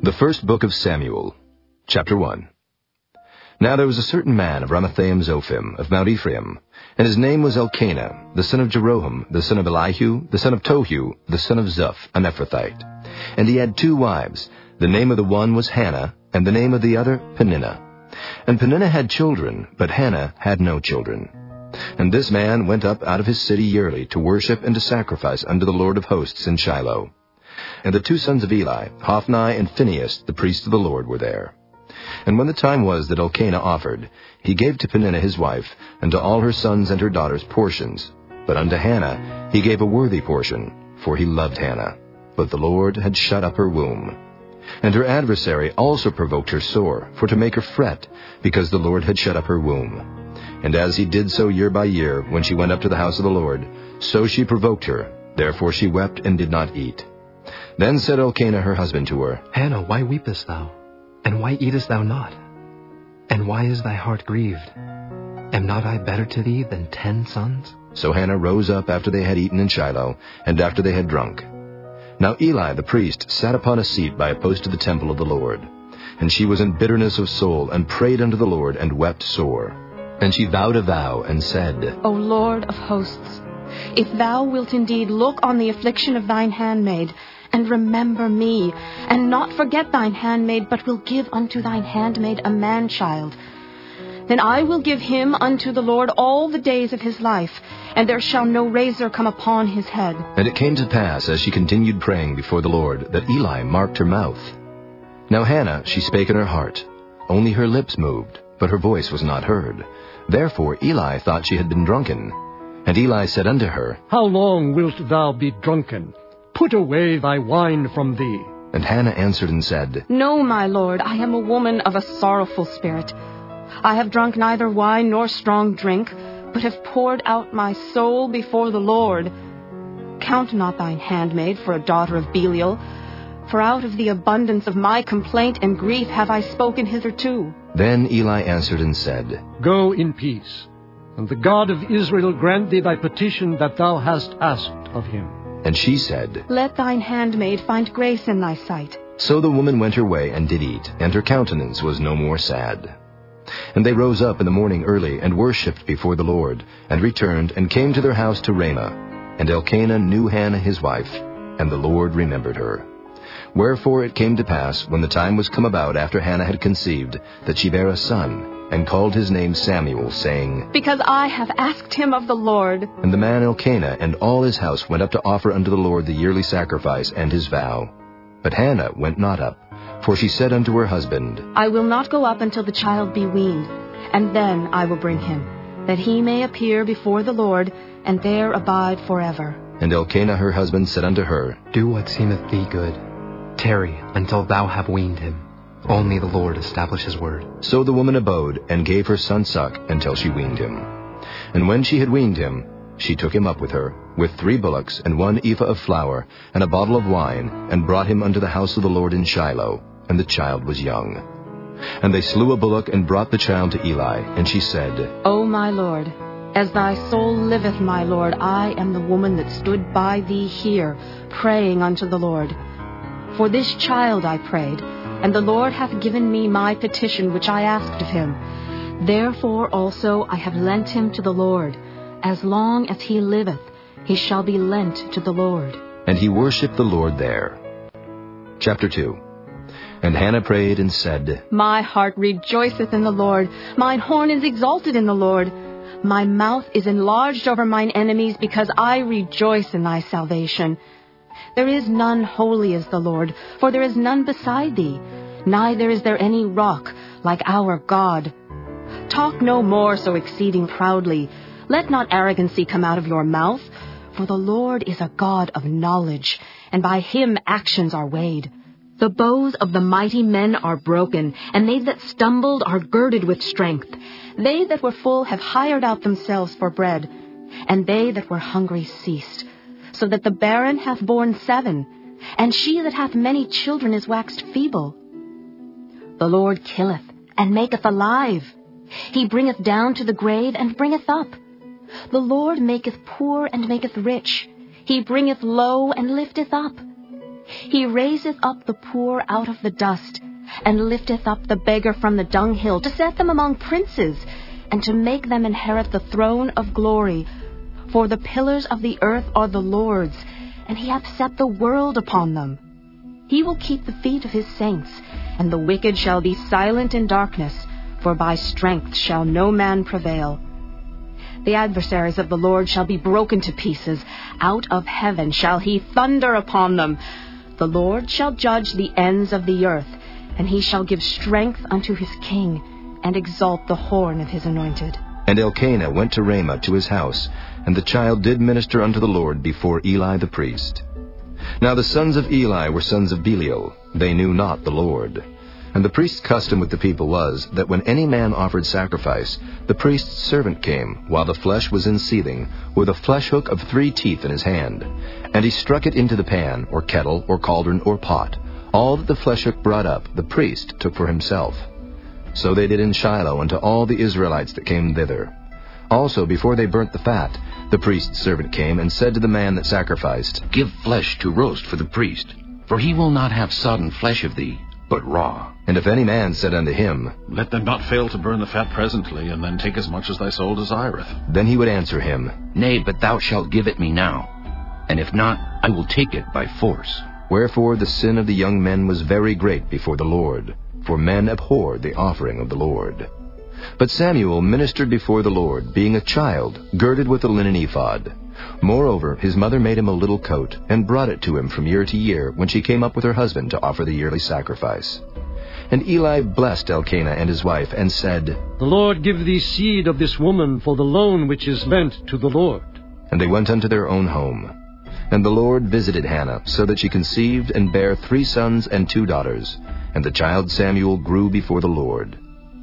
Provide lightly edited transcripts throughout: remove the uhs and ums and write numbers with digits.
The first book of Samuel, chapter 1. Now there was a certain man of Ramathaim Zophim, of Mount Ephraim, and his name was Elkanah, the son of Jeroham, the son of Elihu, the son of Tohu, the son of Zuph, an Ephrathite. And he had 2 wives. The name of the one was Hannah, and the name of the other Peninnah. And Peninnah had children, but Hannah had no children. And this man went up out of his city yearly to worship and to sacrifice unto the Lord of hosts in Shiloh. And the 2 sons of Eli, Hophni and Phinehas, the priests of the Lord, were there. And when the time was that Elkanah offered, he gave to Peninnah his wife, and to all her sons and her daughters portions. But unto Hannah he gave a worthy portion, for he loved Hannah. But the Lord had shut up her womb. And her adversary also provoked her sore, for to make her fret, because the Lord had shut up her womb. And as he did so year by year, when she went up to the house of the Lord, so she provoked her. Therefore she wept and did not eat. Then said Elkanah her husband to her, Hannah, why weepest thou? And why eatest thou not? And why is thy heart grieved? Am not I better to thee than 10 sons? So Hannah rose up after they had eaten in Shiloh, and after they had drunk. Now Eli the priest sat upon a seat by a post of the temple of the Lord. And she was in bitterness of soul, and prayed unto the Lord, and wept sore. And she vowed a vow, and said, O Lord of hosts, if thou wilt indeed look on the affliction of thine handmaid, and remember me, and not forget thine handmaid, but will give unto thine handmaid a man-child, then I will give him unto the Lord all the days of his life, and there shall no razor come upon his head. And it came to pass, as she continued praying before the Lord, that Eli marked her mouth. Now Hannah, she spake in her heart, only her lips moved, but her voice was not heard. Therefore Eli thought she had been drunken. And Eli said unto her, How long wilt thou be drunken? Put away thy wine from thee. And Hannah answered and said, No, my lord, I am a woman of a sorrowful spirit. I have drunk neither wine nor strong drink, but have poured out my soul before the Lord. Count not thine handmaid for a daughter of Belial, for out of the abundance of my complaint and grief have I spoken hitherto. Then Eli answered and said, Go in peace, and the God of Israel grant thee thy petition that thou hast asked of him. And she said, Let thine handmaid find grace in thy sight. So the woman went her way and did eat, and her countenance was no more sad. And they rose up in the morning early, and worshipped before the Lord, and returned, and came to their house to Ramah. And Elkanah knew Hannah his wife, and the Lord remembered her. Wherefore it came to pass, when the time was come about after Hannah had conceived, that she bare a son, and called his name Samuel, saying, Because I have asked him of the Lord. And the man Elkanah and all his house went up to offer unto the Lord the yearly sacrifice and his vow. But Hannah went not up, for she said unto her husband, I will not go up until the child be weaned, and then I will bring him, that he may appear before the Lord, and there abide forever. And Elkanah her husband said unto her, Do what seemeth thee good. Tarry until thou have weaned him. Only the Lord establish his word. So the woman abode, and gave her son suck, until she weaned him. And when she had weaned him, she took him up with her, with 3 bullocks, and 1 ephah of flour, and a bottle of wine, and brought him unto the house of the Lord in Shiloh, and the child was young. And they slew a bullock, and brought the child to Eli. And she said, O my Lord, as thy soul liveth, my Lord, I am the woman that stood by thee here, praying unto the Lord. For this child I prayed, and the Lord hath given me my petition which I asked of him. Therefore also I have lent him to the Lord. As long as he liveth, he shall be lent to the Lord. And he worshipped the Lord there. Chapter 2. And Hannah prayed and said, My heart rejoiceth in the Lord. Mine horn is exalted in the Lord. My mouth is enlarged over mine enemies, because I rejoice in thy salvation. There is none holy as the Lord, for there is none beside thee, neither is there any rock like our God. Talk no more so exceeding proudly. Let not arrogancy come out of your mouth, for the Lord is a God of knowledge, and by him actions are weighed. The bows of the mighty men are broken, and they that stumbled are girded with strength. They that were full have hired out themselves for bread, and they that were hungry ceased. So that the barren hath borne 7, and she that hath many children is waxed feeble. The Lord killeth, and maketh alive. He bringeth down to the grave, and bringeth up. The Lord maketh poor, and maketh rich. He bringeth low, and lifteth up. He raiseth up the poor out of the dust, and lifteth up the beggar from the dunghill, to set them among princes, and to make them inherit the throne of glory. For the pillars of the earth are the Lord's, and he hath set the world upon them. He will keep the feet of his saints, and the wicked shall be silent in darkness, for by strength shall no man prevail. The adversaries of the Lord shall be broken to pieces. Out of heaven shall he thunder upon them. The Lord shall judge the ends of the earth, and he shall give strength unto his king, and exalt the horn of his anointed. And Elkanah went to Ramah to his house, and the child did minister unto the Lord before Eli the priest. Now the sons of Eli were sons of Belial. They knew not the Lord. And the priest's custom with the people was, that when any man offered sacrifice, the priest's servant came, while the flesh was in seething, with a flesh hook of 3 teeth in his hand. And he struck it into the pan, or kettle, or cauldron, or pot. All that the flesh hook brought up, the priest took for himself. So they did in Shiloh unto all the Israelites that came thither. Also, before they burnt the fat, the priest's servant came and said to the man that sacrificed, Give flesh to roast for the priest, for he will not have sodden flesh of thee, but raw. And if any man said unto him, Let them not fail to burn the fat presently, and then take as much as thy soul desireth. Then he would answer him, Nay, but thou shalt give it me now, and if not, I will take it by force. Wherefore the sin of the young men was very great before the Lord, for men abhorred the offering of the Lord. But Samuel ministered before the Lord, being a child, girded with a linen ephod. Moreover, his mother made him a little coat, and brought it to him from year to year, when she came up with her husband to offer the yearly sacrifice. And Eli blessed Elkanah and his wife, and said, The Lord give thee seed of this woman for the loan which is lent to the Lord. And they went unto their own home. And the Lord visited Hannah, so that she conceived and bare 3 sons and 2 daughters. And the child Samuel grew before the Lord.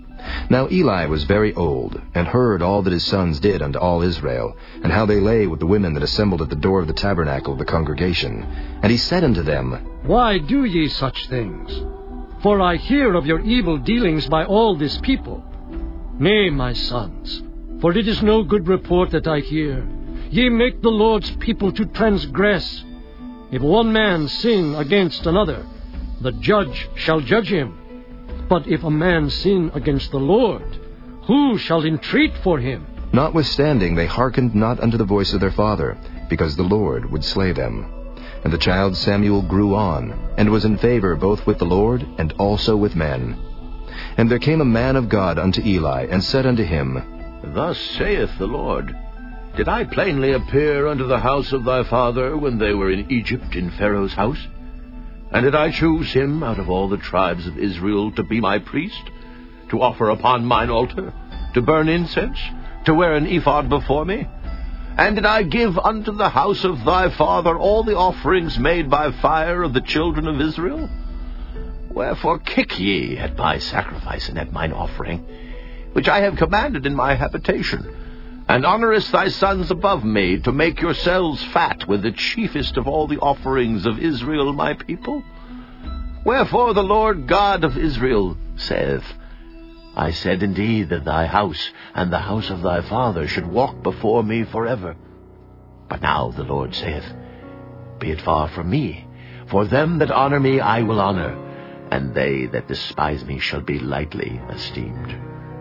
Now Eli was very old, and heard all that his sons did unto all Israel, and how they lay with the women that assembled at the door of the tabernacle of the congregation. And he said unto them, Why do ye such things? For I hear of your evil dealings by all this people. Nay, my sons, for it is no good report that I hear. Ye make the Lord's people to transgress. If one man sin against another, the judge shall judge him. But if a man sin against the Lord, who shall entreat for him? Notwithstanding they hearkened not unto the voice of their father, because the Lord would slay them. And the child Samuel grew on, and was in favor both with the Lord and also with men. And there came a man of God unto Eli, and said unto him, Thus saith the Lord, Did I plainly appear unto the house of thy father when they were in Egypt in Pharaoh's house? And did I choose him out of all the tribes of Israel to be my priest, to offer upon mine altar, to burn incense, to wear an ephod before me? And did I give unto the house of thy father all the offerings made by fire of the children of Israel? Wherefore kick ye at my sacrifice and at mine offering, which I have commanded in my habitation? And honourest thy sons above me, to make yourselves fat with the chiefest of all the offerings of Israel my people? Wherefore the Lord God of Israel saith, I said indeed that thy house and the house of thy father should walk before me forever. But now the Lord saith, Be it far from me, for them that honour me I will honour, and they that despise me shall be lightly esteemed.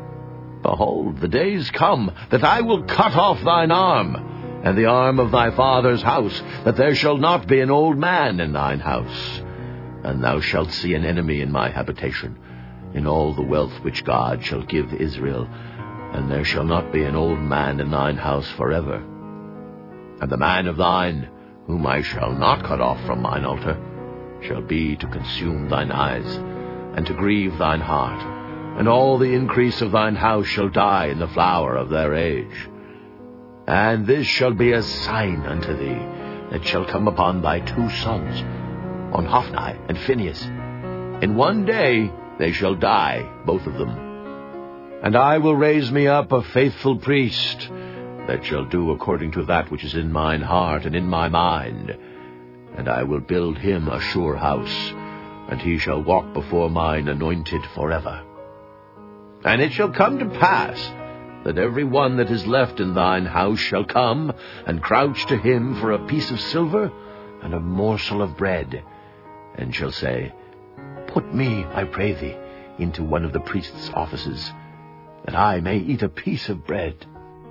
Behold, the days come that I will cut off thine arm, and the arm of thy father's house, that there shall not be an old man in thine house. And thou shalt see an enemy in my habitation, in all the wealth which God shall give Israel, and there shall not be an old man in thine house forever. And the man of thine, whom I shall not cut off from mine altar, shall be to consume thine eyes, and to grieve thine heart, and all the increase of thine house shall die in the flower of their age. And this shall be a sign unto thee, that shall come upon thy 2 sons, on Hophni and Phinehas. In one day they shall die, both of them. And I will raise me up a faithful priest, that shall do according to that which is in mine heart and in my mind. And I will build him a sure house, and he shall walk before mine anointed forever. And it shall come to pass, that every one that is left in thine house shall come, and crouch to him for a piece of silver, and a morsel of bread, and shall say, Put me, I pray thee, into one of the priest's offices, that I may eat a piece of bread.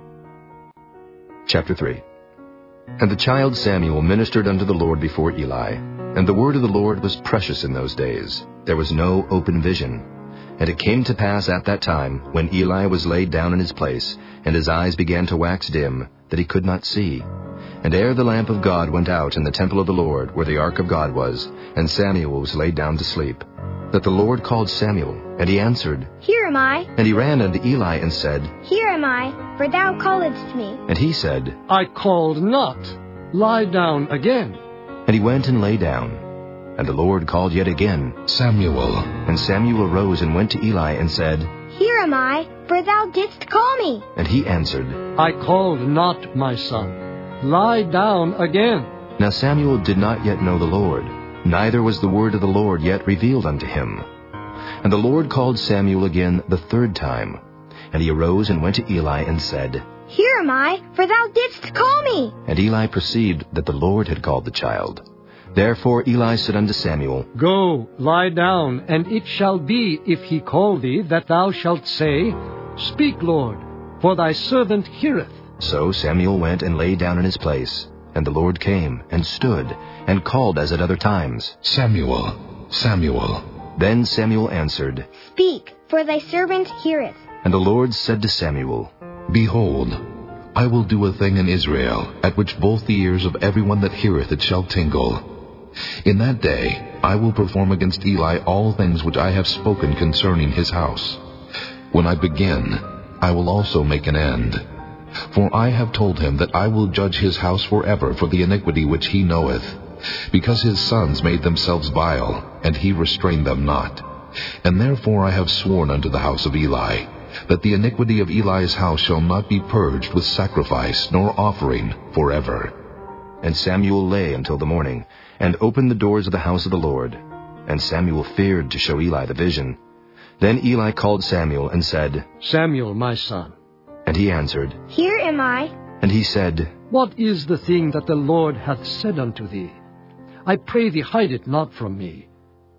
Chapter 3. And the child Samuel ministered unto the Lord before Eli. And the word of the Lord was precious in those days. There was no open vision. And it came to pass at that time, when Eli was laid down in his place, and his eyes began to wax dim, that he could not see. And ere the lamp of God went out in the temple of the Lord, where the ark of God was, and Samuel was laid down to sleep, that the Lord called Samuel, and he answered, Here am I. And he ran unto Eli and said, Here am I, for thou calledst me. And he said, I called not. Lie down again. And he went and lay down. And the Lord called yet again, Samuel. And Samuel arose and went to Eli and said, Here am I, for thou didst call me. And he answered, I called not, my son. Lie down again. Now Samuel did not yet know the Lord, neither was the word of the Lord yet revealed unto him. And the Lord called Samuel again the third time. And he arose and went to Eli and said, Here am I, for thou didst call me. And Eli perceived that the Lord had called the child. Therefore Eli said unto Samuel, Go, lie down, and it shall be, if he call thee, that thou shalt say, Speak, Lord, for thy servant heareth. So Samuel went and lay down in his place. And the Lord came, and stood, and called as at other times, Samuel, Samuel. Then Samuel answered, Speak, for thy servant heareth. And the Lord said to Samuel, Behold, I will do a thing in Israel, at which both the ears of everyone that heareth it shall tingle. In that day I will perform against Eli all things which I have spoken concerning his house. When I begin, I will also make an end. For I have told him that I will judge his house forever for the iniquity which he knoweth, because his sons made themselves vile, and he restrained them not. And therefore I have sworn unto the house of Eli, that the iniquity of Eli's house shall not be purged with sacrifice nor offering forever. And Samuel lay until the morning, and opened the doors of the house of the Lord. And Samuel feared to show Eli the vision. Then Eli called Samuel and said, Samuel, my son. And he answered, Here am I. And he said, What is the thing that the Lord hath said unto thee? I pray thee, hide it not from me.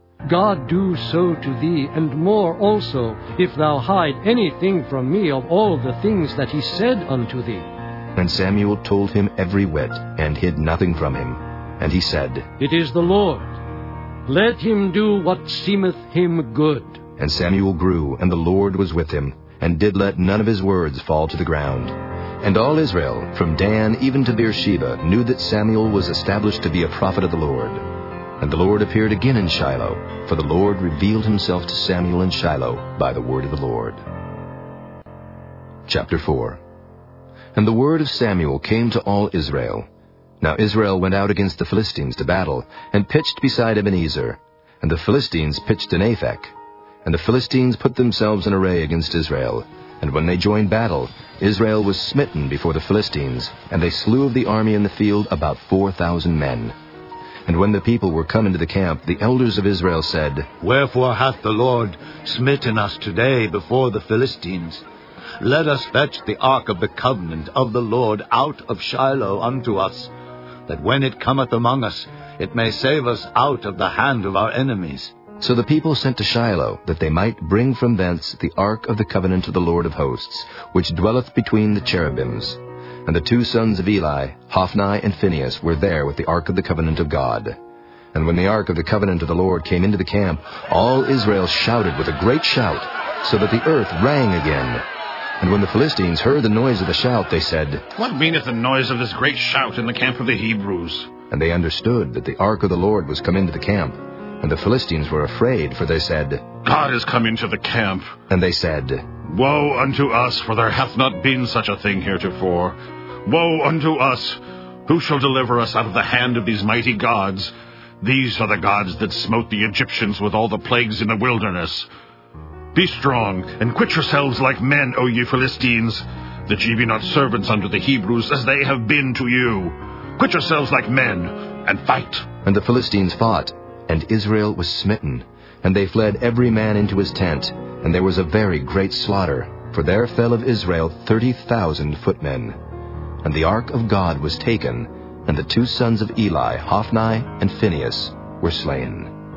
God do so to thee, and more also, if thou hide anything from me of all the things that he said unto thee. And Samuel told him every whit, and hid nothing from him. And he said, It is the Lord. Let him do what seemeth him good. And Samuel grew, and the Lord was with him, and did let none of his words fall to the ground. And all Israel, from Dan even to Beersheba, knew that Samuel was established to be a prophet of the Lord. And the Lord appeared again in Shiloh, for the Lord revealed himself to Samuel in Shiloh by the word of the Lord. Chapter 4. And the word of Samuel came to all Israel. Now Israel went out against the Philistines to battle, and pitched beside Ebenezer. And the Philistines pitched in Aphek. And the Philistines put themselves in array against Israel. And when they joined battle, Israel was smitten before the Philistines, and they slew of the army in the field about 4,000 men. And when the people were come into the camp, the elders of Israel said, Wherefore hath the Lord smitten us today before the Philistines? Let us fetch the ark of the covenant of the Lord out of Shiloh unto us, that when it cometh among us, it may save us out of the hand of our enemies. So the people sent to Shiloh, that they might bring from thence the ark of the covenant of the Lord of hosts, which dwelleth between the cherubims. And the two sons of Eli, Hophni and Phinehas, were there with the ark of the covenant of God. And when the ark of the covenant of the Lord came into the camp, all Israel shouted with a great shout, so that the earth rang again. And when the Philistines heard the noise of the shout, they said, What meaneth the noise of this great shout in the camp of the Hebrews? And they understood that the ark of the Lord was come into the camp. And the Philistines were afraid, for they said, God is come into the camp. And they said, Woe unto us, for there hath not been such a thing heretofore. Woe unto us! Who shall deliver us out of the hand of these mighty gods? These are the gods that smote the Egyptians with all the plagues in the wilderness. Be strong, and quit yourselves like men, O ye Philistines, that ye be not servants unto the Hebrews, as they have been to you. Quit yourselves like men, and fight. And the Philistines fought, and Israel was smitten. And they fled every man into his tent, and there was a very great slaughter, for there fell of Israel 30,000 footmen. And the ark of God was taken, and the two sons of Eli, Hophni and Phinehas, were slain.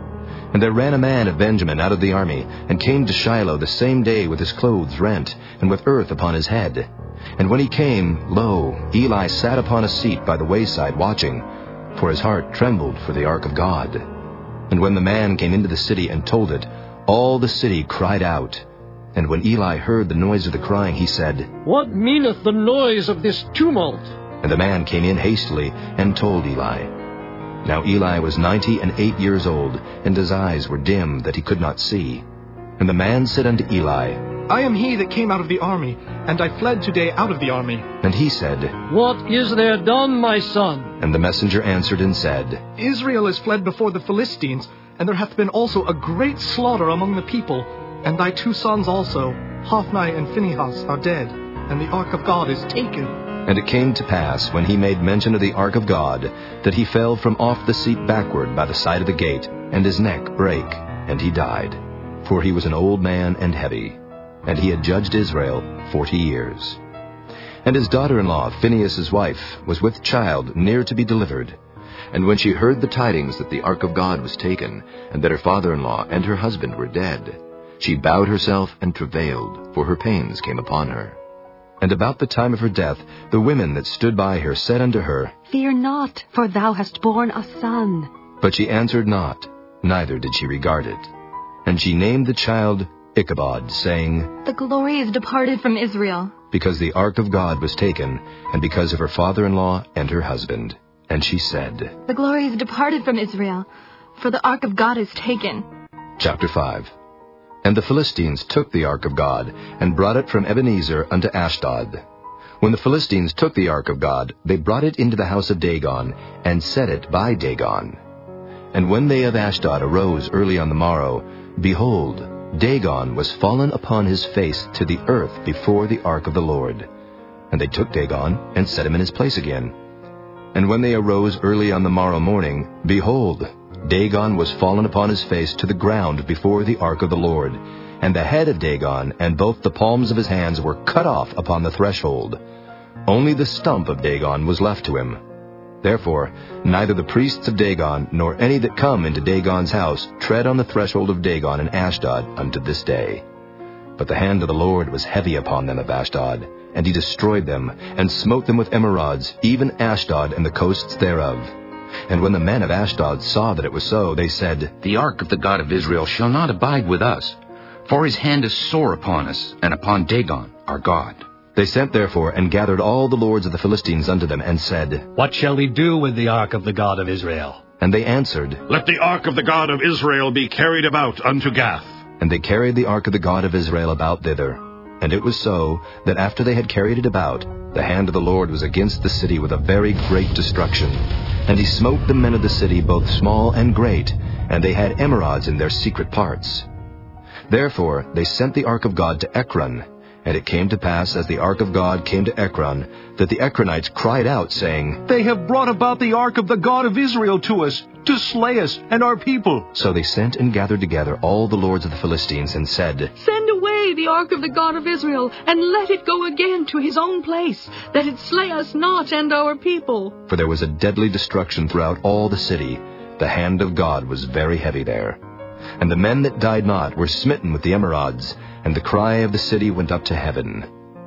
And there ran a man of Benjamin out of the army, and came to Shiloh the same day with his clothes rent, and with earth upon his head. And when he came, lo, Eli sat upon a seat by the wayside watching, for his heart trembled for the ark of God. And when the man came into the city and told it, all the city cried out. And when Eli heard the noise of the crying, he said, What meaneth the noise of this tumult? And the man came in hastily, and told Eli. Now Eli was 98 years old, and his eyes were dim, that he could not see. And the man said unto Eli, I am he that came out of the army, and I fled today out of the army. And he said, What is there done, my son? And the messenger answered and said, Israel is fled before the Philistines, and there hath been also a great slaughter among the people. And thy 2 sons also, Hophni and Phinehas, are dead, and the ark of God is taken. And it came to pass, when he made mention of the ark of God, that he fell from off the seat backward by the side of the gate, and his neck brake, and he died. For he was an old man and heavy, and he had judged Israel 40 years. And his daughter-in-law, Phinehas' wife, was with child near to be delivered. And when she heard the tidings that the ark of God was taken, and that her father-in-law and her husband were dead, she bowed herself and travailed, for her pains came upon her. And about the time of her death, the women that stood by her said unto her, Fear not, for thou hast borne a son. But she answered not, neither did she regard it. And she named the child Ichabod, saying, The glory is departed from Israel. Because the ark of God was taken, and because of her father-in-law and her husband. And she said, The glory is departed from Israel, for the ark of God is taken. Chapter 5. And the Philistines took the ark of God, and brought it from Ebenezer unto Ashdod. When the Philistines took the ark of God, they brought it into the house of Dagon, and set it by Dagon. And when they of Ashdod arose early on the morrow, behold, Dagon was fallen upon his face to the earth before the ark of the Lord. And they took Dagon, and set him in his place again. And when they arose early on the morrow morning, behold, Dagon was fallen upon his face to the ground before the ark of the Lord. And the head of Dagon and both the palms of his hands were cut off upon the threshold. Only the stump of Dagon was left to him. Therefore neither the priests of Dagon nor any that come into Dagon's house tread on the threshold of Dagon in Ashdod unto this day. But the hand of the Lord was heavy upon them of Ashdod, and he destroyed them, and smote them with emerods, even Ashdod and the coasts thereof. And when the men of Ashdod saw that it was so, they said, The ark of the God of Israel shall not abide with us, for his hand is sore upon us, and upon Dagon our God. They sent therefore, and gathered all the lords of the Philistines unto them, and said, What shall we do with the ark of the God of Israel? And they answered, Let the ark of the God of Israel be carried about unto Gath. And they carried the ark of the God of Israel about thither. And it was so, that after they had carried it about, the hand of the Lord was against the city with a very great destruction. And he smote the men of the city, both small and great, and they had emerods in their secret parts. Therefore they sent the ark of God to Ekron. And it came to pass, as the ark of God came to Ekron, that the Ekronites cried out, saying, They have brought about the ark of the God of Israel to us, to slay us and our people. So they sent and gathered together all the lords of the Philistines, and said, Send away the ark of the God of Israel, and let it go again to his own place, that it slay us not and our people. For there was a deadly destruction throughout all the city. The hand of God was very heavy there. And the men that died not were smitten with the emerods, and the cry of the city went up to heaven.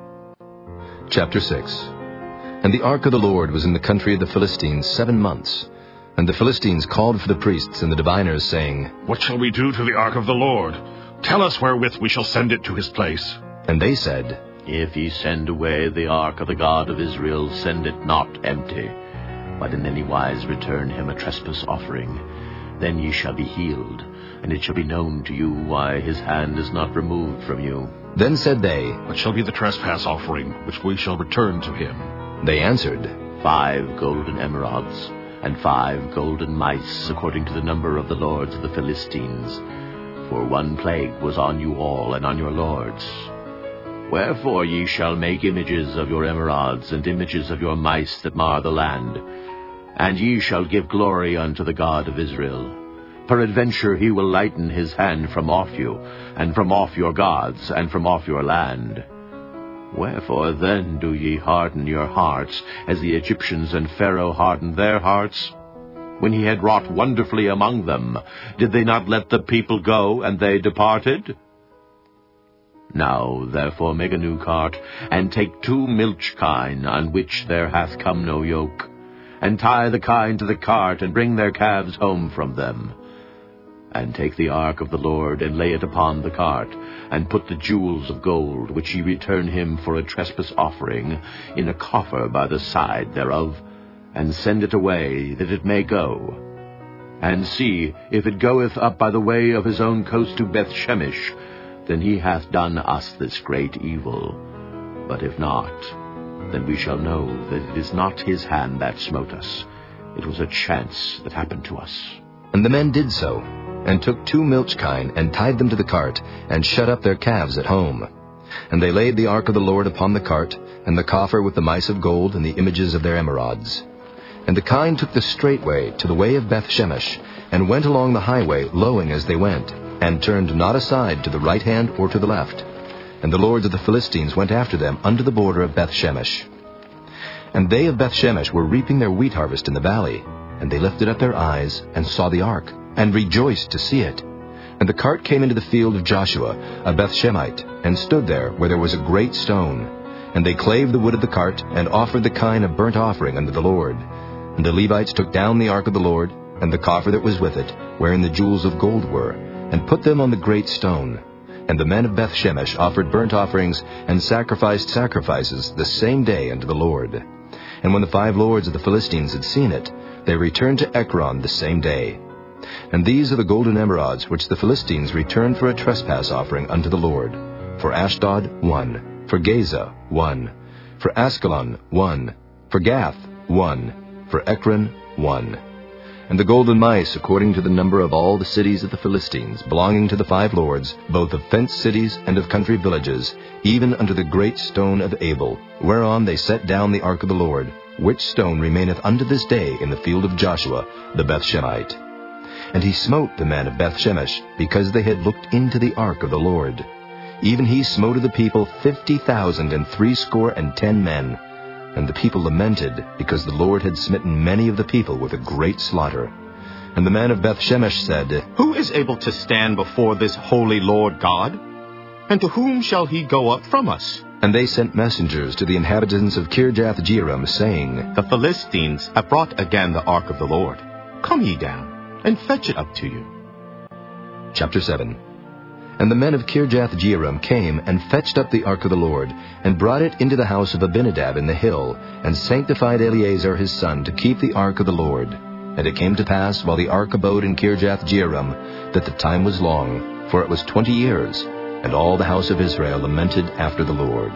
Chapter 6. And the ark of the Lord was in the country of the Philistines 7 months. And the Philistines called for the priests and the diviners, saying, What shall we do to the ark of the Lord? Tell us wherewith we shall send it to his place. And they said, If ye send away the ark of the God of Israel, send it not empty, but in any wise return him a trespass offering. Then ye shall be healed, and it shall be known to you why his hand is not removed from you. Then said they, What shall be the trespass offering which we shall return to him? They answered, 5 golden emerods, and 5 golden mice, according to the number of the lords of the Philistines. For 1 plague was on you all, and on your lords. Wherefore ye shall make images of your emerods, and images of your mice that mar the land. And ye shall give glory unto the God of Israel. Peradventure he will lighten his hand from off you, and from off your gods, and from off your land. Wherefore then do ye harden your hearts, as the Egyptians and Pharaoh hardened their hearts? when he had wrought wonderfully among them, did they not let the people go, and they departed? Now therefore make a new cart, and take 2 milch kine, on which there hath come no yoke, and tie the kine to the cart, and bring their calves home from them. And take the ark of the Lord, and lay it upon the cart, and put the jewels of gold, which ye return him for a trespass offering, in a coffer by the side thereof, and send it away, that it may go. And see, if it goeth up by the way of his own coast to Bethshemesh, then he hath done us this great evil. But if not, then we shall know that it is not his hand that smote us. It was a chance that happened to us. And the men did so, and took 2 milch kine, and tied them to the cart, and shut up their calves at home. And they laid the ark of the Lord upon the cart, and the coffer with the mice of gold, and the images of their emerods. And the kine took the straight way to the way of Bethshemesh, and went along the highway, lowing as they went, and turned not aside to the right hand or to the left. And the lords of the Philistines went after them unto the border of Bethshemesh. And they of Bethshemesh were reaping their wheat harvest in the valley, and they lifted up their eyes, and saw the ark, and rejoiced to see it. And the cart came into the field of Joshua, a Bethshemite, and stood there where there was a great stone. And they clave the wood of the cart, and offered the kine of burnt offering unto the Lord. And the Levites took down the ark of the Lord, and the coffer that was with it, wherein the jewels of gold were, and put them on the great stone. And the men of Bethshemesh offered burnt offerings, and sacrificed sacrifices the same day unto the Lord. And when the 5 lords of the Philistines had seen it, they returned to Ekron the same day. And these are the golden emerods which the Philistines returned for a trespass offering unto the Lord. For Ashdod 1, for Gaza 1, for Askelon 1, for Gath 1, for Ekron 1. And the golden mice, according to the number of all the cities of the Philistines, belonging to the 5 lords, both of fenced cities and of country villages, even unto the great stone of Abel, whereon they set down the ark of the Lord, which stone remaineth unto this day in the field of Joshua the Bethshemite. And he smote the men of Bethshemesh, because they had looked into the ark of the Lord. Even he smote of the people 50,060 men. And the people lamented, because the Lord had smitten many of the people with a great slaughter. And the men of Bethshemesh said, Who is able to stand before this holy Lord God? And to whom shall he go up from us? And they sent messengers to the inhabitants of Kirjath-jearim, saying, The Philistines have brought again the ark of the Lord. Come ye down, and fetch it up to you. Chapter 7. And the men of Kirjath-jearim came and fetched up the ark of the Lord, and brought it into the house of Abinadab in the hill, and sanctified Eleazar his son to keep the ark of the Lord. And it came to pass, while the ark abode in Kirjath-jearim, that the time was long, for it was 20 years, and all the house of Israel lamented after the Lord.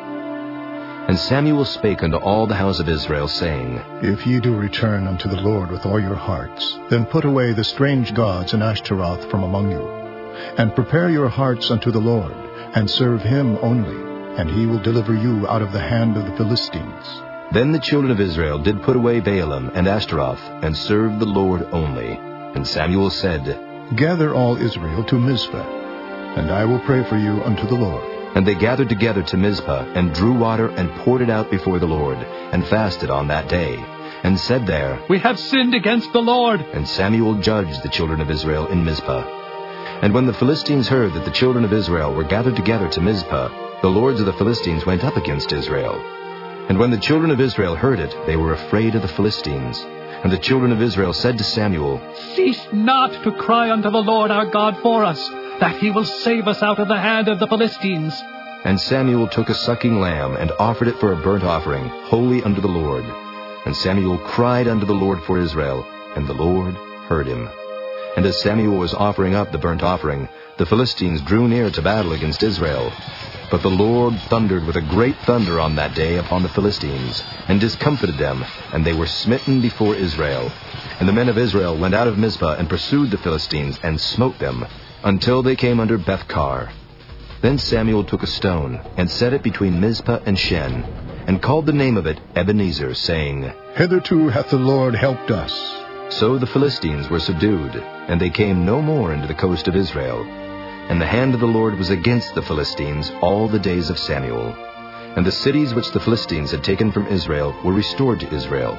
And Samuel spake unto all the house of Israel, saying, If ye do return unto the Lord with all your hearts, then put away the strange gods and Ashtaroth from among you, and prepare your hearts unto the Lord, and serve him only, and he will deliver you out of the hand of the Philistines. Then the children of Israel did put away Baalim and Ashtaroth, and served the Lord only. And Samuel said, Gather all Israel to Mizpah, and I will pray for you unto the Lord. And they gathered together to Mizpah, and drew water, and poured it out before the Lord, and fasted on that day, and said there, We have sinned against the Lord. And Samuel judged the children of Israel in Mizpah. And when the Philistines heard that the children of Israel were gathered together to Mizpah, the lords of the Philistines went up against Israel. And when the children of Israel heard it, they were afraid of the Philistines. And the children of Israel said to Samuel, Cease not to cry unto the Lord our God for us, that he will save us out of the hand of the Philistines. And Samuel took a sucking lamb, and offered it for a burnt offering, holy unto the Lord. And Samuel cried unto the Lord for Israel, and the Lord heard him. And as Samuel was offering up the burnt offering, the Philistines drew near to battle against Israel. But the Lord thundered with a great thunder on that day upon the Philistines, and discomfited them, and they were smitten before Israel. And the men of Israel went out of Mizpah, and pursued the Philistines, and smote them, until they came under Bethkar. Then Samuel took a stone, and set it between Mizpah and Shen, and called the name of it Ebenezer, saying, Hitherto hath the Lord helped us. So the Philistines were subdued, and they came no more into the coast of Israel. And the hand of the Lord was against the Philistines all the days of Samuel. And the cities which the Philistines had taken from Israel were restored to Israel,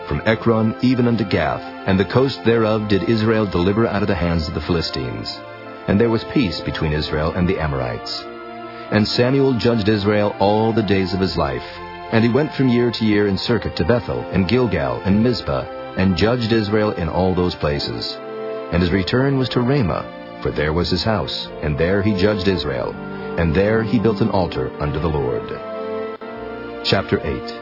from Ekron even unto Gath, and the coast thereof did Israel deliver out of the hands of the Philistines. And there was peace between Israel and the Amorites. And Samuel judged Israel all the days of his life. And he went from year to year in circuit to Bethel, and Gilgal, and Mizpah, and judged Israel in all those places. And his return was to Ramah, for there was his house, and there he judged Israel, and there he built an altar unto the Lord. Chapter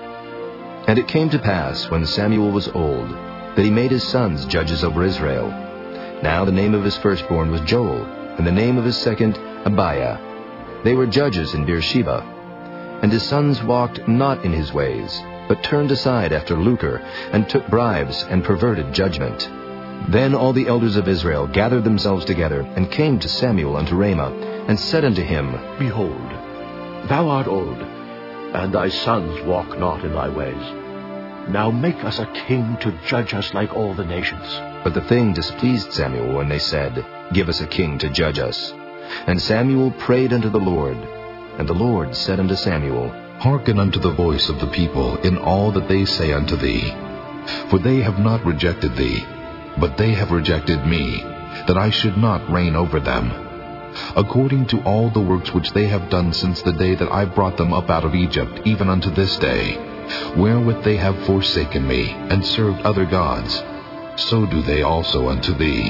8. And it came to pass, when Samuel was old, that he made his sons judges over Israel. Now the name of his firstborn was Joel, and the name of his second Abiah. They were judges in Beersheba. And his sons walked not in his ways, but turned aside after lucre, and took bribes, and perverted judgment. Then all the elders of Israel gathered themselves together, and came to Samuel unto Ramah, and said unto him, Behold, thou art old, and thy sons walk not in thy ways. Now make us a king to judge us like all the nations. But the thing displeased Samuel when they said, Give us a king to judge us. And Samuel prayed unto the Lord. And the Lord said unto Samuel, Hearken unto the voice of the people in all that they say unto thee. For they have not rejected thee, but they have rejected me, that I should not reign over them. According to all the works which they have done since the day that I brought them up out of Egypt, even unto this day, wherewith they have forsaken me, and served other gods, so do they also unto thee.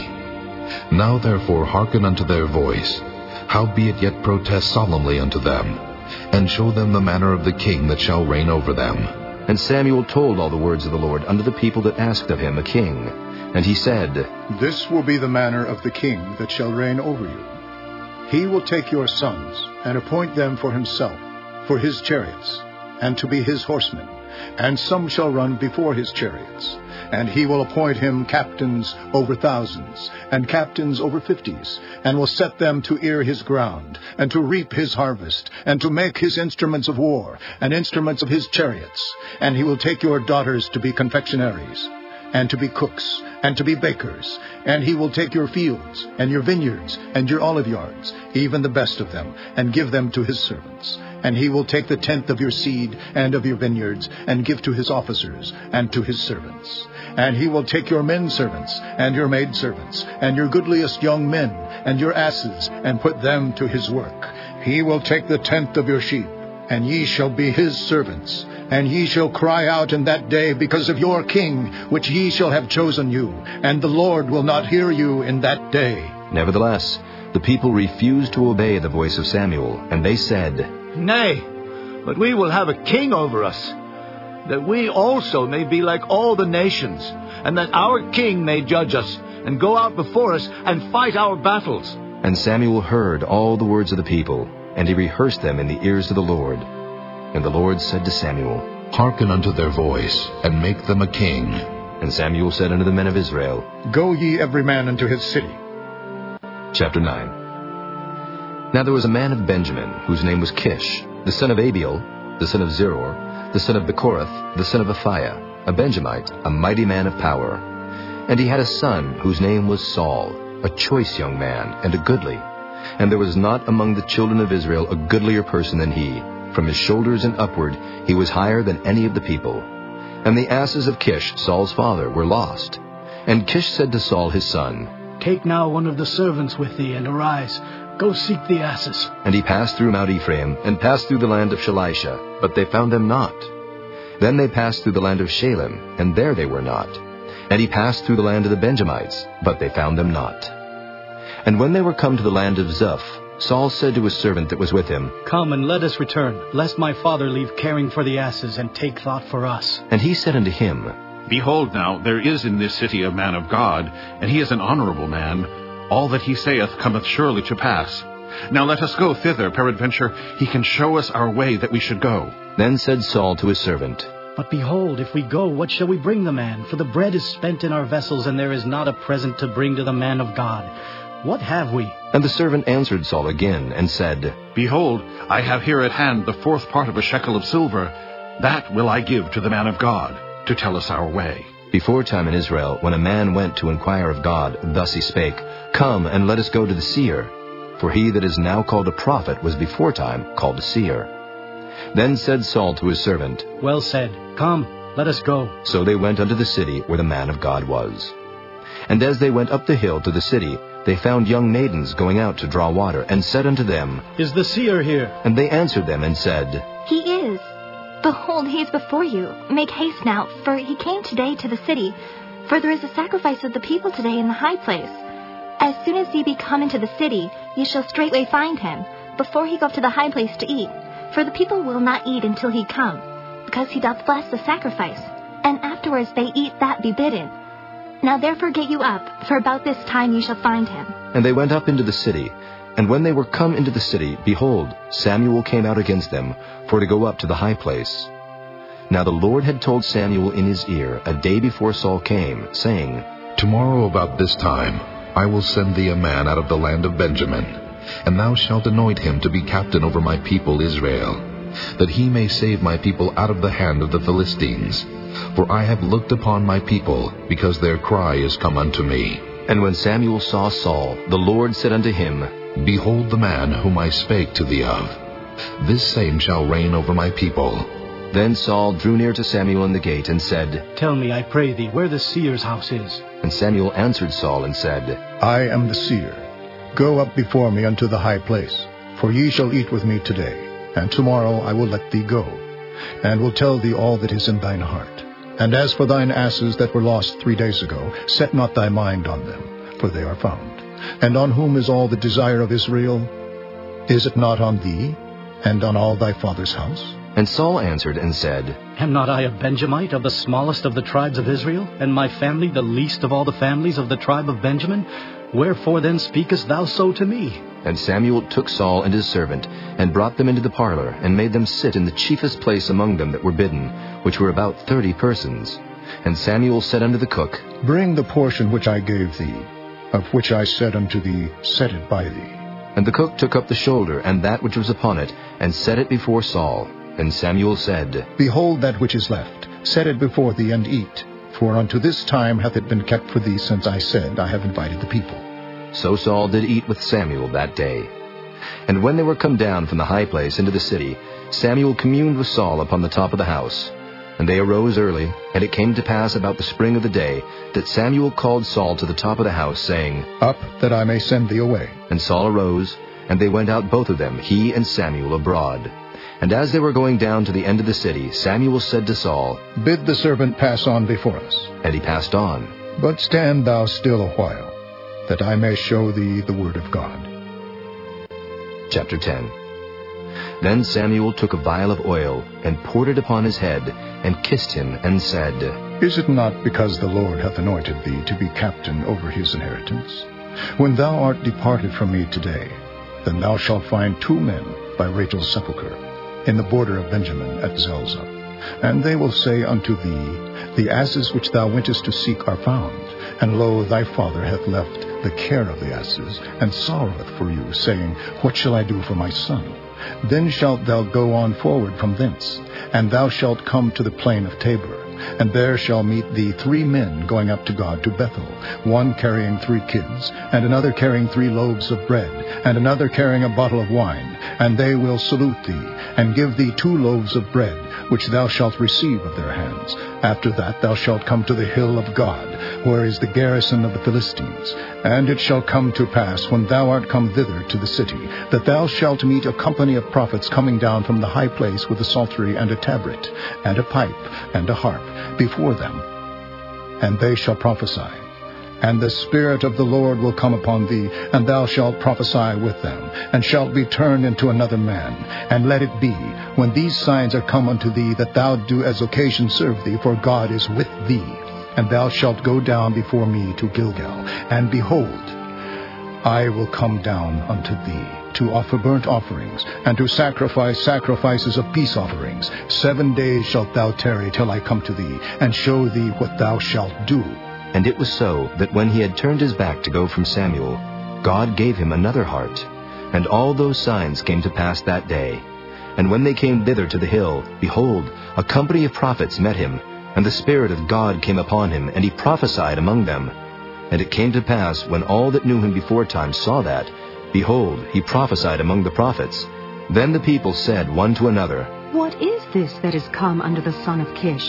Now therefore hearken unto their voice, howbeit yet protest solemnly unto them, and show them the manner of the king that shall reign over them. And Samuel told all the words of the Lord unto the people that asked of him a king. And he said, This will be the manner of the king that shall reign over you. He will take your sons, and appoint them for himself, for his chariots, and to be his horsemen, and some shall run before his chariots. And he will appoint him captains over thousands, and captains over 50s, and will set them to ear his ground, and to reap his harvest, and to make his instruments of war, and instruments of his chariots. And he will take your daughters to be confectionaries, and to be cooks, and to be bakers. And he will take your fields, and your vineyards, and your olive yards, even the best of them, and give them to his servants. And he will take the tenth of your seed and of your vineyards, and give to his officers, and to his servants. And he will take your men servants, and your maid servants, and your goodliest young men, and your asses, and put them to his work. He will take the tenth of your sheep, and ye shall be his servants. And ye shall cry out in that day because of your king, which ye shall have chosen you, and the Lord will not hear you in that day. Nevertheless, the people refused to obey the voice of Samuel, and they said, Nay, but we will have a king over us, that we also may be like all the nations, and that our king may judge us, and go out before us, and fight our battles. And Samuel heard all the words of the people, and he rehearsed them in the ears of the Lord. And the Lord said to Samuel, Hearken unto their voice, and make them a king. And Samuel said unto the men of Israel, Go ye every man unto his city. Chapter 9. Now there was a man of Benjamin, whose name was Kish, the son of Abiel, the son of Zeror, the son of Bechorath, the son of Aphiah, a Benjamite, a mighty man of power. And he had a son, whose name was Saul, a choice young man, and a goodly. And there was not among the children of Israel a goodlier person than he. From his shoulders and upward he was higher than any of the people. And the asses of Kish, Saul's father, were lost. And Kish said to Saul his son, Take now one of the servants with thee, and arise, go seek the asses. And he passed through Mount Ephraim, and passed through the land of Shalisha, but they found them not. Then they passed through the land of Shalem, and there they were not. And he passed through the land of the Benjamites, but they found them not. And when they were come to the land of Zuph, Saul said to his servant that was with him, Come and let us return, lest my father leave caring for the asses, and take thought for us. And he said unto him, Behold now, there is in this city a man of God, and he is an honorable man. All that he saith cometh surely to pass. Now let us go thither, peradventure he can show us our way that we should go. Then said Saul to his servant, But behold, if we go, what shall we bring the man? For the bread is spent in our vessels, and there is not a present to bring to the man of God. What have we? And the servant answered Saul again, and said, Behold, I have here at hand the 4th part of a shekel of silver. That will I give to the man of God, to tell us our way. Before time in Israel, when a man went to inquire of God, thus he spake, Come, and let us go to the seer. For he that is now called a prophet was before time called a seer. Then said Saul to his servant, Well said, Come. let us go. So they went unto the city where the man of God was. And as they went up the hill to the city, they found young maidens going out to draw water, and said unto them, Is the seer here? And they answered them and said, He is. Behold, he is before you. Make haste now, for he came today to the city. For there is a sacrifice of the people today in the high place. As soon as ye be come into the city, ye shall straightway find him, before he go up to the high place to eat. For the people will not eat until he come, because he doth bless the sacrifice. And afterwards they eat that be bidden. Now therefore get you up, for about this time ye shall find him. And they went up into the city. And when they were come into the city, behold, Samuel came out against them, for to go up to the high place. Now the Lord had told Samuel in his ear a day before Saul came, saying, Tomorrow about this time I will send thee a man out of the land of Benjamin, and thou shalt anoint him to be captain over my people Israel, that he may save my people out of the hand of the Philistines. For I have looked upon my people, because their cry is come unto me. And when Samuel saw Saul, the Lord said unto him, Behold the man whom I spake to thee of. This same shall reign over my people. Then Saul drew near to Samuel in the gate, and said, Tell me, I pray thee, where the seer's house is. And Samuel answered Saul, and said, I am the seer. Go up before me unto the high place, for ye shall eat with me today, and tomorrow I will let thee go, and will tell thee all that is in thine heart. And as for thine asses that were lost 3 days ago, set not thy mind on them, for they are found. And on whom is all the desire of Israel? Is it not on thee, and on all thy father's house? And Saul answered and said, Am not I a Benjamite of the smallest of the tribes of Israel, and my family the least of all the families of the tribe of Benjamin? Wherefore then speakest thou so to me? And Samuel took Saul and his servant, and brought them into the parlor, and made them sit in the chiefest place among them that were bidden, which were about 30 persons. And Samuel said unto the cook, Bring the portion which I gave thee, of which I said unto thee, Set it by thee. And the cook took up the shoulder, and that which was upon it, and set it before Saul. And Samuel said, Behold that which is left, set it before thee, and eat. For unto this time hath it been kept for thee, since I said, I have invited the people. So Saul did eat with Samuel that day. And when they were come down from the high place into the city, Samuel communed with Saul upon the top of the house. And they arose early, and it came to pass about the spring of the day, that Samuel called Saul to the top of the house, saying, Up, that I may send thee away. And Saul arose, and they went out both of them, he and Samuel, abroad. And as they were going down to the end of the city, Samuel said to Saul, Bid the servant pass on before us. And he passed on. But stand thou still a while, that I may show thee the word of God. Chapter 10. Then Samuel took a vial of oil, and poured it upon his head, and kissed him, and said, Is it not because the Lord hath anointed thee to be captain over his inheritance? When thou art departed from me today, then thou shalt find 2 men by Rachel's sepulchre, in the border of Benjamin at Zelzah. And they will say unto thee, The asses which thou wentest to seek are found, and lo, thy father hath left the care of the asses, and sorroweth for you, saying, What shall I do for my son? Then shalt thou go on forward from thence, and thou shalt come to the plain of Tabor. And there shall meet thee 3 men going up to God to Bethel, one carrying 3 kids, and another carrying 3 loaves of bread, and another carrying a bottle of wine. And they will salute thee, and give thee 2 loaves of bread, which thou shalt receive of their hands. After that thou shalt come to the hill of God, where is the garrison of the Philistines. And it shall come to pass, when thou art come thither to the city, that thou shalt meet a company of prophets coming down from the high place with a psaltery and a tabret, and a pipe, and a harp, before them. And they shall prophesy. And the Spirit of the Lord will come upon thee, and thou shalt prophesy with them, and shalt be turned into another man. And let it be, when these signs are come unto thee, that thou do as occasion serve thee, for God is with thee. And thou shalt go down before me to Gilgal. And behold, I will come down unto thee, to offer burnt offerings, and to sacrifice sacrifices of peace offerings. 7 days shalt thou tarry till I come to thee, and show thee what thou shalt do. And it was so, that when he had turned his back to go from Samuel, God gave him another heart. And all those signs came to pass that day. And when they came thither to the hill, behold, a company of prophets met him, and the Spirit of God came upon him, and he prophesied among them. And it came to pass, when all that knew him beforetime saw that, behold, he prophesied among the prophets. Then the people said one to another, What is this that is come unto the son of Kish?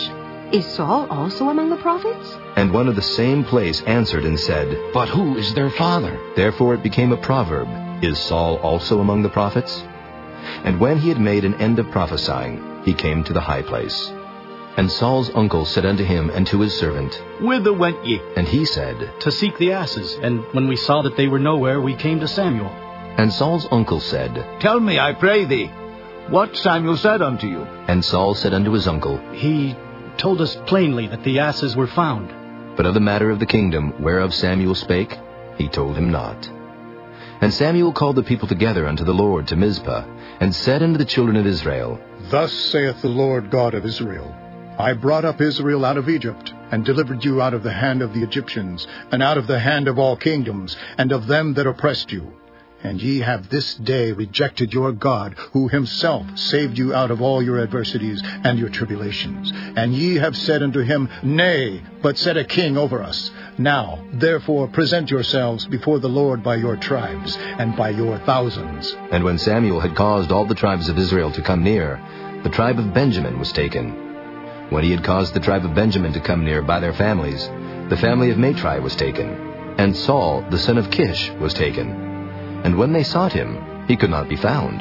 Is Saul also among the prophets? And one of the same place answered and said, But who is their father? Therefore it became a proverb, Is Saul also among the prophets? And when he had made an end of prophesying, he came to the high place. And Saul's uncle said unto him and to his servant, Whither went ye? And he said, To seek the asses, and when we saw that they were nowhere, we came to Samuel. And Saul's uncle said, Tell me, I pray thee, what Samuel said unto you. And Saul said unto his uncle, He told us plainly that the asses were found. But of the matter of the kingdom whereof Samuel spake, he told him not. And Samuel called the people together unto the Lord to Mizpah, and said unto the children of Israel, Thus saith the Lord God of Israel, I brought up Israel out of Egypt, and delivered you out of the hand of the Egyptians, and out of the hand of all kingdoms, and of them that oppressed you. And ye have this day rejected your God, who himself saved you out of all your adversities and your tribulations. And ye have said unto him, Nay, but set a king over us. Now, therefore, present yourselves before the Lord by your tribes, and by your thousands. And when Samuel had caused all the tribes of Israel to come near, the tribe of Benjamin was taken. When he had caused the tribe of Benjamin to come near by their families, the family of Matri was taken, and Saul the son of Kish was taken. And when they sought him, he could not be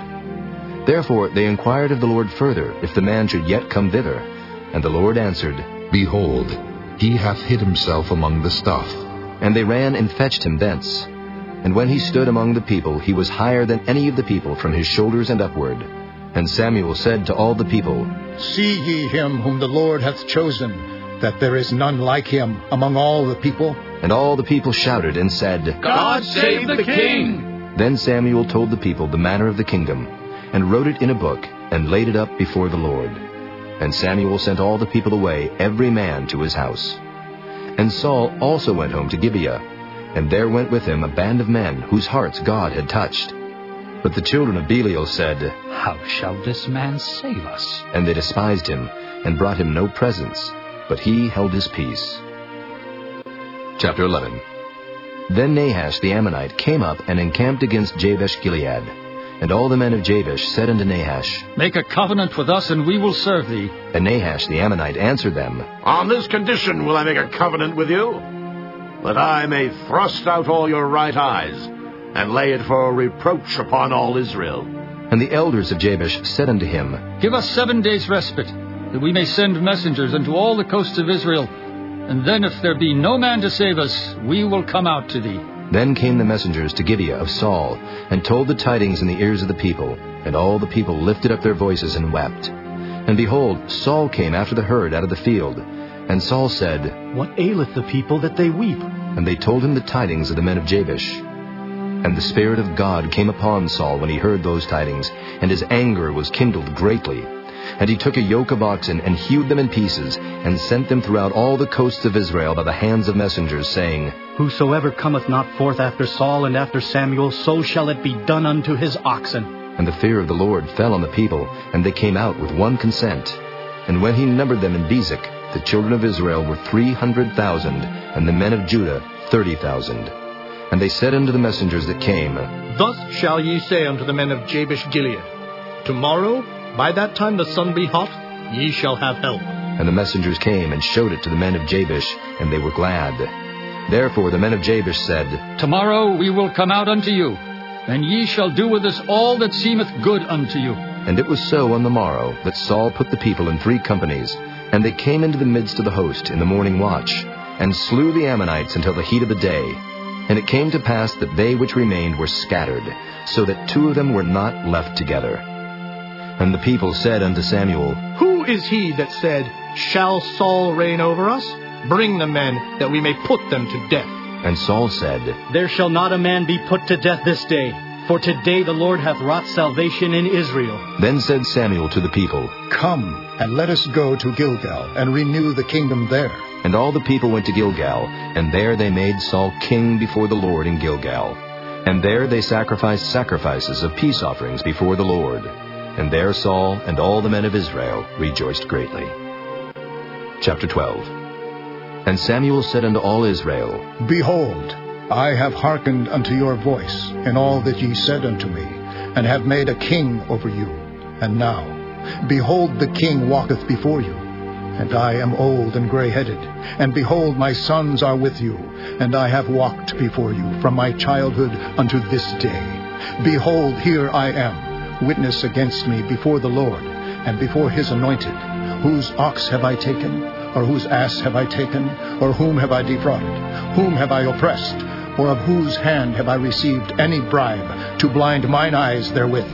found. Therefore they inquired of the Lord further, if the man should yet come thither. And the Lord answered, Behold, he hath hid himself among the stuff. And they ran and fetched him thence. And when he stood among the people, he was higher than any of the people from his shoulders and upward. And Samuel said to all the people, See ye him whom the Lord hath chosen, that there is none like him among all the people? And all the people shouted and said, God save the king! Then Samuel told the people the manner of the kingdom, and wrote it in a book, and laid it up before the Lord. And Samuel sent all the people away, every man to his house. And Saul also went home to Gibeah, and there went with him a band of men whose hearts God had touched. But the children of Belial said, How shall this man save us? And they despised him, and brought him no presents, but he held his peace. Chapter 11. Then Nahash the Ammonite came up and encamped against Jabesh-Gilead. And all the men of Jabesh said unto Nahash, Make a covenant with us, and we will serve thee. And Nahash the Ammonite answered them, On this condition will I make a covenant with you, that I may thrust out all your right eyes, and lay it for a reproach upon all Israel. And the elders of Jabesh said unto him, Give us 7 days' respite, that we may send messengers unto all the coasts of Israel. And then if there be no man to save us, we will come out to thee. Then came the messengers to Gibeah of Saul, and told the tidings in the ears of the people. And all the people lifted up their voices and wept. And behold, Saul came after the herd out of the field. And Saul said, What aileth the people that they weep? And they told him the tidings of the men of Jabesh. And the Spirit of God came upon Saul when he heard those tidings, and his anger was kindled greatly. And he took a yoke of oxen, and hewed them in pieces, and sent them throughout all the coasts of Israel by the hands of messengers, saying, Whosoever cometh not forth after Saul and after Samuel, so shall it be done unto his oxen. And the fear of the Lord fell on the people, and they came out with one consent. And when he numbered them in Bezek, the children of Israel were 300,000, and the men of Judah 30,000. And they said unto the messengers that came, Thus shall ye say unto the men of Jabesh-Gilead, Tomorrow, by that time the sun be hot, ye shall have help. And the messengers came and showed it to the men of Jabesh, and they were glad. Therefore the men of Jabesh said, Tomorrow we will come out unto you, and ye shall do with us all that seemeth good unto you. And it was so on the morrow that Saul put the people in 3 companies, and they came into the midst of the host in the morning watch, and slew the Ammonites until the heat of the day. And it came to pass that they which remained were scattered, so that 2 of them were not left together. And the people said unto Samuel, Who is he that said, Shall Saul reign over us? Bring the men, that we may put them to death. And Saul said, There shall not a man be put to death this day, for today the Lord hath wrought salvation in Israel. Then said Samuel to the people, Come, and let us go to Gilgal, and renew the kingdom there. And all the people went to Gilgal, and there they made Saul king before the Lord in Gilgal. And there they sacrificed sacrifices of peace offerings before the Lord. And there Saul and all the men of Israel rejoiced greatly. Chapter 12. And Samuel said unto all Israel, Behold, I have hearkened unto your voice in all that ye said unto me, and have made a king over you. And now, behold, the king walketh before you. And I am old and gray-headed, and behold, my sons are with you, and I have walked before you from my childhood unto this day. Behold, here I am, witness against me before the Lord, and before his anointed. Whose ox have I taken? Or whose ass have I taken? Or whom have I defrauded? Whom have I oppressed? Or of whose hand have I received any bribe to blind mine eyes therewith?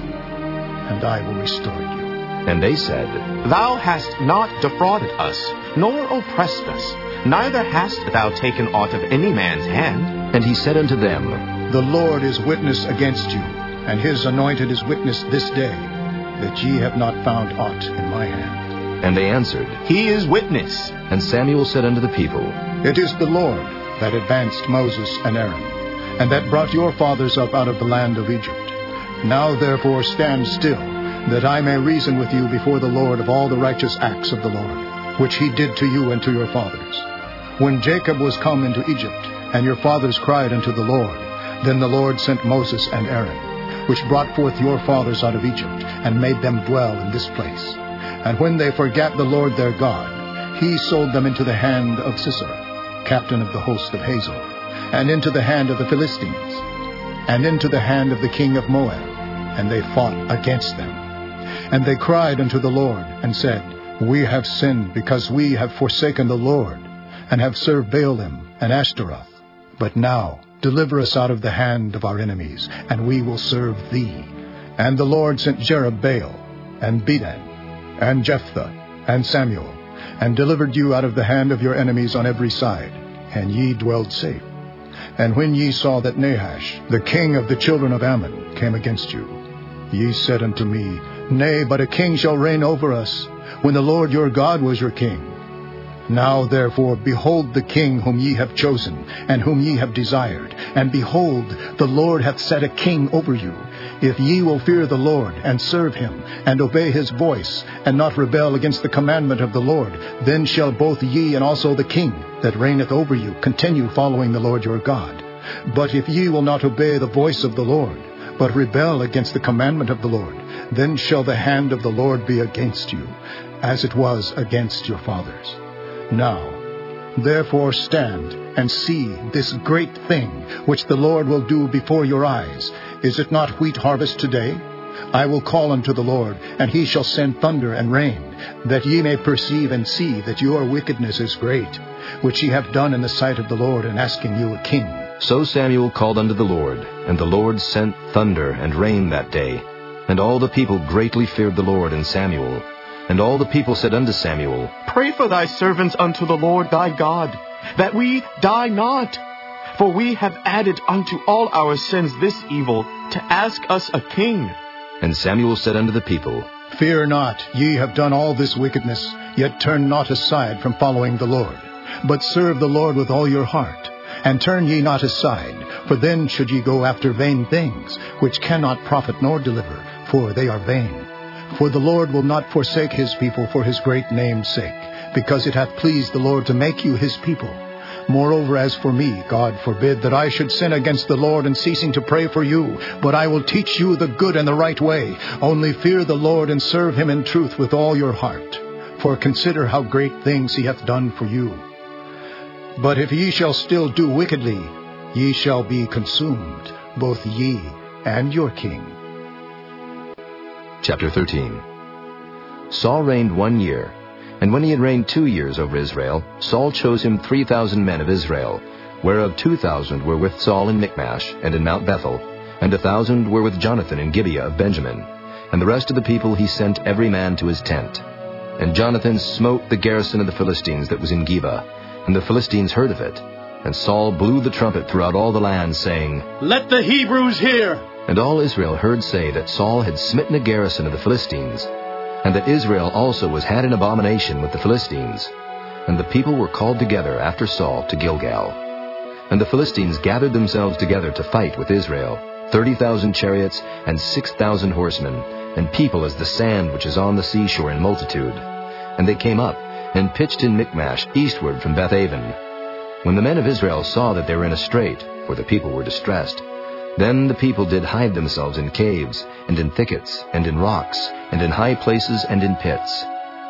And I will restore you. And they said, Thou hast not defrauded us, nor oppressed us, neither hast thou taken aught of any man's hand. And he said unto them, The Lord is witness against you, and his anointed is witness this day, that ye have not found aught in my hand. And they answered, He is witness. And Samuel said unto the people, It is the Lord that advanced Moses and Aaron, and that brought your fathers up out of the land of Egypt. Now therefore stand still, that I may reason with you before the Lord of all the righteous acts of the Lord, which he did to you and to your fathers. When Jacob was come into Egypt, and your fathers cried unto the Lord, then the Lord sent Moses and Aaron, which brought forth your fathers out of Egypt, and made them dwell in this place. And when they forgat the Lord their God, he sold them into the hand of Sisera, captain of the host of Hazor, and into the hand of the Philistines, and into the hand of the king of Moab, and they fought against them. And they cried unto the Lord, and said, We have sinned, because we have forsaken the Lord, and have served Baalim and Ashtaroth. But now deliver us out of the hand of our enemies, and we will serve thee. And the Lord sent Jerubbaal, and Bedan, and Jephthah, and Samuel, and delivered you out of the hand of your enemies on every side, and ye dwelled safe. And when ye saw that Nahash, the king of the children of Ammon, came against you, ye said unto me, Nay, but a king shall reign over us, when the Lord your God was your king. Now therefore behold the king whom ye have chosen, and whom ye have desired, and behold, the Lord hath set a king over you. If ye will fear the Lord, and serve him, and obey his voice, and not rebel against the commandment of the Lord, then shall both ye and also the king that reigneth over you continue following the Lord your God. But if ye will not obey the voice of the Lord, but rebel against the commandment of the Lord, then shall the hand of the Lord be against you, as it was against your fathers. Now, therefore stand and see this great thing which the Lord will do before your eyes. Is it not wheat harvest today? I will call unto the Lord, and he shall send thunder and rain, that ye may perceive and see that your wickedness is great, which ye have done in the sight of the Lord in asking you a king. So Samuel called unto the Lord, and the Lord sent thunder and rain that day. And all the people greatly feared the Lord and Samuel. And all the people said unto Samuel, Pray for thy servants unto the Lord thy God, that we die not. For we have added unto all our sins this evil, to ask us a king. And Samuel said unto the people, Fear not, ye have done all this wickedness, yet turn not aside from following the Lord, but serve the Lord with all your heart. And turn ye not aside, for then should ye go after vain things, which cannot profit nor deliver, for they are vain. For the Lord will not forsake his people for his great name's sake, because it hath pleased the Lord to make you his people. Moreover, as for me, God forbid that I should sin against the Lord in ceasing to pray for you, but I will teach you the good and the right way. Only fear the Lord and serve him in truth with all your heart. For consider how great things he hath done for you. But if ye shall still do wickedly, ye shall be consumed, both ye and your king. Chapter 13. Saul reigned 1 year, and when he had reigned 2 years over Israel, Saul chose him 3,000 men of Israel, whereof 2,000 were with Saul in Michmash and in Mount Bethel, and 1,000 were with Jonathan in Gibeah of Benjamin. And the rest of the people he sent every man to his tent. And Jonathan smote the garrison of the Philistines that was in Geba, and the Philistines heard of it. And Saul blew the trumpet throughout all the land, saying, Let the Hebrews hear! And all Israel heard say that Saul had smitten a garrison of the Philistines, and that Israel also was had an abomination with the Philistines. And the people were called together after Saul to Gilgal. And the Philistines gathered themselves together to fight with Israel, 30,000 chariots and 6,000 horsemen, and people as the sand which is on the seashore in multitude. And they came up, and pitched in Michmash eastward from Bethaven. When the men of Israel saw that they were in a strait, for the people were distressed, then the people did hide themselves in caves, and in thickets, and in rocks, and in high places, and in pits.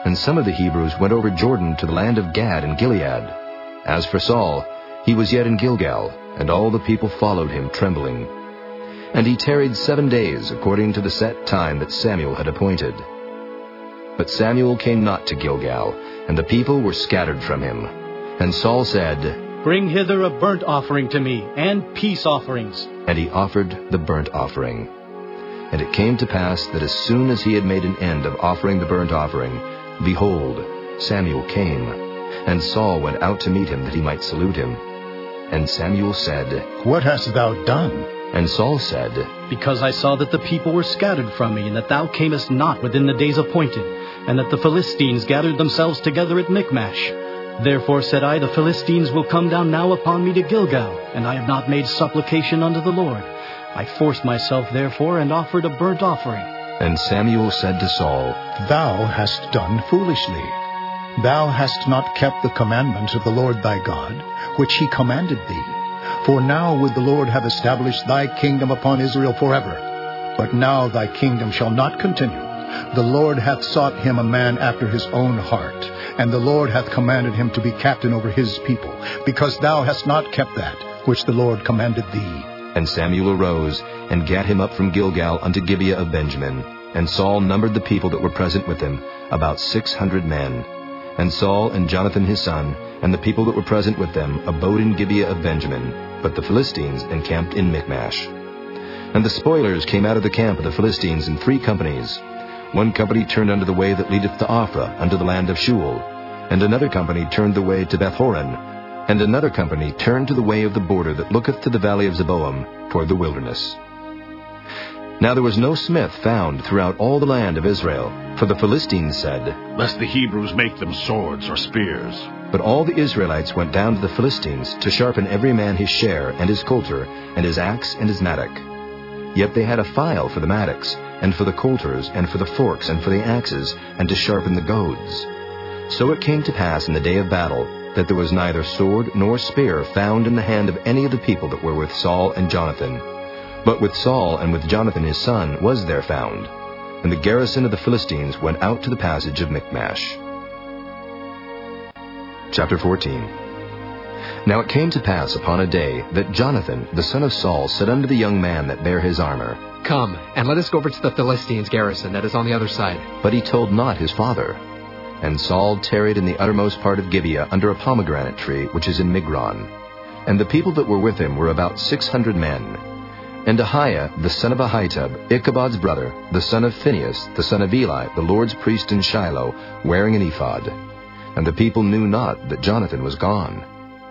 And some of the Hebrews went over Jordan to the land of Gad and Gilead. As for Saul, he was yet in Gilgal, and all the people followed him trembling. And he tarried 7 days, according to the set time that Samuel had appointed. But Samuel came not to Gilgal, and the people were scattered from him. And Saul said, Bring hither a burnt offering to me, and peace offerings. And he offered the burnt offering. And it came to pass that as soon as he had made an end of offering the burnt offering, behold, Samuel came. And Saul went out to meet him, that he might salute him. And Samuel said, What hast thou done? And Saul said, Because I saw that the people were scattered from me, and that thou camest not within the days appointed, and that the Philistines gathered themselves together at Michmash. Therefore said I, The Philistines will come down now upon me to Gilgal, and I have not made supplication unto the Lord. I forced myself therefore, and offered a burnt offering. And Samuel said to Saul, Thou hast done foolishly. Thou hast not kept the commandments of the Lord thy God, which he commanded thee. For now would the Lord have established thy kingdom upon Israel forever. But now thy kingdom shall not continue. The Lord hath sought him a man after his own heart, and the Lord hath commanded him to be captain over his people, because thou hast not kept that which the Lord commanded thee. And Samuel arose, and gat him up from Gilgal unto Gibeah of Benjamin. And Saul numbered the people that were present with him, about 600 men. And Saul and Jonathan his son, and the people that were present with them, abode in Gibeah of Benjamin, but the Philistines encamped in Michmash. And the spoilers came out of the camp of the Philistines in 3 companies. One company turned unto the way that leadeth to Ophrah, unto the land of Shual. And another company turned the way to Bethhoron. And another company turned to the way of the border that looketh to the valley of Zeboam, toward the wilderness. Now there was no smith found throughout all the land of Israel, for the Philistines said, Lest the Hebrews make them swords or spears. But all the Israelites went down to the Philistines to sharpen every man his share, and his coulter, and his axe, and his mattock. Yet they had a file for the mattocks, and for the coulters, and for the forks, and for the axes, and to sharpen the goads. So it came to pass in the day of battle, that there was neither sword nor spear found in the hand of any of the people that were with Saul and Jonathan. But with Saul and with Jonathan his son was there found. And the garrison of the Philistines went out to the passage of Michmash. Chapter 14. Now it came to pass upon a day that Jonathan the son of Saul said unto the young man that bare his armor, Come, and let us go over to the Philistines' garrison that is on the other side. But he told not his father. And Saul tarried in the uttermost part of Gibeah under a pomegranate tree which is in Migron. And the people that were with him were about 600 men. And Ahiah the son of Ahitub, Ichabod's brother, the son of Phinehas, the son of Eli, the Lord's priest in Shiloh, wearing an ephod. And the people knew not that Jonathan was gone.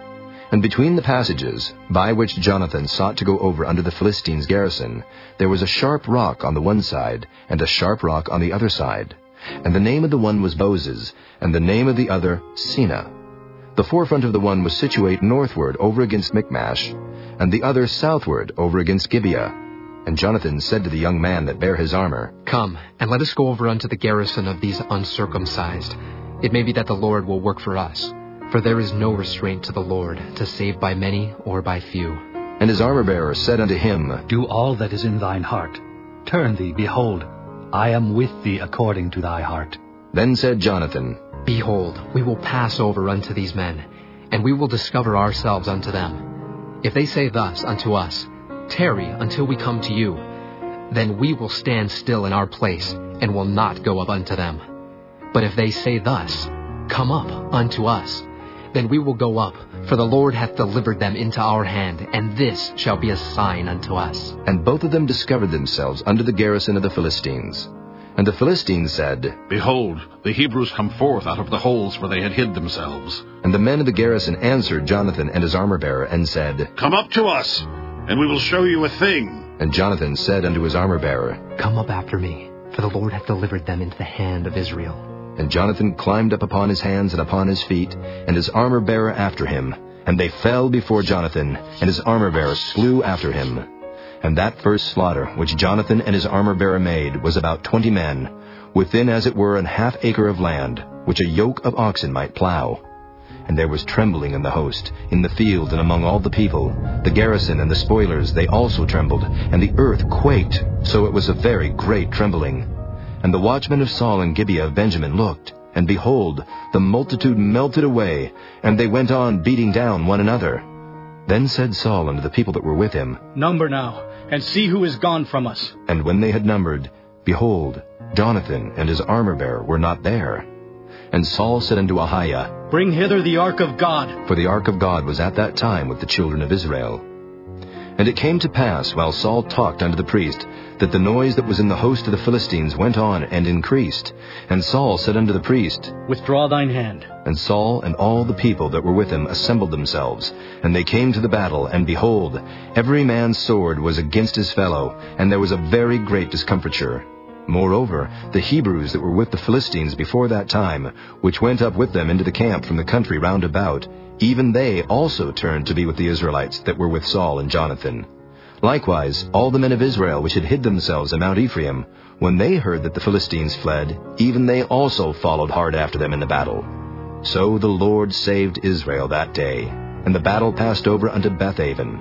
And between the passages, by which Jonathan sought to go over unto the Philistines' garrison, there was a sharp rock on the one side, and a sharp rock on the other side. And the name of the one was Boses, and the name of the other Seneh. The forefront of the one was situate northward over against Michmash, and the other southward over against Gibeah. And Jonathan said to the young man that bare his armor, Come, and let us go over unto the garrison of these uncircumcised. It may be that the Lord will work for us. For there is no restraint to the Lord, to save by many or by few. And his armor-bearer said unto him, Do all that is in thine heart. Turn thee, behold, I am with thee according to thy heart. Then said Jonathan, Behold, we will pass over unto these men, and we will discover ourselves unto them. If they say thus unto us, Tarry until we come to you, then we will stand still in our place, and will not go up unto them. But if they say thus, Come up unto us, then we will go up, for the Lord hath delivered them into our hand, and this shall be a sign unto us. And both of them discovered themselves unto the garrison of the Philistines. And the Philistines said, Behold, the Hebrews come forth out of the holes where they had hid themselves. And the men of the garrison answered Jonathan and his armor-bearer, and said, Come up to us, and we will show you a thing. And Jonathan said unto his armor-bearer, Come up after me, for the Lord hath delivered them into the hand of Israel. And Jonathan climbed up upon his hands and upon his feet, and his armor-bearer after him. And they fell before Jonathan, and his armor-bearer slew after him. And that first slaughter which Jonathan and his armor-bearer made was about 20 men, within as it were an half acre of land, which a yoke of oxen might plow. And there was trembling in the host, in the field and among all the people. The garrison and the spoilers, they also trembled, and the earth quaked, so it was a very great trembling. And the watchmen of Saul and Gibeah of Benjamin looked, and behold, the multitude melted away, and they went on beating down one another. Then said Saul unto the people that were with him, Number now, and see who is gone from us. And when they had numbered, behold, Jonathan and his armor-bearer were not there. And Saul said unto Ahiah, Bring hither the ark of God. For the ark of God was at that time with the children of Israel. And it came to pass, while Saul talked unto the priest, that the noise that was in the host of the Philistines went on and increased. And Saul said unto the priest, Withdraw thine hand. And Saul and all the people that were with him assembled themselves, and they came to the battle, and behold, every man's sword was against his fellow, and there was a very great discomfiture. Moreover, the Hebrews that were with the Philistines before that time, which went up with them into the camp from the country round about, even they also turned to be with the Israelites that were with Saul and Jonathan. Likewise, all the men of Israel which had hid themselves in Mount Ephraim, when they heard that the Philistines fled, even they also followed hard after them in the battle. So the Lord saved Israel that day, and the battle passed over unto Bethaven.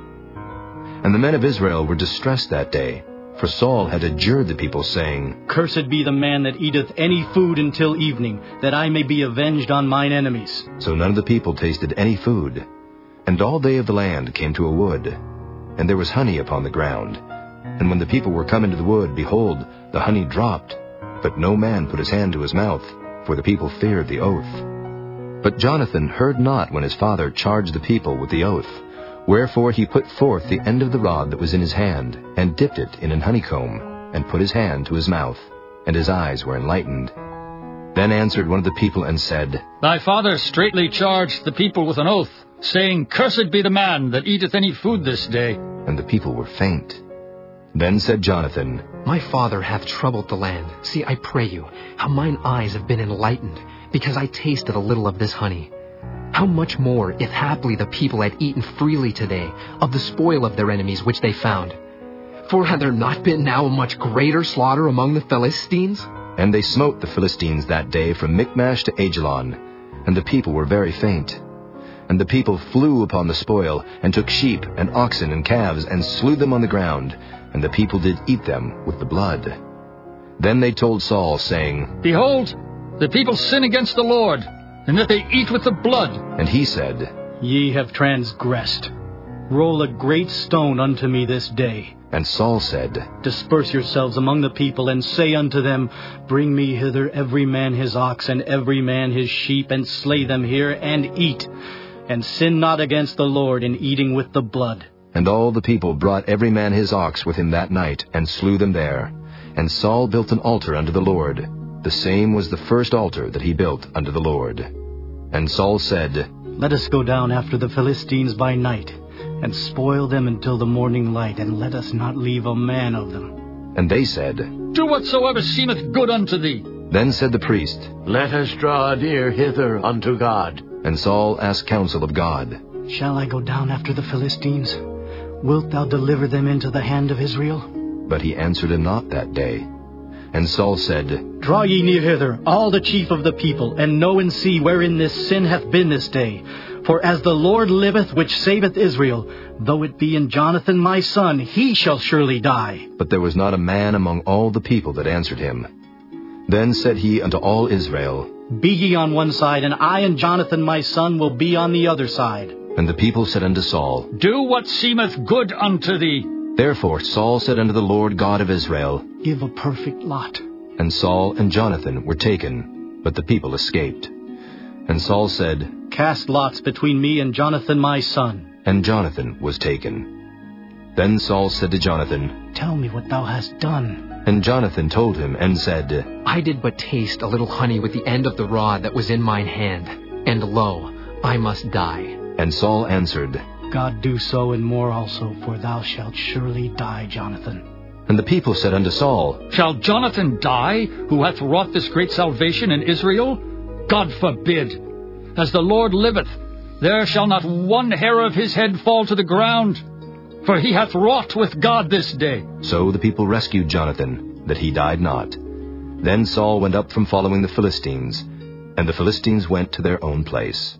And the men of Israel were distressed that day, for Saul had adjured the people, saying, Cursed be the man that eateth any food until evening, that I may be avenged on mine enemies. So none of the people tasted any food. And all they of the land came to a wood, and there was honey upon the ground. And when the people were come into the wood, behold, the honey dropped, but no man put his hand to his mouth, for the people feared the oath. But Jonathan heard not when his father charged the people with the oath. Wherefore he put forth the end of the rod that was in his hand, and dipped it in an honeycomb, and put his hand to his mouth, and his eyes were enlightened. Then answered one of the people and said, Thy father straitly charged the people with an oath, saying, Cursed be the man that eateth any food this day. And the people were faint. Then said Jonathan, My father hath troubled the land. See, I pray you, how mine eyes have been enlightened, because I tasted a little of this honey. How much more, if haply the people had eaten freely today of the spoil of their enemies which they found? For had there not been now a much greater slaughter among the Philistines? And they smote the Philistines that day from Michmash to Aijalon, and the people were very faint. And the people flew upon the spoil, and took sheep and oxen and calves, and slew them on the ground, and the people did eat them with the blood. Then they told Saul, saying, Behold, the people sin against the Lord, and that they eat with the blood. And he said, Ye have transgressed. Roll a great stone unto me this day. And Saul said, Disperse yourselves among the people, and say unto them, Bring me hither every man his ox, and every man his sheep, and slay them here, and eat. And sin not against the Lord in eating with the blood. And all the people brought every man his ox with him that night, and slew them there. And Saul built an altar unto the Lord. The same was the first altar that he built unto the Lord. And Saul said, Let us go down after the Philistines by night, and spoil them until the morning light, and let us not leave a man of them. And they said, Do whatsoever seemeth good unto thee. Then said the priest, Let us draw near hither unto God. And Saul asked counsel of God, Shall I go down after the Philistines? Wilt thou deliver them into the hand of Israel? But he answered him not that day. And Saul said, Draw ye near hither, all the chief of the people, and know and see wherein this sin hath been this day. For as the Lord liveth, which saveth Israel, though it be in Jonathan my son, he shall surely die. But there was not a man among all the people that answered him. Then said he unto all Israel, Be ye on one side, and I and Jonathan my son will be on the other side. And the people said unto Saul, Do what seemeth good unto thee. Therefore Saul said unto the Lord God of Israel, Give a perfect lot. And Saul and Jonathan were taken, but the people escaped. And Saul said, Cast lots between me and Jonathan my son. And Jonathan was taken. Then Saul said to Jonathan, Tell me what thou hast done. And Jonathan told him, and said, I did but taste a little honey with the end of the rod that was in mine hand, and lo, I must die. And Saul answered, God do so and more also, for thou shalt surely die, Jonathan. And the people said unto Saul, Shall Jonathan die, who hath wrought this great salvation in Israel? God forbid. As the Lord liveth, there shall not one hair of his head fall to the ground, for he hath wrought with God this day. So the people rescued Jonathan, that he died not. Then Saul went up from following the Philistines, and the Philistines went to their own place.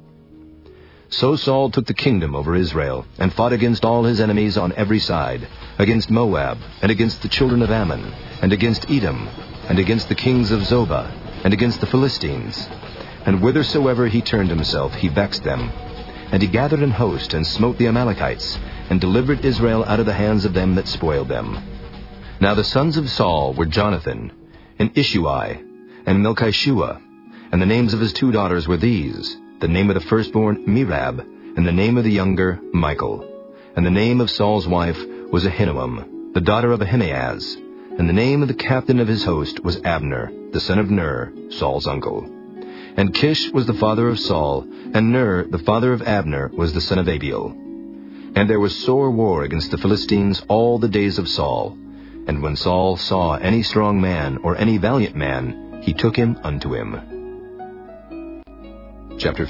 So Saul took the kingdom over Israel, and fought against all his enemies on every side, against Moab, and against the children of Ammon, and against Edom, and against the kings of Zobah, and against the Philistines. And whithersoever he turned himself, he vexed them. And he gathered an host, and smote the Amalekites, and delivered Israel out of the hands of them that spoiled them. Now the sons of Saul were Jonathan, and Ishuai, and Melchishua. And the names of his 2 daughters were these: the name of the firstborn Merab, and the name of the younger Michal. And the name of Saul's wife was Ahinoam, the daughter of Ahimaaz. And the name of the captain of his host was Abner, the son of Ner, Saul's uncle. And Kish was the father of Saul, and Ner, the father of Abner, was the son of Abiel. And there was sore war against the Philistines all the days of Saul. And when Saul saw any strong man or any valiant man, he took him unto him. Chapter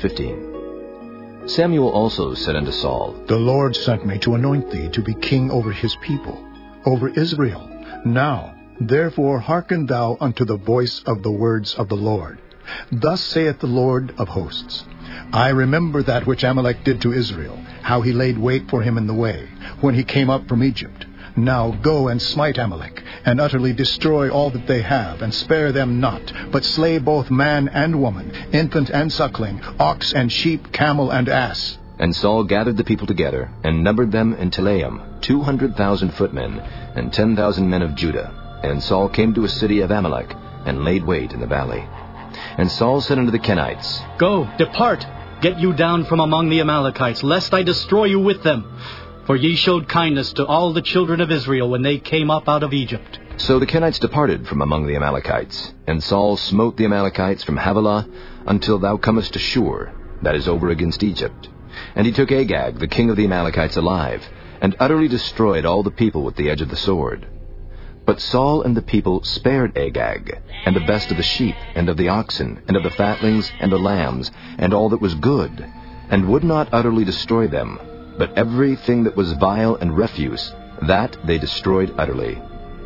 15. Samuel also said unto Saul, The Lord sent me to anoint thee to be king over his people, over Israel. Now, therefore, hearken thou unto the voice of the words of the Lord. Thus saith the Lord of hosts, I remember that which Amalek did to Israel, how he laid wait for him in the way, when he came up from Egypt. Now go and smite Amalek, and utterly destroy all that they have, and spare them not, but slay both man and woman, infant and suckling, ox and sheep, camel and ass. And Saul gathered the people together, and numbered them in Telaim, 200,000 footmen, and 10,000 men of Judah. And Saul came to a city of Amalek, and laid wait in the valley. And Saul said unto the Kenites, Go, depart, get you down from among the Amalekites, lest I destroy you with them. For ye showed kindness to all the children of Israel when they came up out of Egypt. So the Kenites departed from among the Amalekites. And Saul smote the Amalekites from Havilah until thou comest to Shur, that is over against Egypt. And he took Agag, the king of the Amalekites, alive, and utterly destroyed all the people with the edge of the sword. But Saul and the people spared Agag, and the best of the sheep, and of the oxen, and of the fatlings, and the lambs, and all that was good, and would not utterly destroy them, but everything that was vile and refuse, that they destroyed utterly.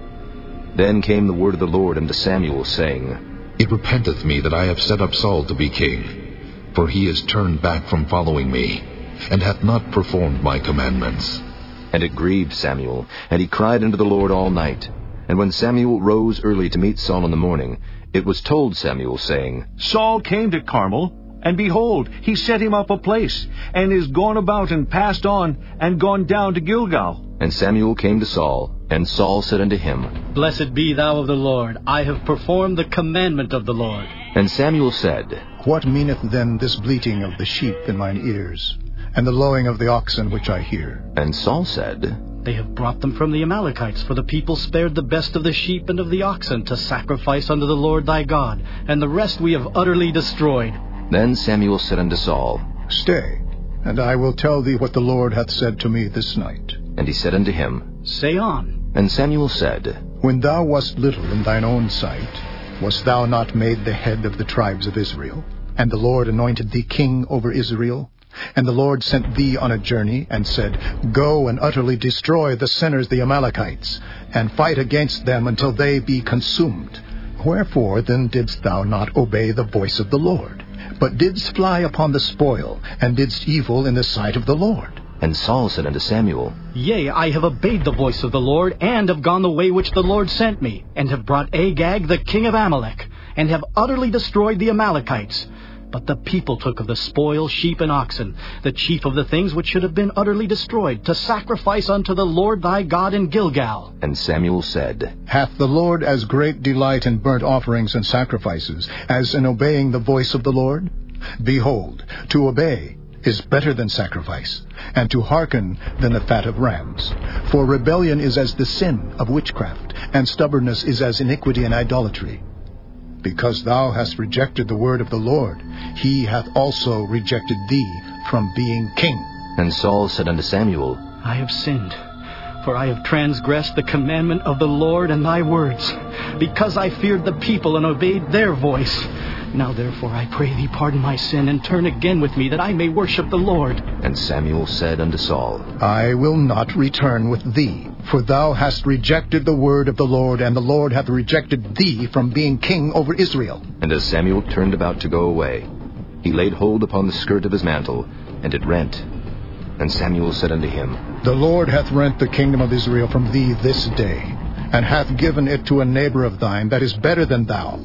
Then came the word of the Lord unto Samuel, saying, It repenteth me that I have set up Saul to be king, for he is turned back from following me, and hath not performed my commandments. And it grieved Samuel, and he cried unto the Lord all night. And when Samuel rose early to meet Saul in the morning, it was told Samuel, saying, Saul came to Carmel, and behold, he set him up a place, and is gone about and passed on, and gone down to Gilgal. And Samuel came to Saul, and Saul said unto him, Blessed be thou of the Lord, I have performed the commandment of the Lord. And Samuel said, What meaneth then this bleating of the sheep in mine ears, and the lowing of the oxen which I hear? And Saul said, They have brought them from the Amalekites, for the people spared the best of the sheep and of the oxen to sacrifice unto the Lord thy God, and the rest we have utterly destroyed. Then Samuel said unto Saul, Stay, and I will tell thee what the Lord hath said to me this night. And he said unto him, Say on. And Samuel said, When thou wast little in thine own sight, wast thou not made the head of the tribes of Israel? And the Lord anointed thee king over Israel? And the Lord sent thee on a journey, and said, Go and utterly destroy the sinners the Amalekites, and fight against them until they be consumed. Wherefore then didst thou not obey the voice of the Lord, but didst fly upon the spoil, and didst evil in the sight of the Lord? And Saul said unto Samuel, Yea, I have obeyed the voice of the Lord, and have gone the way which the Lord sent me, and have brought Agag the king of Amalek, and have utterly destroyed the Amalekites. But the people took of the spoil sheep and oxen, the chief of the things which should have been utterly destroyed, to sacrifice unto the Lord thy God in Gilgal. And Samuel said, Hath the Lord as great delight in burnt offerings and sacrifices, as in obeying the voice of the Lord? Behold, to obey is better than sacrifice, and to hearken than the fat of rams. For rebellion is as the sin of witchcraft, and stubbornness is as iniquity and idolatry. Because thou hast rejected the word of the Lord, he hath also rejected thee from being king. And Saul said unto Samuel, I have sinned, for I have transgressed the commandment of the Lord and thy words, because I feared the people and obeyed their voice. Now therefore I pray thee pardon my sin, and turn again with me, that I may worship the Lord. And Samuel said unto Saul, I will not return with thee, for thou hast rejected the word of the Lord, and the Lord hath rejected thee from being king over Israel. And as Samuel turned about to go away, he laid hold upon the skirt of his mantle, and it rent. And Samuel said unto him, The Lord hath rent the kingdom of Israel from thee this day, and hath given it to a neighbor of thine that is better than thou.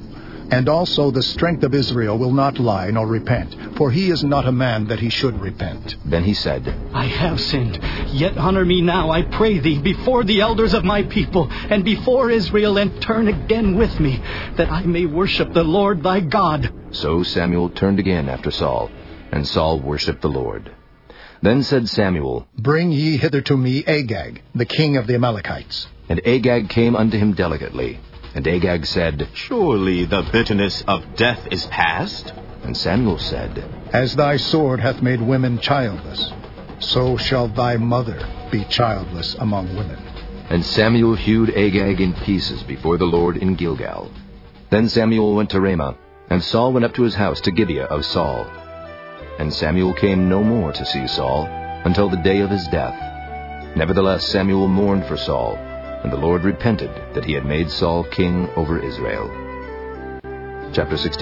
And also the strength of Israel will not lie nor repent, for he is not a man that he should repent. Then he said, I have sinned, yet honor me now, I pray thee, before the elders of my people, and before Israel, and turn again with me, that I may worship the Lord thy God. So Samuel turned again after Saul, and Saul worshipped the Lord. Then said Samuel, Bring ye hither to me Agag, the king of the Amalekites. And Agag came unto him delicately. And Agag said, Surely the bitterness of death is past? And Samuel said, As thy sword hath made women childless, so shall thy mother be childless among women. And Samuel hewed Agag in pieces before the Lord in Gilgal. Then Samuel went to Ramah, and Saul went up to his house to Gibeah of Saul. And Samuel came no more to see Saul until the day of his death. Nevertheless Samuel mourned for Saul, and the Lord repented that he had made Saul king over Israel. Chapter 16.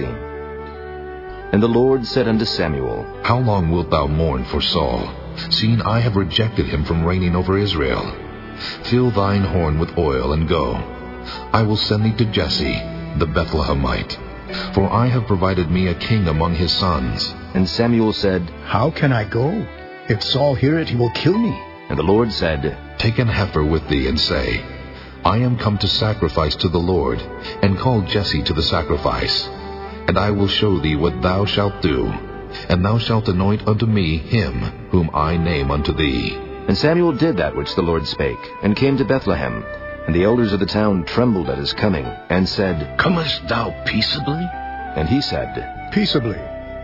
And the Lord said unto Samuel, How long wilt thou mourn for Saul, seeing I have rejected him from reigning over Israel? Fill thine horn with oil, and go. I will send thee to Jesse, the Bethlehemite, for I have provided me a king among his sons. And Samuel said, How can I go? If Saul hear it, he will kill me. And the Lord said, Take an heifer with thee, and say, I am come to sacrifice to the Lord, and call Jesse to the sacrifice. And I will show thee what thou shalt do, and thou shalt anoint unto me him whom I name unto thee. And Samuel did that which the Lord spake, and came to Bethlehem. And the elders of the town trembled at his coming, and said, Comest thou peaceably? And he said, Peaceably.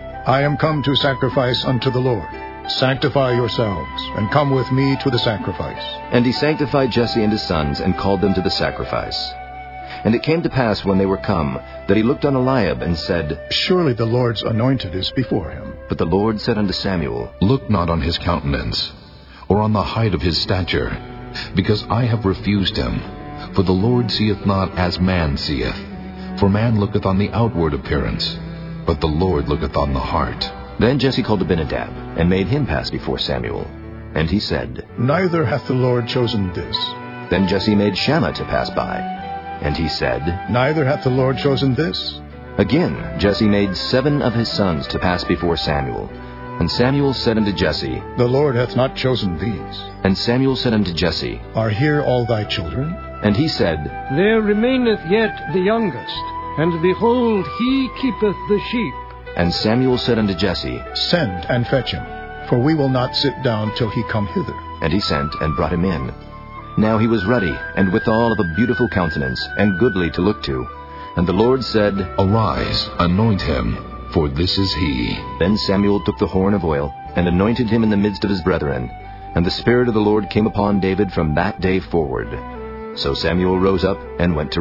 I am come to sacrifice unto the Lord. Sanctify yourselves, and come with me to the sacrifice. And he sanctified Jesse and his sons, and called them to the sacrifice. And it came to pass, when they were come, that he looked on Eliab, and said, Surely the Lord's anointed is before him. But the Lord said unto Samuel, Look not on his countenance, or on the height of his stature, because I have refused him. For the Lord seeth not as man seeth. For man looketh on the outward appearance, but the Lord looketh on the heart. Then Jesse called Abinadab, and made him pass before Samuel. And he said, Neither hath the Lord chosen this. Then Jesse made Shammah to pass by. And he said, Neither hath the Lord chosen this. Again Jesse made 7 of his sons to pass before Samuel. And Samuel said unto Jesse, The Lord hath not chosen these. And Samuel said unto Jesse, Are here all thy children? And he said, There remaineth yet the youngest, and behold, he keepeth the sheep. And Samuel said unto Jesse, Send and fetch him, for we will not sit down till he come hither. And he sent, and brought him in. Now he was ruddy, and withal of a beautiful countenance, and goodly to look to. And the Lord said, Arise, anoint him, for this is he. Then Samuel took the horn of oil, and anointed him in the midst of his brethren. And the Spirit of the Lord came upon David from that day forward. So Samuel rose up, and went to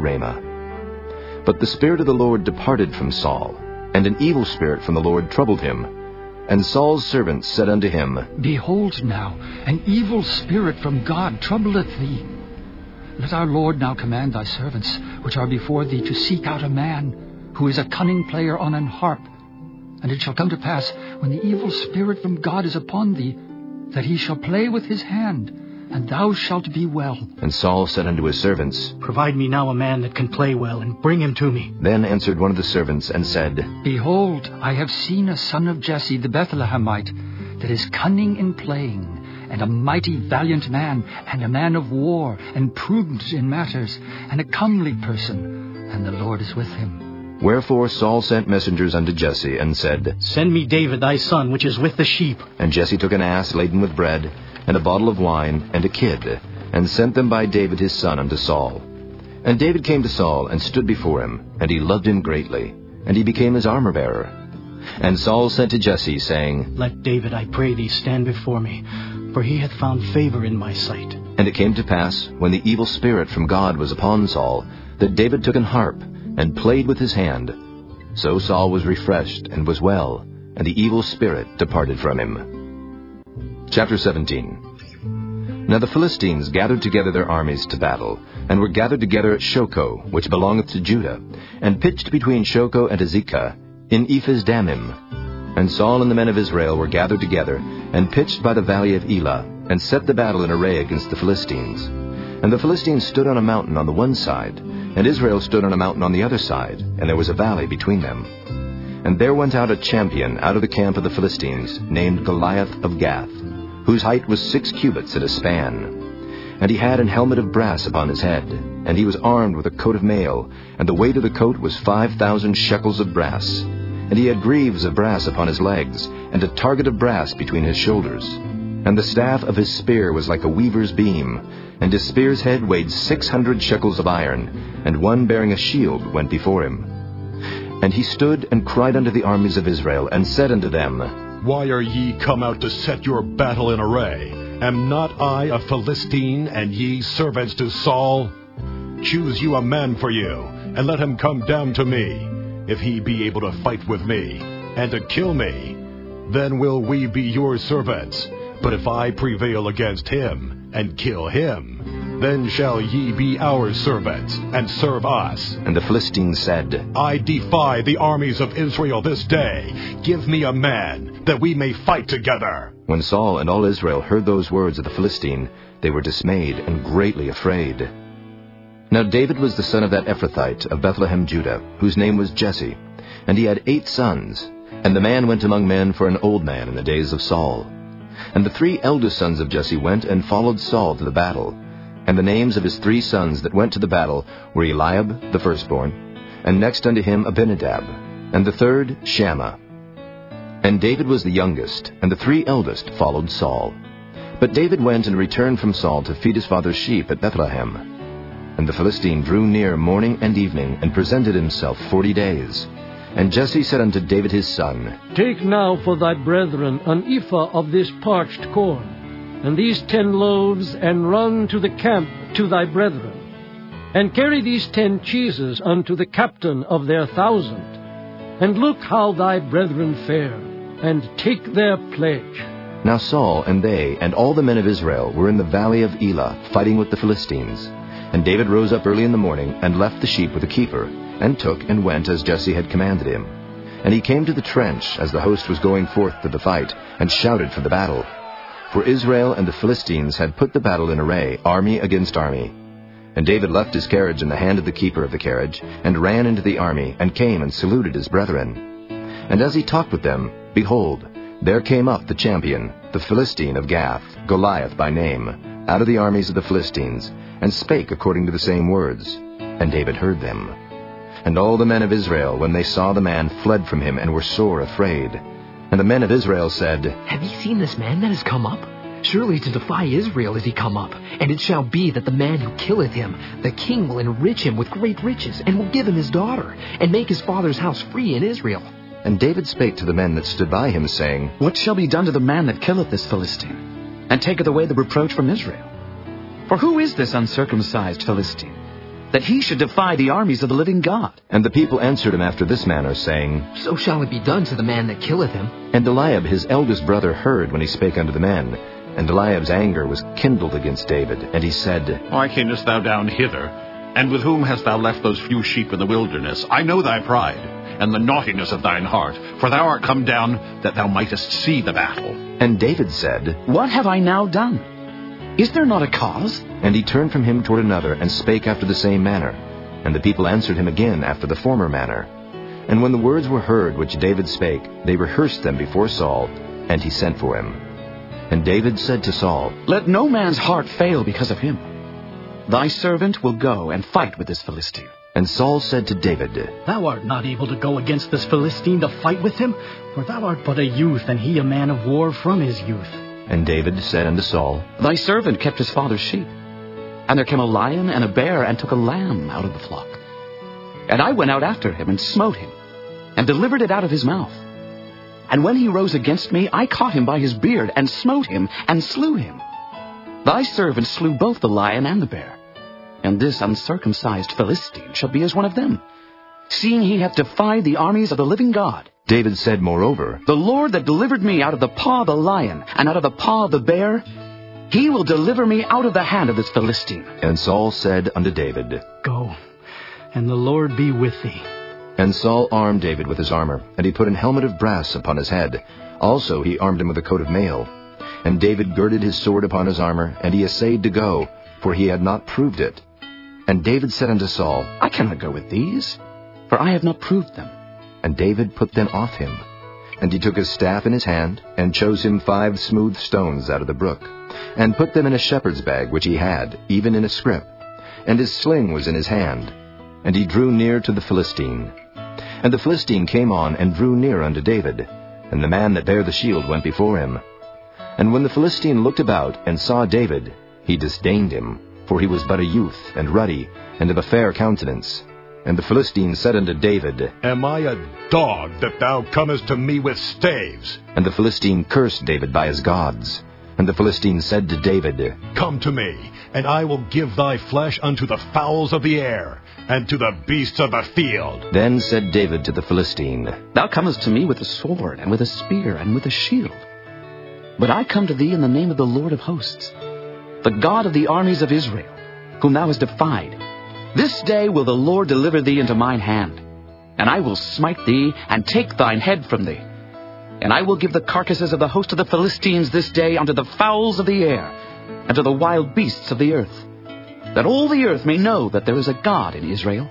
Ramah. But the Spirit of the Lord departed from Saul, and an evil spirit from the Lord troubled him. And Saul's servants said unto him, Behold now, an evil spirit from God troubleth thee. Let our Lord now command thy servants, which are before thee, to seek out a man, who is a cunning player on an harp. And it shall come to pass, when the evil spirit from God is upon thee, that he shall play with his hand, and thou shalt be well. And Saul said unto his servants, Provide me now a man that can play well, and bring him to me. Then answered one of the servants, and said, Behold, I have seen a son of Jesse the Bethlehemite, that is cunning in playing, and a mighty valiant man, and a man of war, and prudent in matters, and a comely person, and the Lord is with him. Wherefore Saul sent messengers unto Jesse, and said, Send me David thy son, which is with the sheep. And Jesse took an ass laden with bread, and a bottle of wine, and a kid, and sent them by David his son unto Saul. And David came to Saul, and stood before him, and he loved him greatly, and he became his armor-bearer. And Saul sent to Jesse, saying, Let David, I pray thee, stand before me, for he hath found favor in my sight. And it came to pass, when the evil spirit from God was upon Saul, that David took an harp, and played with his hand. So Saul was refreshed, and was well, and the evil spirit departed from him. Chapter 17. Now the Philistines gathered together their armies to battle, and were gathered together at Shochoh, which belongeth to Judah, and pitched between Shochoh and Azekah, in Ephes-dammim. And Saul and the men of Israel were gathered together, and pitched by the valley of Elah, and set the battle in array against the Philistines. And the Philistines stood on a mountain on the one side, And Israel stood on a mountain on the other side, and there was a valley between them. And there went out a champion out of the camp of the Philistines, named Goliath of Gath, whose height was 6 cubits and a span. And he had an helmet of brass upon his head, and he was armed with a coat of mail, and the weight of the coat was 5,000 shekels of brass. And he had greaves of brass upon his legs, and a target of brass between his shoulders. And the staff of his spear was like a weaver's beam, and his spear's head weighed 600 shekels of iron, and one bearing a shield went before him. And he stood and cried unto the armies of Israel, and said unto them, Why are ye come out to set your battle in array? Am not I a Philistine, and ye servants to Saul? Choose you a man for you, and let him come down to me. If he be able to fight with me, and to kill me, then will we be your servants. But if I prevail against him, and kill him, then shall ye be our servants, and serve us. And the Philistines said, I defy the armies of Israel this day. Give me a man, that we may fight together. When Saul and all Israel heard those words of the Philistine, they were dismayed and greatly afraid. Now David was the son of that Ephrathite of Bethlehem, Judah, whose name was Jesse, and he had 8 sons. And the man went among men for an old man in the days of Saul. And the 3 eldest sons of Jesse went and followed Saul to the battle. And the names of his 3 sons that went to the battle were Eliab the firstborn, and next unto him Abinadab, and the third Shammah. And David was the youngest, and the 3 eldest followed Saul. But David went and returned from Saul to feed his father's sheep at Bethlehem. And the Philistine drew near morning and evening, and presented himself 40 days. And Jesse said unto David his son, Take now for thy brethren an ephah of this parched corn, and these 10 loaves, and run to the camp to thy brethren. And carry these 10 cheeses unto the captain of their 1,000. And look how thy brethren fare, and take their pledge. Now Saul and they and all the men of Israel were in the valley of Elah, fighting with the Philistines. And David rose up early in the morning, and left the sheep with the keeper, and took and went as Jesse had commanded him. And he came to the trench as the host was going forth to the fight, and shouted for the battle. For Israel and the Philistines had put the battle in array, army against army. And David left his carriage in the hand of the keeper of the carriage, and ran into the army, and came and saluted his brethren. And as he talked with them, behold, there came up the champion, the Philistine of Gath, Goliath by name, out of the armies of the Philistines, and spake according to the same words. And David heard them. And all the men of Israel, when they saw the man, fled from him, and were sore afraid. And the men of Israel said, Have ye seen this man that is come up? Surely to defy Israel is he come up. And it shall be that the man who killeth him, the king will enrich him with great riches, and will give him his daughter, and make his father's house free in Israel. And David spake to the men that stood by him, saying, What shall be done to the man that killeth this Philistine, and taketh away the reproach from Israel? For who is this uncircumcised Philistine, that he should defy the armies of the living God? And the people answered him after this manner, saying, So shall it be done to the man that killeth him. And Eliab his eldest brother heard when he spake unto the men. And Eliab's anger was kindled against David, and he said, Why camest thou down hither? And with whom hast thou left those few sheep in the wilderness? I know thy pride, and the naughtiness of thine heart, for thou art come down that thou mightest see the battle. And David said, What have I now done? Is there not a cause? And he turned from him toward another, and spake after the same manner. And the people answered him again after the former manner. And when the words were heard which David spake, they rehearsed them before Saul, and he sent for him. And David said to Saul, Let no man's heart fail because of him. Thy servant will go and fight with this Philistine. And Saul said to David, Thou art not able to go against this Philistine to fight with him, for thou art but a youth, and he a man of war from his youth. And David said unto Saul, Thy servant kept his father's sheep. And there came a lion and a bear, and took a lamb out of the flock. And I went out after him, and smote him, and delivered it out of his mouth. And when he rose against me, I caught him by his beard, and smote him, and slew him. Thy servant slew both the lion and the bear. And this uncircumcised Philistine shall be as one of them, seeing he hath defied the armies of the living God. David said moreover, The Lord that delivered me out of the paw of the lion, and out of the paw of the bear, he will deliver me out of the hand of this Philistine. And Saul said unto David, Go, and the Lord be with thee. And Saul armed David with his armor, and he put an helmet of brass upon his head. Also he armed him with a coat of mail. And David girded his sword upon his armor, and he essayed to go, for he had not proved it. And David said unto Saul, I cannot go with these, for I have not proved them. And David put them off him. And he took his staff in his hand, and chose him 5 smooth stones out of the brook, and put them in a shepherd's bag which he had, even in a scrip. And his sling was in his hand. And he drew near to the Philistine. And the Philistine came on and drew near unto David, and the man that bare the shield went before him. And when the Philistine looked about and saw David, he disdained him, for he was but a youth, and ruddy, and of a fair countenance. And the Philistine said unto David, Am I a dog that thou comest to me with staves? And the Philistine cursed David by his gods. And the Philistine said to David, Come to me, and I will give thy flesh unto the fowls of the air, and to the beasts of the field. Then said David to the Philistine, Thou comest to me with a sword, and with a spear, and with a shield. But I come to thee in the name of the Lord of hosts, the God of the armies of Israel, whom thou hast defied. This day will the Lord deliver thee into mine hand, and I will smite thee, and take thine head from thee. And I will give the carcasses of the host of the Philistines this day unto the fowls of the air, and to the wild beasts of the earth, that all the earth may know that there is a God in Israel.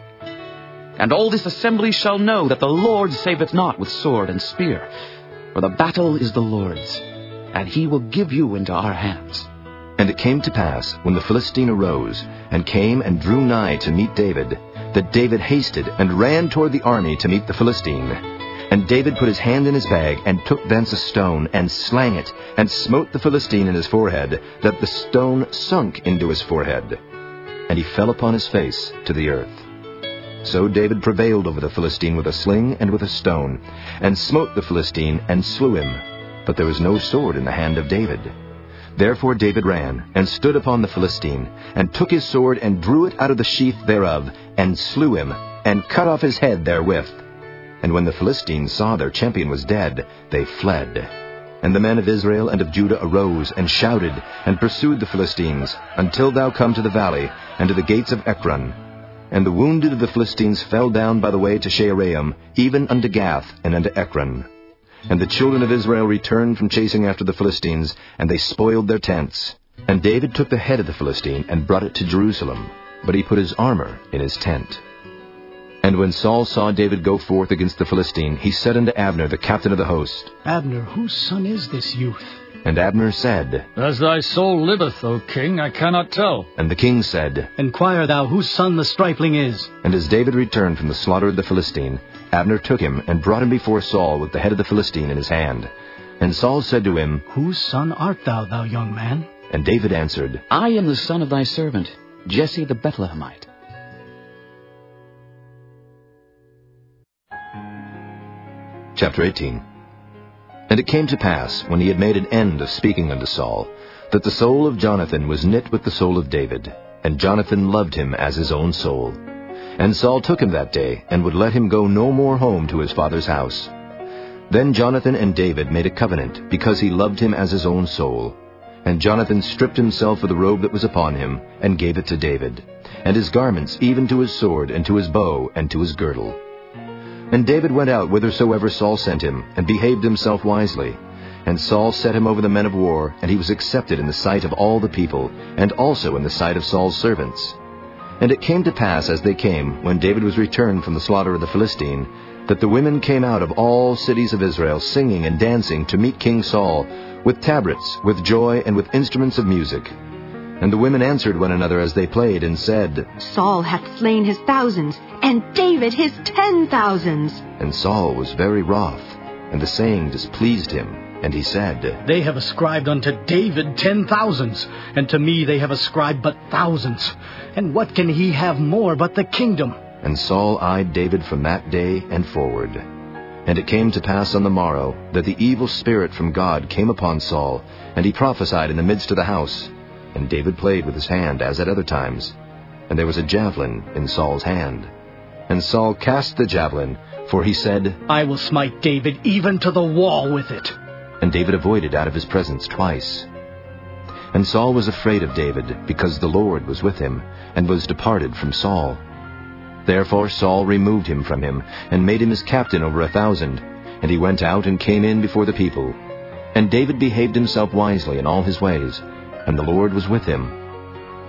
And all this assembly shall know that the Lord saveth not with sword and spear, for the battle is the Lord's, and he will give you into our hands. And it came to pass, when the Philistine arose, and came and drew nigh to meet David, that David hasted and ran toward the army to meet the Philistine. And David put his hand in his bag, and took thence a stone, and slang it, and smote the Philistine in his forehead, that the stone sunk into his forehead. And he fell upon his face to the earth. So David prevailed over the Philistine with a sling and with a stone, and smote the Philistine, and slew him. But there was no sword in the hand of David. Therefore David ran, and stood upon the Philistine, and took his sword, and drew it out of the sheath thereof, and slew him, and cut off his head therewith. And when the Philistines saw their champion was dead, they fled. And the men of Israel and of Judah arose, and shouted, and pursued the Philistines, until thou come to the valley, and to the gates of Ekron. And the wounded of the Philistines fell down by the way to Shaaraim, even unto Gath, and unto Ekron. And the children of Israel returned from chasing after the Philistines, and they spoiled their tents. And David took the head of the Philistine, and brought it to Jerusalem, but he put his armor in his tent. And when Saul saw David go forth against the Philistine, he said unto Abner, the captain of the host, Abner, whose son is this youth? And Abner said, As thy soul liveth, O king, I cannot tell. And the king said, Inquire thou whose son the stripling is. And as David returned from the slaughter of the Philistine, Abner took him, and brought him before Saul with the head of the Philistine in his hand. And Saul said to him, Whose son art thou, thou young man? And David answered, I am the son of thy servant, Jesse the Bethlehemite. Chapter 18. And it came to pass, when he had made an end of speaking unto Saul, that the soul of Jonathan was knit with the soul of David, and Jonathan loved him as his own soul. And Saul took him that day, and would let him go no more home to his father's house. Then Jonathan and David made a covenant, because he loved him as his own soul. And Jonathan stripped himself of the robe that was upon him, and gave it to David, and his garments, even to his sword, and to his bow, and to his girdle. And David went out whithersoever Saul sent him, and behaved himself wisely. And Saul set him over the men of war, and he was accepted in the sight of all the people, and also in the sight of Saul's servants. And it came to pass, as they came, when David was returned from the slaughter of the Philistine, that the women came out of all cities of Israel, singing and dancing to meet King Saul, with tabrets, with joy, and with instruments of music. And the women answered one another as they played, and said, Saul hath slain his thousands, and David his 10,000s. And Saul was very wroth, and the saying displeased him. And he said, They have ascribed unto David 10,000s, and to me they have ascribed but thousands. And what can he have more but the kingdom? And Saul eyed David from that day and forward. And it came to pass on the morrow, that the evil spirit from God came upon Saul, and he prophesied in the midst of the house. And David played with his hand as at other times. And there was a javelin in Saul's hand. And Saul cast the javelin, for he said, I will smite David even to the wall with it. And David avoided out of his presence twice. And Saul was afraid of David, because the Lord was with him, and was departed from Saul. Therefore Saul removed him from him, and made him his captain over 1,000. And he went out and came in before the people. And David behaved himself wisely in all his ways, and the Lord was with him.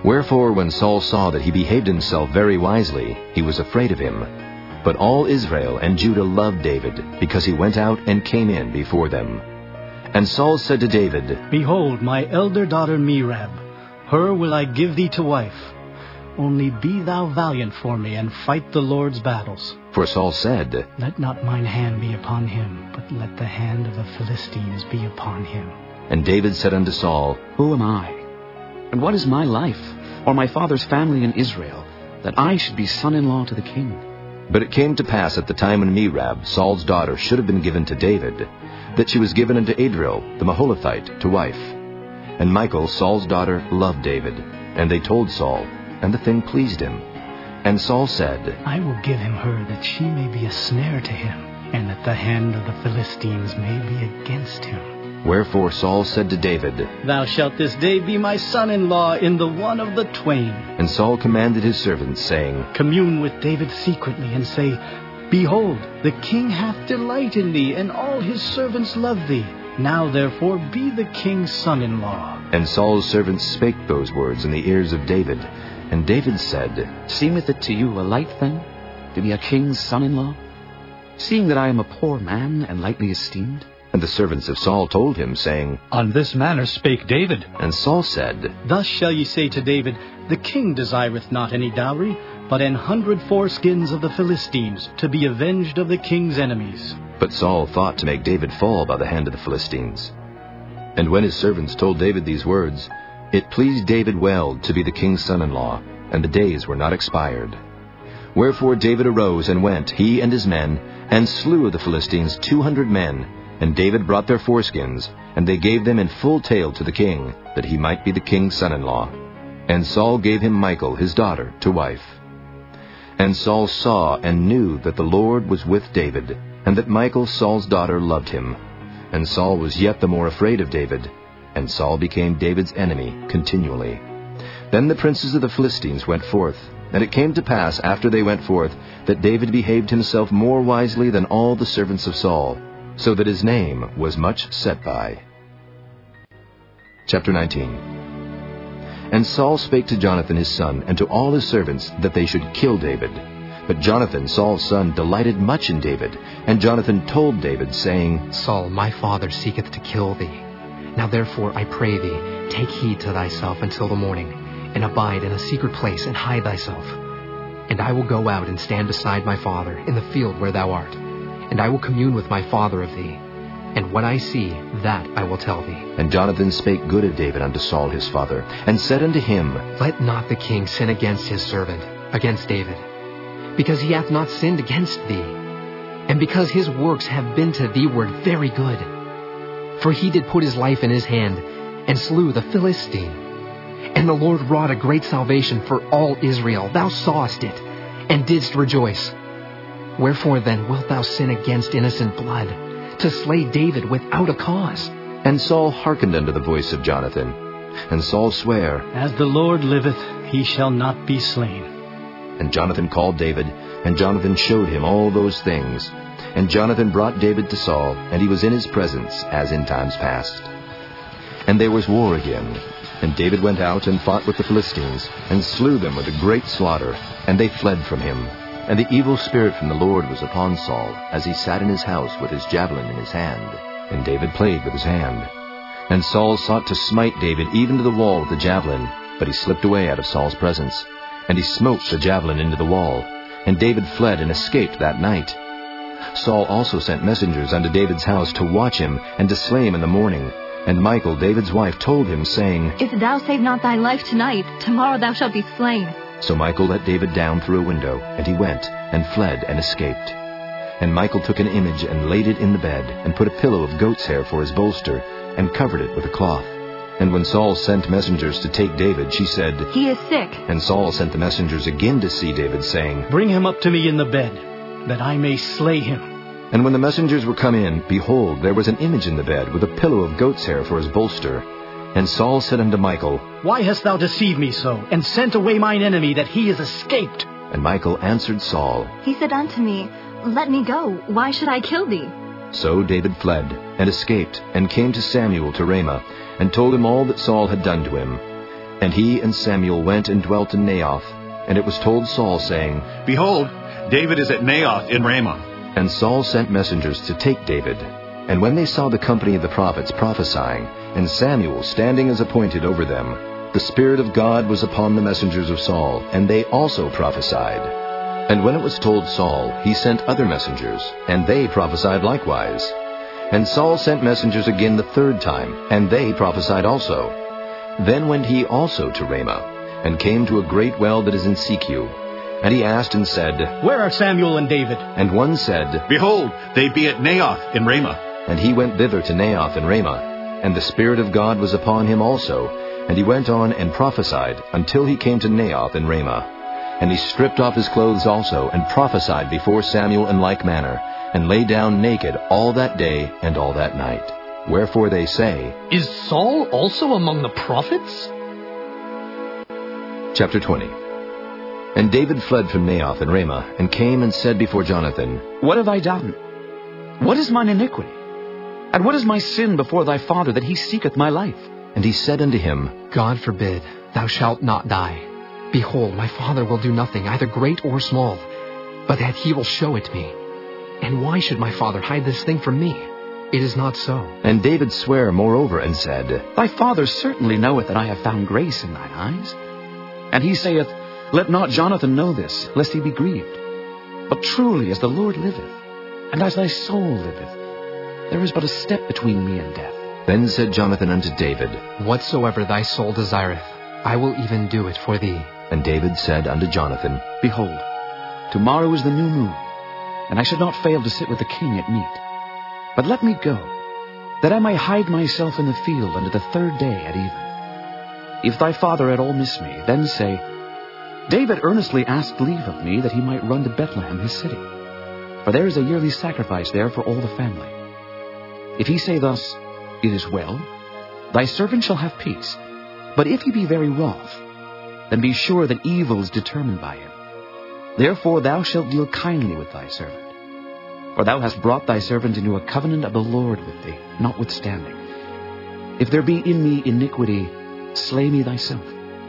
Wherefore when Saul saw that he behaved himself very wisely, he was afraid of him. But all Israel and Judah loved David, because he went out and came in before them. And Saul said to David, Behold, my elder daughter Merab, her will I give thee to wife. Only be thou valiant for me, and fight the Lord's battles. For Saul said, Let not mine hand be upon him, but let the hand of the Philistines be upon him. And David said unto Saul, Who am I? And what is my life, or my father's family in Israel, that I should be son-in-law to the king? But it came to pass at the time when Merab, Saul's daughter, should have been given to David, that she was given unto Adriel the Maholathite to wife. And Michal, Saul's daughter, loved David. And they told Saul, and the thing pleased him. And Saul said, I will give him her, that she may be a snare to him, and that the hand of the Philistines may be against him. Wherefore Saul said to David, Thou shalt this day be my son-in-law in the one of the twain. And Saul commanded his servants, saying, Commune with David secretly, and say, Behold, the king hath delight in thee, and all his servants love thee. Now therefore be the king's son-in-law. And Saul's servants spake those words in the ears of David. And David said, Seemeth it to you a light thing, to be a king's son-in-law, seeing that I am a poor man and lightly esteemed? And the servants of Saul told him, saying, On this manner spake David. And Saul said, Thus shall ye say to David, The king desireth not any dowry, but 100 foreskins of the Philistines, to be avenged of the king's enemies. But Saul thought to make David fall by the hand of the Philistines. And when his servants told David these words, it pleased David well to be the king's son-in-law, and the days were not expired. Wherefore David arose and went, he and his men, and slew of the Philistines 200 men. And David brought their foreskins, and they gave them in full tale to the king, that he might be the king's son-in-law. And Saul gave him Michal his daughter to wife. And Saul saw and knew that the Lord was with David, and that Michal Saul's daughter loved him. And Saul was yet the more afraid of David, and Saul became David's enemy continually. Then the princes of the Philistines went forth, and it came to pass after they went forth, that David behaved himself more wisely than all the servants of Saul, so that his name was much set by. Chapter 19. And Saul spake to Jonathan his son, and to all his servants, that they should kill David. But Jonathan, Saul's son, delighted much in David. And Jonathan told David, saying, Saul, my father seeketh to kill thee. Now therefore, I pray thee, take heed to thyself until the morning, and abide in a secret place, and hide thyself. And I will go out and stand beside my father in the field where thou art. And I will commune with my father of thee. And what I see, that I will tell thee. And Jonathan spake good of David unto Saul his father, and said unto him, Let not the king sin against his servant, against David, because he hath not sinned against thee, and because his works have been to theeward very good. For he did put his life in his hand, and slew the Philistine. And the Lord wrought a great salvation for all Israel. Thou sawest it, and didst rejoice. Wherefore then wilt thou sin against innocent blood, to slay David without a cause? And Saul hearkened unto the voice of Jonathan. And Saul sware, As the Lord liveth, he shall not be slain. And Jonathan called David, and Jonathan showed him all those things. And Jonathan brought David to Saul, and he was in his presence, as in times past. And there was war again. And David went out and fought with the Philistines, and slew them with a great slaughter, and they fled from him. And the evil spirit from the Lord was upon Saul, as he sat in his house with his javelin in his hand. And David played with his hand. And Saul sought to smite David even to the wall with the javelin, but he slipped away out of Saul's presence. And he smote the javelin into the wall. And David fled and escaped that night. Saul also sent messengers unto David's house to watch him, and to slay him in the morning. And Michal, David's wife, told him, saying, If thou save not thy life tonight, tomorrow thou shalt be slain. So Michal let David down through a window, and he went, and fled, and escaped. And Michal took an image, and laid it in the bed, and put a pillow of goat's hair for his bolster, and covered it with a cloth. And when Saul sent messengers to take David, she said, He is sick. And Saul sent the messengers again to see David, saying, Bring him up to me in the bed, that I may slay him. And when the messengers were come in, behold, there was an image in the bed, with a pillow of goat's hair for his bolster. And Saul said unto Michal, Why hast thou deceived me so, and sent away mine enemy, that he is escaped? And Michal answered Saul, He said unto me, Let me go, why should I kill thee? So David fled, and escaped, and came to Samuel to Ramah, and told him all that Saul had done to him. And he and Samuel went and dwelt in Naioth. And it was told Saul, saying, Behold, David is at Naioth in Ramah. And Saul sent messengers to take David. And when they saw the company of the prophets prophesying, and Samuel standing as appointed over them, the Spirit of God was upon the messengers of Saul, and they also prophesied. And when it was told Saul, he sent other messengers, and they prophesied likewise. And Saul sent messengers again the third time, and they prophesied also. Then went he also to Ramah, and came to a great well that is in Secu. And he asked and said, Where are Samuel and David? And one said, Behold, they be at Naioth in Ramah. And he went thither to Naioth in Ramah. And the Spirit of God was upon him also. And he went on and prophesied until he came to Naioth in Ramah. And he stripped off his clothes also, and prophesied before Samuel in like manner, and lay down naked all that day and all that night. Wherefore they say, Is Saul also among the prophets? Chapter 20. And David fled from Naioth in Ramah, and came and said before Jonathan, What have I done? What is mine iniquity? And what is my sin before thy father, that he seeketh my life? And he said unto him, God forbid, thou shalt not die. Behold, my father will do nothing, either great or small, but that he will show it me. And why should my father hide this thing from me? It is not so. And David sware moreover, and said, Thy father certainly knoweth that I have found grace in thine eyes. And he saith, Let not Jonathan know this, lest he be grieved. But truly, as the Lord liveth, and as thy soul liveth, there is but a step between me and death. Then said Jonathan unto David, Whatsoever thy soul desireth, I will even do it for thee. And David said unto Jonathan, Behold, tomorrow is the new moon, and I should not fail to sit with the king at meat. But let me go, that I may hide myself in the field unto the third day at even. If thy father at all miss me, then say, David earnestly asked leave of me that he might run to Bethlehem his city, for there is a yearly sacrifice there for all the family. If he say thus, It is well, thy servant shall have peace. But if he be very wroth, then be sure that evil is determined by him. Therefore thou shalt deal kindly with thy servant. For thou hast brought thy servant into a covenant of the Lord with thee, notwithstanding. If there be in me iniquity, slay me thyself.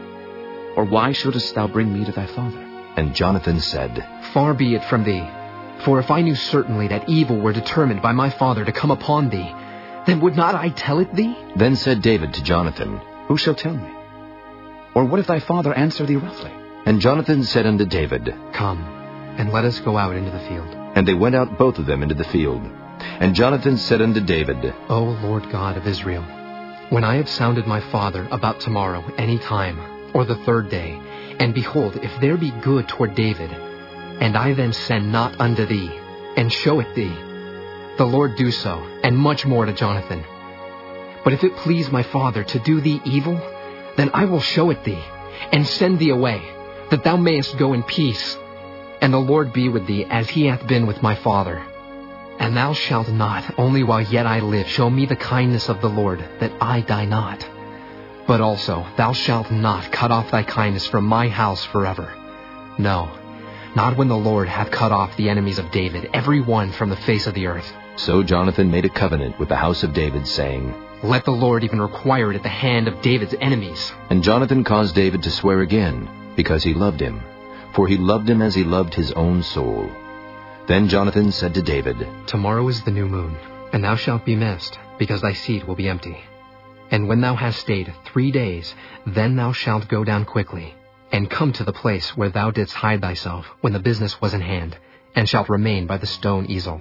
Or why shouldest thou bring me to thy father? And Jonathan said, Far be it from thee. For if I knew certainly that evil were determined by my father to come upon thee, then would not I tell it thee? Then said David to Jonathan, Who shall tell me? Or what if thy father answer thee roughly? And Jonathan said unto David, Come, and let us go out into the field. And they went out both of them into the field. And Jonathan said unto David, O Lord God of Israel, when I have sounded my father about tomorrow any time, or the third day, and behold, if there be good toward David, and I then send not unto thee, and show it thee, the Lord do so, and much more to Jonathan. But if it please my father to do thee evil, then I will show it thee, and send thee away, that thou mayest go in peace. And the Lord be with thee, as he hath been with my father. And thou shalt not, only while yet I live, show me the kindness of the Lord, that I die not. But also thou shalt not cut off thy kindness from my house forever. No, not when the Lord hath cut off the enemies of David, every one from the face of the earth. So Jonathan made a covenant with the house of David, saying, Let the Lord even require it at the hand of David's enemies. And Jonathan caused David to swear again, because he loved him. For he loved him as he loved his own soul. Then Jonathan said to David, Tomorrow is the new moon, and thou shalt be missed, because thy seat will be empty. And when thou hast stayed 3 days, then thou shalt go down quickly, and come to the place where thou didst hide thyself when the business was in hand, and shalt remain by the stone easel.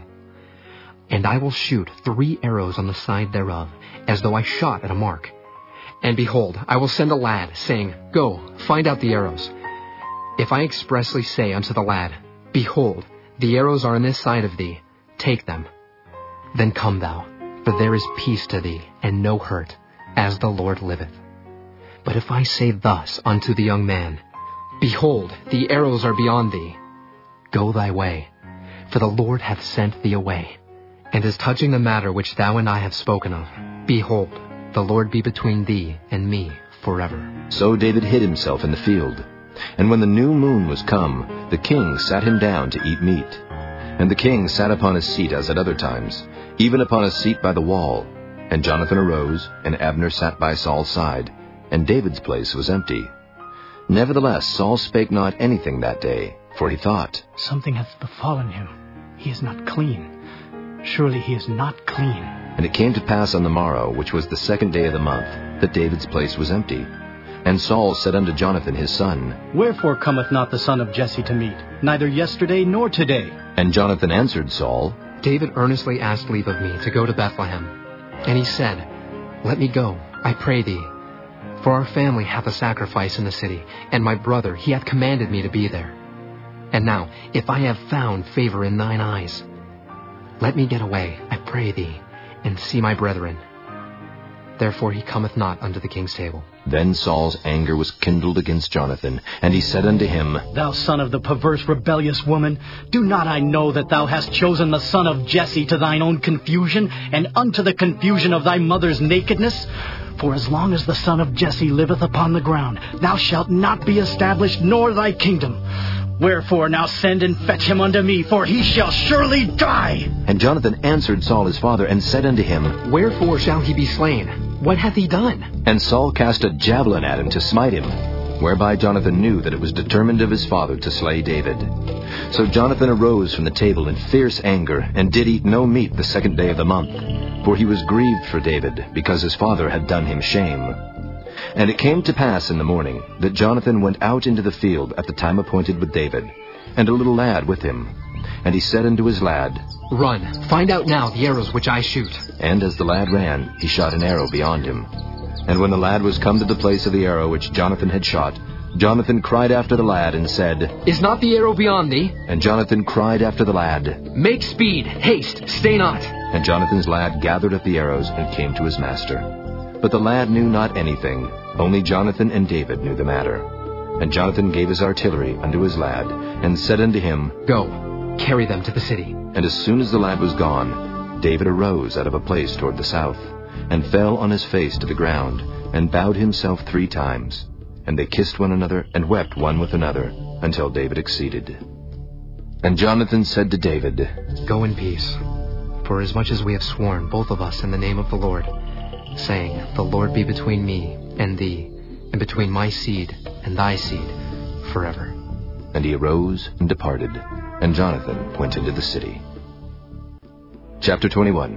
And I will shoot 3 arrows on the side thereof, as though I shot at a mark. And behold, I will send a lad, saying, Go, find out the arrows. If I expressly say unto the lad, Behold, the arrows are on this side of thee, take them. Then come thou, for there is peace to thee, and no hurt, as the Lord liveth. But if I say thus unto the young man, Behold, the arrows are beyond thee, go thy way, for the Lord hath sent thee away. And as touching the matter which thou and I have spoken of, behold, the Lord be between thee and me forever. So David hid himself in the field. And when the new moon was come, the king sat him down to eat meat. And the king sat upon his seat as at other times, even upon a seat by the wall. And Jonathan arose, and Abner sat by Saul's side. and David's place was empty. Nevertheless Saul spake not anything that day, for he thought, Something hath befallen him. He is not clean. Surely he is not clean. And it came to pass on the morrow, which was the 2nd day of the month, that David's place was empty. And Saul said unto Jonathan his son, Wherefore cometh not the son of Jesse to meat, neither yesterday nor today? And Jonathan answered Saul, David earnestly asked leave of me to go to Bethlehem. And he said, Let me go, I pray thee. For our family hath a sacrifice in the city, and my brother, he hath commanded me to be there. And now, if I have found favor in thine eyes, let me get away, I pray thee, and see my brethren. Therefore he cometh not unto the king's table. Then Saul's anger was kindled against Jonathan, and he said unto him, Thou son of the perverse rebellious woman, do not I know that thou hast chosen the son of Jesse to thine own confusion, and unto the confusion of thy mother's nakedness? For as long as the son of Jesse liveth upon the ground, thou shalt not be established, nor thy kingdom. Wherefore now send and fetch him unto me, for he shall surely die. And Jonathan answered Saul his father, and said unto him, Wherefore shall he be slain? What hath he done? And Saul cast a javelin at him to smite him, whereby Jonathan knew that it was determined of his father to slay David. So Jonathan arose from the table in fierce anger, and did eat no meat the 2nd day of the month, for he was grieved for David, because his father had done him shame. And it came to pass in the morning that Jonathan went out into the field at the time appointed with David, and a little lad with him. And he said unto his lad, Run, find out now the arrows which I shoot. And as the lad ran, he shot an arrow beyond him. And when the lad was come to the place of the arrow which Jonathan had shot, Jonathan cried after the lad, and said, Is not the arrow beyond thee? And Jonathan cried after the lad, Make speed, haste, stay not. And Jonathan's lad gathered up the arrows, and came to his master. But the lad knew not anything, only Jonathan and David knew the matter. And Jonathan gave his artillery unto his lad, and said unto him, Go, carry them to the city. And as soon as the lad was gone, David arose out of a place toward the south, and fell on his face to the ground, and bowed himself 3 times. And they kissed one another, and wept one with another, until David exceeded. And Jonathan said to David, Go in peace, for as much as we have sworn, both of us, in the name of the Lord, saying, The Lord be between me and thee, and between my seed and thy seed, forever. And he arose and departed, and Jonathan went into the city. Chapter 21.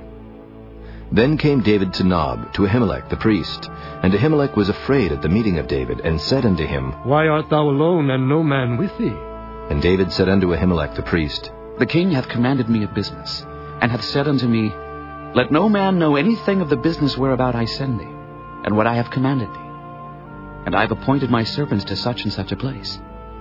Then came David to Nob, to Ahimelech the priest. And Ahimelech was afraid at the meeting of David, and said unto him, Why art thou alone, and no man with thee? And David said unto Ahimelech the priest, The king hath commanded me a business, and hath said unto me, Let no man know anything of the business whereabout I send thee, and what I have commanded thee. And I have appointed my servants to such and such a place.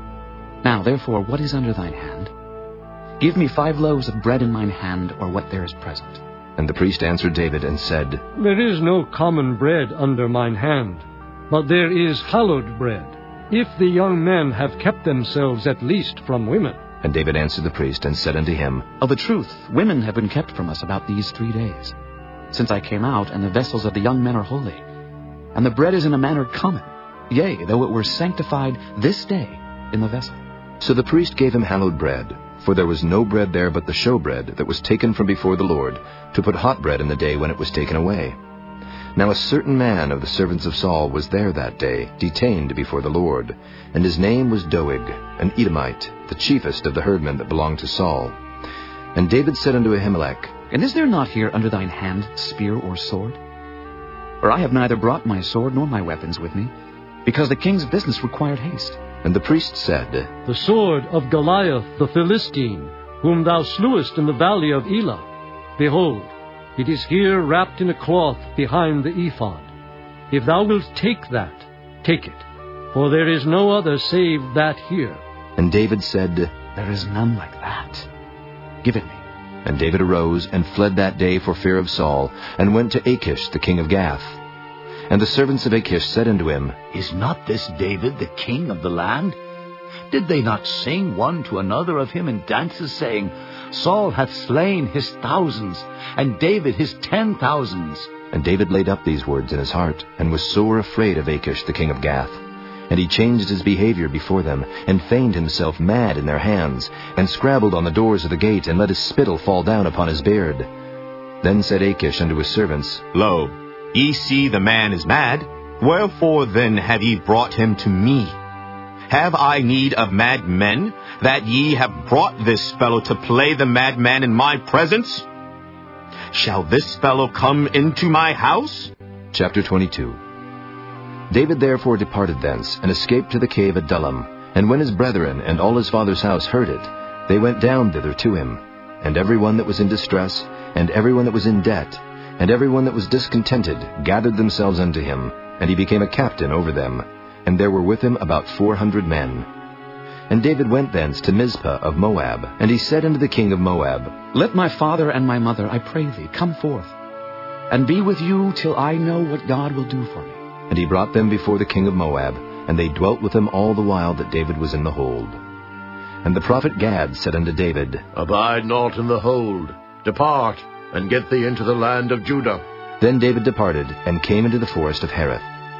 Now therefore, what is under thine hand? Give me 5 loaves of bread in mine hand, or what there is present. And the priest answered David, and said, There is no common bread under mine hand, but there is hallowed bread, if the young men have kept themselves at least from women. And David answered the priest, and said unto him, Of a truth, women have been kept from us about these 3 days, since I came out, and the vessels of the young men are holy. And the bread is in a manner common, yea, though it were sanctified this day in the vessel. So the priest gave him hallowed bread, for there was no bread there but the showbread that was taken from before the Lord, to put hot bread in the day when it was taken away. Now a certain man of the servants of Saul was there that day, detained before the Lord, and his name was Doeg, an Edomite, the chiefest of the herdmen that belonged to Saul. And David said unto Ahimelech, And is there not here under thine hand spear or sword? For I have neither brought my sword nor my weapons with me, because the king's business required haste. And the priest said, The sword of Goliath the Philistine, whom thou slewest in the valley of Elah. Behold, it is here wrapped in a cloth behind the ephod. If thou wilt take that, take it, for there is no other save that here. And David said, There is none like that. Give it me. And David arose and fled that day for fear of Saul, and went to Achish the king of Gath. And the servants of Achish said unto him, Is not this David the king of the land? Did they not sing one to another of him in dances, saying, Saul hath slain his thousands, and David his 10,000s? And David laid up these words in his heart, and was sore afraid of Achish the king of Gath. And he changed his behavior before them, and feigned himself mad in their hands, and scrabbled on the doors of the gate, and let his spittle fall down upon his beard. Then said Achish unto his servants, Lo, ye see the man is mad. Wherefore then have ye brought him to me? Have I need of mad men, that ye have brought this fellow to play the madman in my presence? Shall this fellow come into my house? Chapter 22. David therefore departed thence, and escaped to the cave Adullam. And when his brethren and all his father's house heard it, they went down thither to him. And every one that was in distress, and every one that was in debt, and every one that was discontented, gathered themselves unto him, and he became a captain over them. And there were with him about 400 men. And David went thence to Mizpah of Moab, and he said unto the king of Moab, Let my father and my mother, I pray thee, come forth, and be with you till I know what God will do for me. And he brought them before the king of Moab, and they dwelt with him all the while that David was in the hold. And the prophet Gad said unto David, Abide not in the hold. Depart, and get thee into the land of Judah. Then David departed, and came into the forest of Hereth.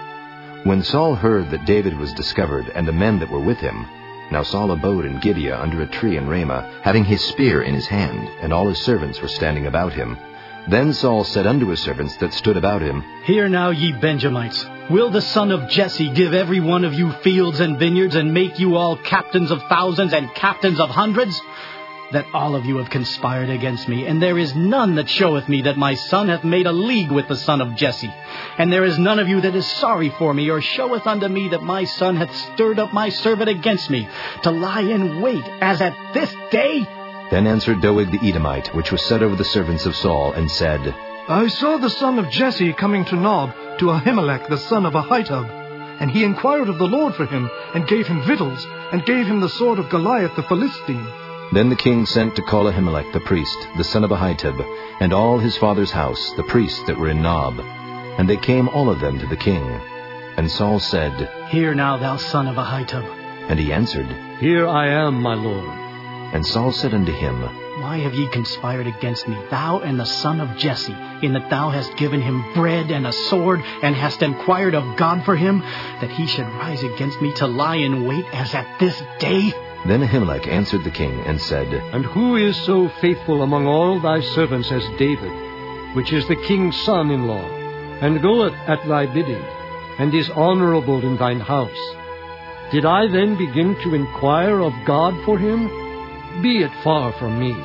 When Saul heard that David was discovered, and the men that were with him, now Saul abode in Gibeah under a tree in Ramah, having his spear in his hand, and all his servants were standing about him. Then Saul said unto his servants that stood about him, Hear now, ye Benjamites, will the son of Jesse give every one of you fields and vineyards, and make you all captains of thousands and captains of hundreds? That all of you have conspired against me, and there is none that showeth me that my son hath made a league with the son of Jesse. And there is none of you that is sorry for me, or showeth unto me that my son hath stirred up my servant against me, to lie in wait, as at this day? Then answered Doeg the Edomite, which was set over the servants of Saul, and said, I saw the son of Jesse coming to Nob, to Ahimelech the son of Ahitub. And he inquired of the Lord for him, and gave him victuals, and gave him the sword of Goliath the Philistine. Then the king sent to call Ahimelech the priest, the son of Ahitub, and all his father's house, the priests that were in Nob. And they came all of them to the king. And Saul said, Hear now, thou son of Ahitub. And he answered, Here I am, my lord. And Saul said unto him, Why have ye conspired against me, thou and the son of Jesse, in that thou hast given him bread and a sword, and hast inquired of God for him, that he should rise against me to lie in wait as at this day? Then Ahimelech answered the king, and said, And who is so faithful among all thy servants as David, which is the king's son-in-law, and goeth at thy bidding, and is honorable in thine house? Did I then begin to inquire of God for him? Be it far from me.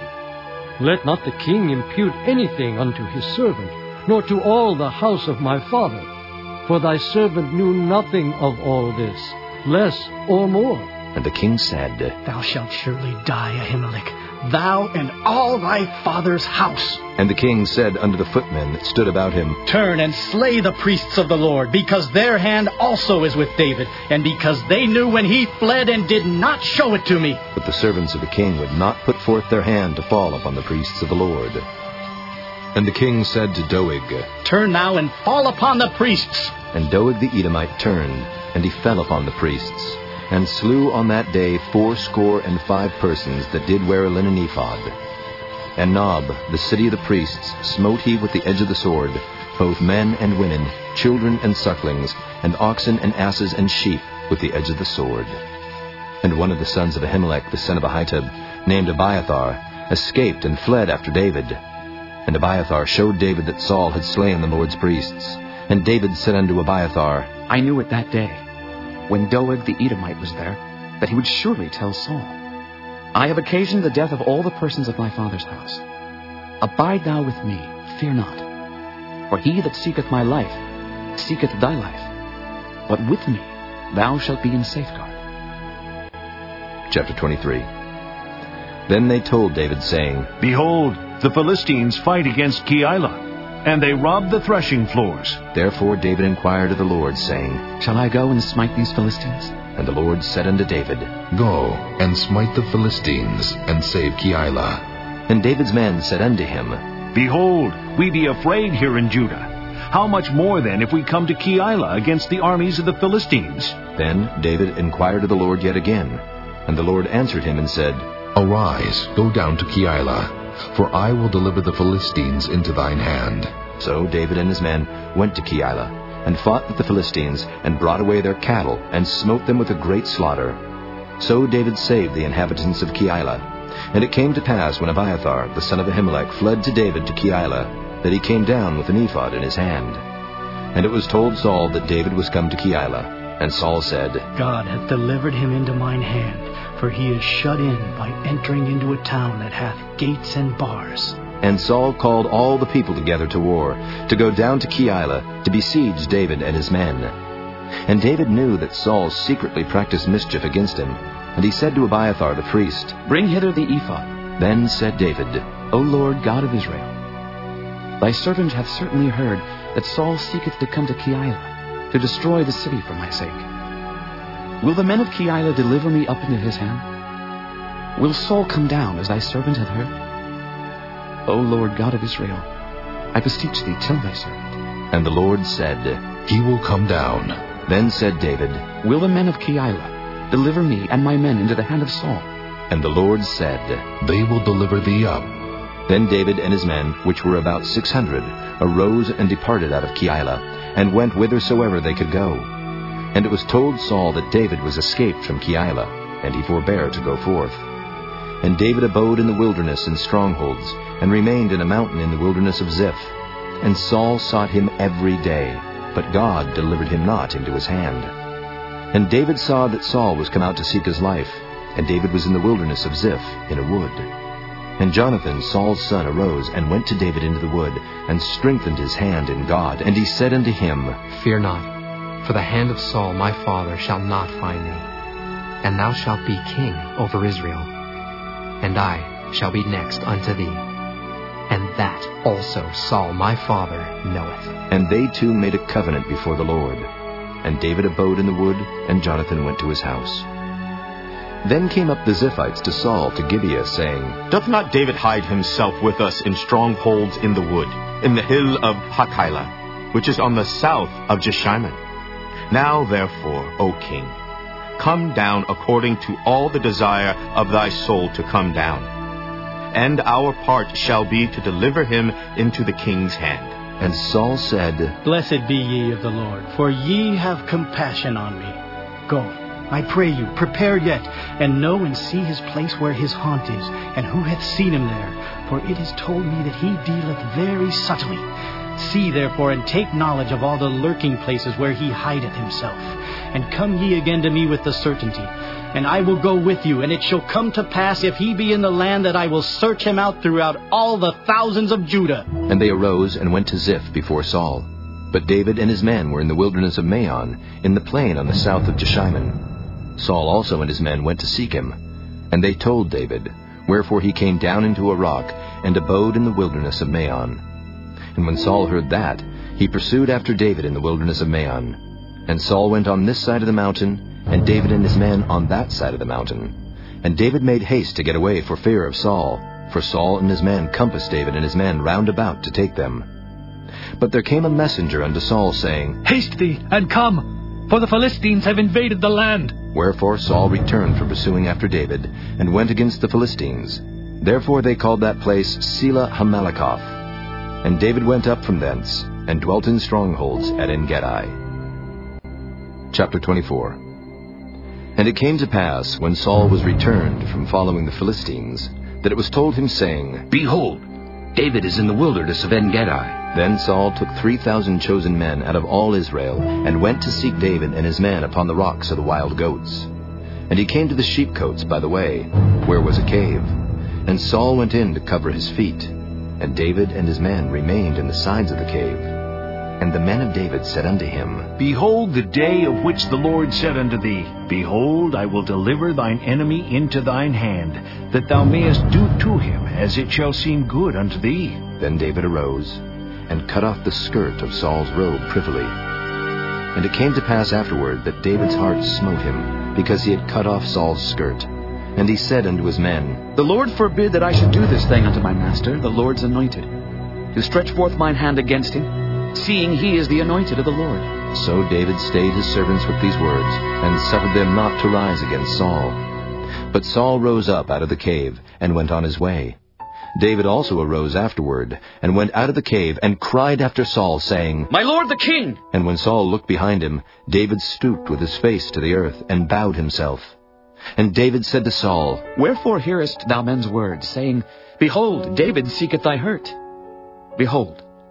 Let not the king impute anything unto his servant, nor to all the house of my father. For thy servant knew nothing of all this, less or more. And the king said, Thou shalt surely die, Ahimelech, thou and all thy father's house. And the king said unto the footmen that stood about him, Turn and slay the priests of the Lord, because their hand also is with David, and because they knew when he fled and did not show it to me. But the servants of the king would not put forth their hand to fall upon the priests of the Lord. And the king said to Doeg, Turn now and fall upon the priests. And Doeg the Edomite turned, and he fell upon the priests, and slew on that day 75 persons that did wear a linen ephod. And Nob, the city of the priests, smote he with the edge of the sword, both men and women, children and sucklings, and oxen and asses and sheep, with the edge of the sword. And one of the sons of Ahimelech the son of Ahitub, named Abiathar, escaped and fled after David. And Abiathar showed David that Saul had slain the Lord's priests. And David said unto Abiathar, I knew it that day, when Doeg the Edomite was there, that he would surely tell Saul, I have occasioned the death of all the persons of my father's house. Abide thou with me, fear not. For he that seeketh my life seeketh thy life. But with me thou shalt be in safeguard. Chapter 23. Then they told David, saying, Behold, the Philistines fight against Keilah, and they rob the threshing floors. Therefore David inquired of the Lord, saying, Shall I go and smite these Philistines? And the Lord said unto David, Go and smite the Philistines, and save Keilah. And David's men said unto him, Behold, we be afraid here in Judah. How much more then if we come to Keilah against the armies of the Philistines? Then David inquired of the Lord yet again. And the Lord answered him and said, Arise, go down to Keilah, for I will deliver the Philistines into thine hand. So David and his men went to Keilah, and fought with the Philistines, and brought away their cattle, and smote them with a great slaughter. So David saved the inhabitants of Keilah. And it came to pass, when Abiathar, the son of Ahimelech, fled to David to Keilah, that he came down with an ephod in his hand. And it was told Saul that David was come to Keilah. And Saul said, God hath delivered him into mine hand, for he is shut in by entering into a town that hath gates and bars. And Saul called all the people together to war, to go down to Keilah, to besiege David and his men. And David knew that Saul secretly practiced mischief against him, and he said to Abiathar the priest, Bring hither the ephod. Then said David, O Lord God of Israel, thy servant hath certainly heard that Saul seeketh to come to Keilah, to destroy the city for my sake. Will the men of Keilah deliver me up into his hand? Will Saul come down, as thy servant hath heard? O Lord God of Israel, I beseech thee, tell thy servant. And the Lord said, He will come down. Then said David, Will the men of Keilah deliver me and my men into the hand of Saul? And the Lord said, They will deliver thee up. Then David and his men, which were about 600, arose and departed out of Keilah, and went whithersoever they could go. And it was told Saul that David was escaped from Keilah, and he forbare to go forth. And David abode in the wilderness in strongholds, and remained in a mountain in the wilderness of Ziph. And Saul sought him every day, but God delivered him not into his hand. And David saw that Saul was come out to seek his life, and David was in the wilderness of Ziph, in a wood. And Jonathan, Saul's son, arose, and went to David into the wood, and strengthened his hand in God. And he said unto him, Fear not, for the hand of Saul my father shall not find thee, and thou shalt be king over Israel. And I shall be next unto thee, and that also Saul my father knoweth. And they two made a covenant before the Lord. And David abode in the wood, and Jonathan went to his house. Then came up the Ziphites to Saul to Gibeah, saying, Doth not David hide himself with us in strongholds in the wood, in the hill of Hachilah, which is on the south of Jeshimon? Now therefore, O king, come down according to all the desire of thy soul to come down. And our part shall be to deliver him into the king's hand. And Saul said, Blessed be ye of the Lord, for ye have compassion on me. Go, I pray you, prepare yet, and know and see his place where his haunt is, and who hath seen him there. For it is told me that he dealeth very subtly. See therefore, and take knowledge of all the lurking places where he hideth himself. And come ye again to me with the certainty. And I will go with you, and it shall come to pass, if he be in the land, that I will search him out throughout all the thousands of Judah. And they arose and went to Ziph before Saul. But David and his men were in the wilderness of Maon, in the plain on the south of Jeshimon. Saul also and his men went to seek him. And they told David, wherefore he came down into a rock, and abode in the wilderness of Maon. And when Saul heard that, he pursued after David in the wilderness of Maon. And Saul went on this side of the mountain, and David and his men on that side of the mountain. And David made haste to get away for fear of Saul, for Saul and his men compassed David and his men round about to take them. But there came a messenger unto Saul, saying, Haste thee, and come, for the Philistines have invaded the land. Wherefore Saul returned from pursuing after David, and went against the Philistines. Therefore they called that place Selah Hamalekoth. And David went up from thence, and dwelt in strongholds at En-gedi. Chapter 24. And it came to pass, when Saul was returned from following the Philistines, that it was told him, saying, Behold, David is in the wilderness of En-gedi. Then Saul took 3,000 chosen men out of all Israel, and went to seek David and his men upon the rocks of the wild goats. And he came to the sheepcotes by the way, where was a cave. And Saul went in to cover his feet, and David and his men remained in the sides of the cave. And the men of David said unto him, Behold the day of which the Lord said unto thee, Behold, I will deliver thine enemy into thine hand, that thou mayest do to him as it shall seem good unto thee. Then David arose, and cut off the skirt of Saul's robe privily. And it came to pass afterward that David's heart smote him, because he had cut off Saul's skirt. And he said unto his men, The Lord forbid that I should do this thing unto my master, the Lord's anointed, to stretch forth mine hand against him, seeing he is the anointed of the Lord. So David stayed his servants with these words, and suffered them not to rise against Saul. But Saul rose up out of the cave, and went on his way. David also arose afterward, and went out of the cave, and cried after Saul, saying, My lord the king! And when Saul looked behind him, David stooped with his face to the earth, and bowed himself. And David said to Saul, Wherefore hearest thou men's words, saying, Behold, David seeketh thy hurt? Behold,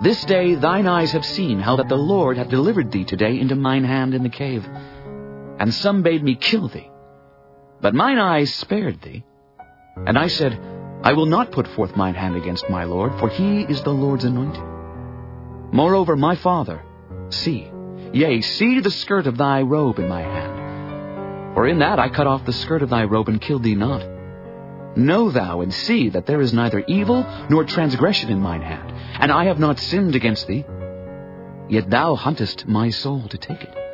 This day thine eyes have seen how that the Lord hath delivered thee today into mine hand in the cave. And some bade me kill thee. But mine eyes spared thee. And I said, I will not put forth mine hand against my Lord, for he is the Lord's anointed. Moreover, my father, see the skirt of thy robe in my hand. For in that I cut off the skirt of thy robe and killed thee not. Know thou and see that there is neither evil nor transgression in mine hand, and I have not sinned against thee. Yet thou huntest my soul to take it.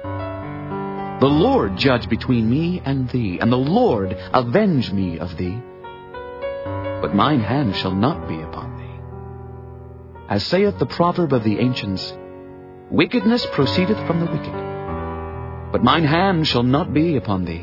The Lord judge between me and thee, and the Lord avenge me of thee. But mine hand shall not be upon thee. As saith the proverb of the ancients, wickedness proceedeth from the wicked. But mine hand shall not be upon thee.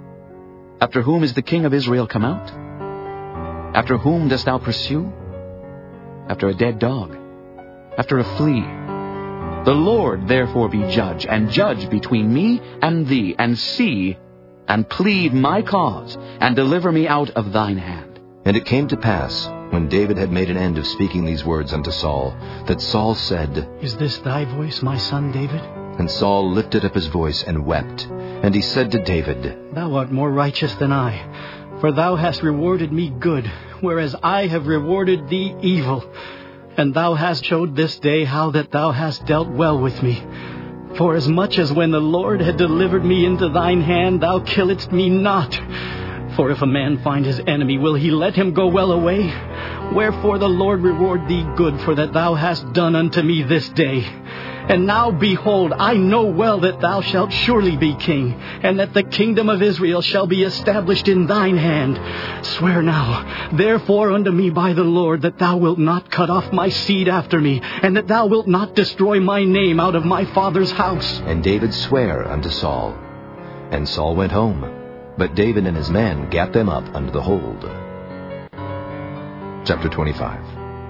After whom is the king of Israel come out? After whom dost thou pursue? After a dead dog, after a flea. The Lord therefore be judge, and judge between me and thee, and see, and plead my cause, and deliver me out of thine hand. And it came to pass, when David had made an end of speaking these words unto Saul, that Saul said, Is this thy voice, my son David? And Saul lifted up his voice and wept. And he said to David, Thou art more righteous than I, for thou hast rewarded me good, whereas I have rewarded thee evil. And thou hast showed this day how that thou hast dealt well with me. For as much as when the Lord had delivered me into thine hand, thou killedst me not. For if a man find his enemy, will he let him go well away? Wherefore the Lord reward thee good for that thou hast done unto me this day. And now, behold, I know well that thou shalt surely be king, and that the kingdom of Israel shall be established in thine hand. Swear now, therefore, unto me by the Lord, that thou wilt not cut off my seed after me, and that thou wilt not destroy my name out of my father's house. And David sware unto Saul. And Saul went home, but David and his men gat them up unto the hold. Chapter 25.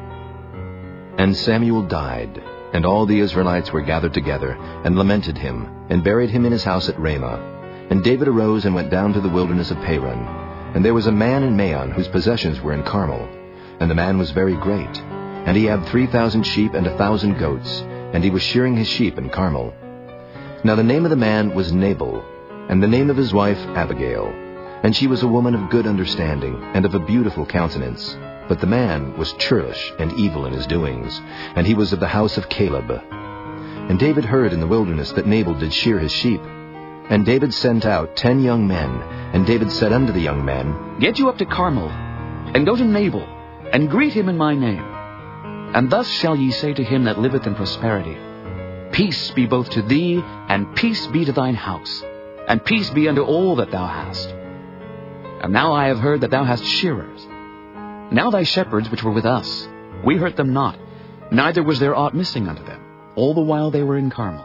And Samuel died, and all the Israelites were gathered together, and lamented him, and buried him in his house at Ramah. And David arose and went down to the wilderness of Paran. And there was a man in Maon whose possessions were in Carmel. And the man was very great. And he had 3,000 sheep and 1,000 goats, and he was shearing his sheep in Carmel. Now the name of the man was Nabal, and the name of his wife Abigail. And she was a woman of good understanding, and of a beautiful countenance. But the man was churlish and evil in his doings, and he was of the house of Caleb. And David heard in the wilderness that Nabal did shear his sheep. And David sent out 10 young men, and David said unto the young men, Get you up to Carmel, and go to Nabal, and greet him in my name. And thus shall ye say to him that liveth in prosperity, Peace be both to thee, and peace be to thine house, and peace be unto all that thou hast. And now I have heard that thou hast shearers. Now thy shepherds which were with us, we hurt them not, neither was there aught missing unto them, all the while they were in Carmel.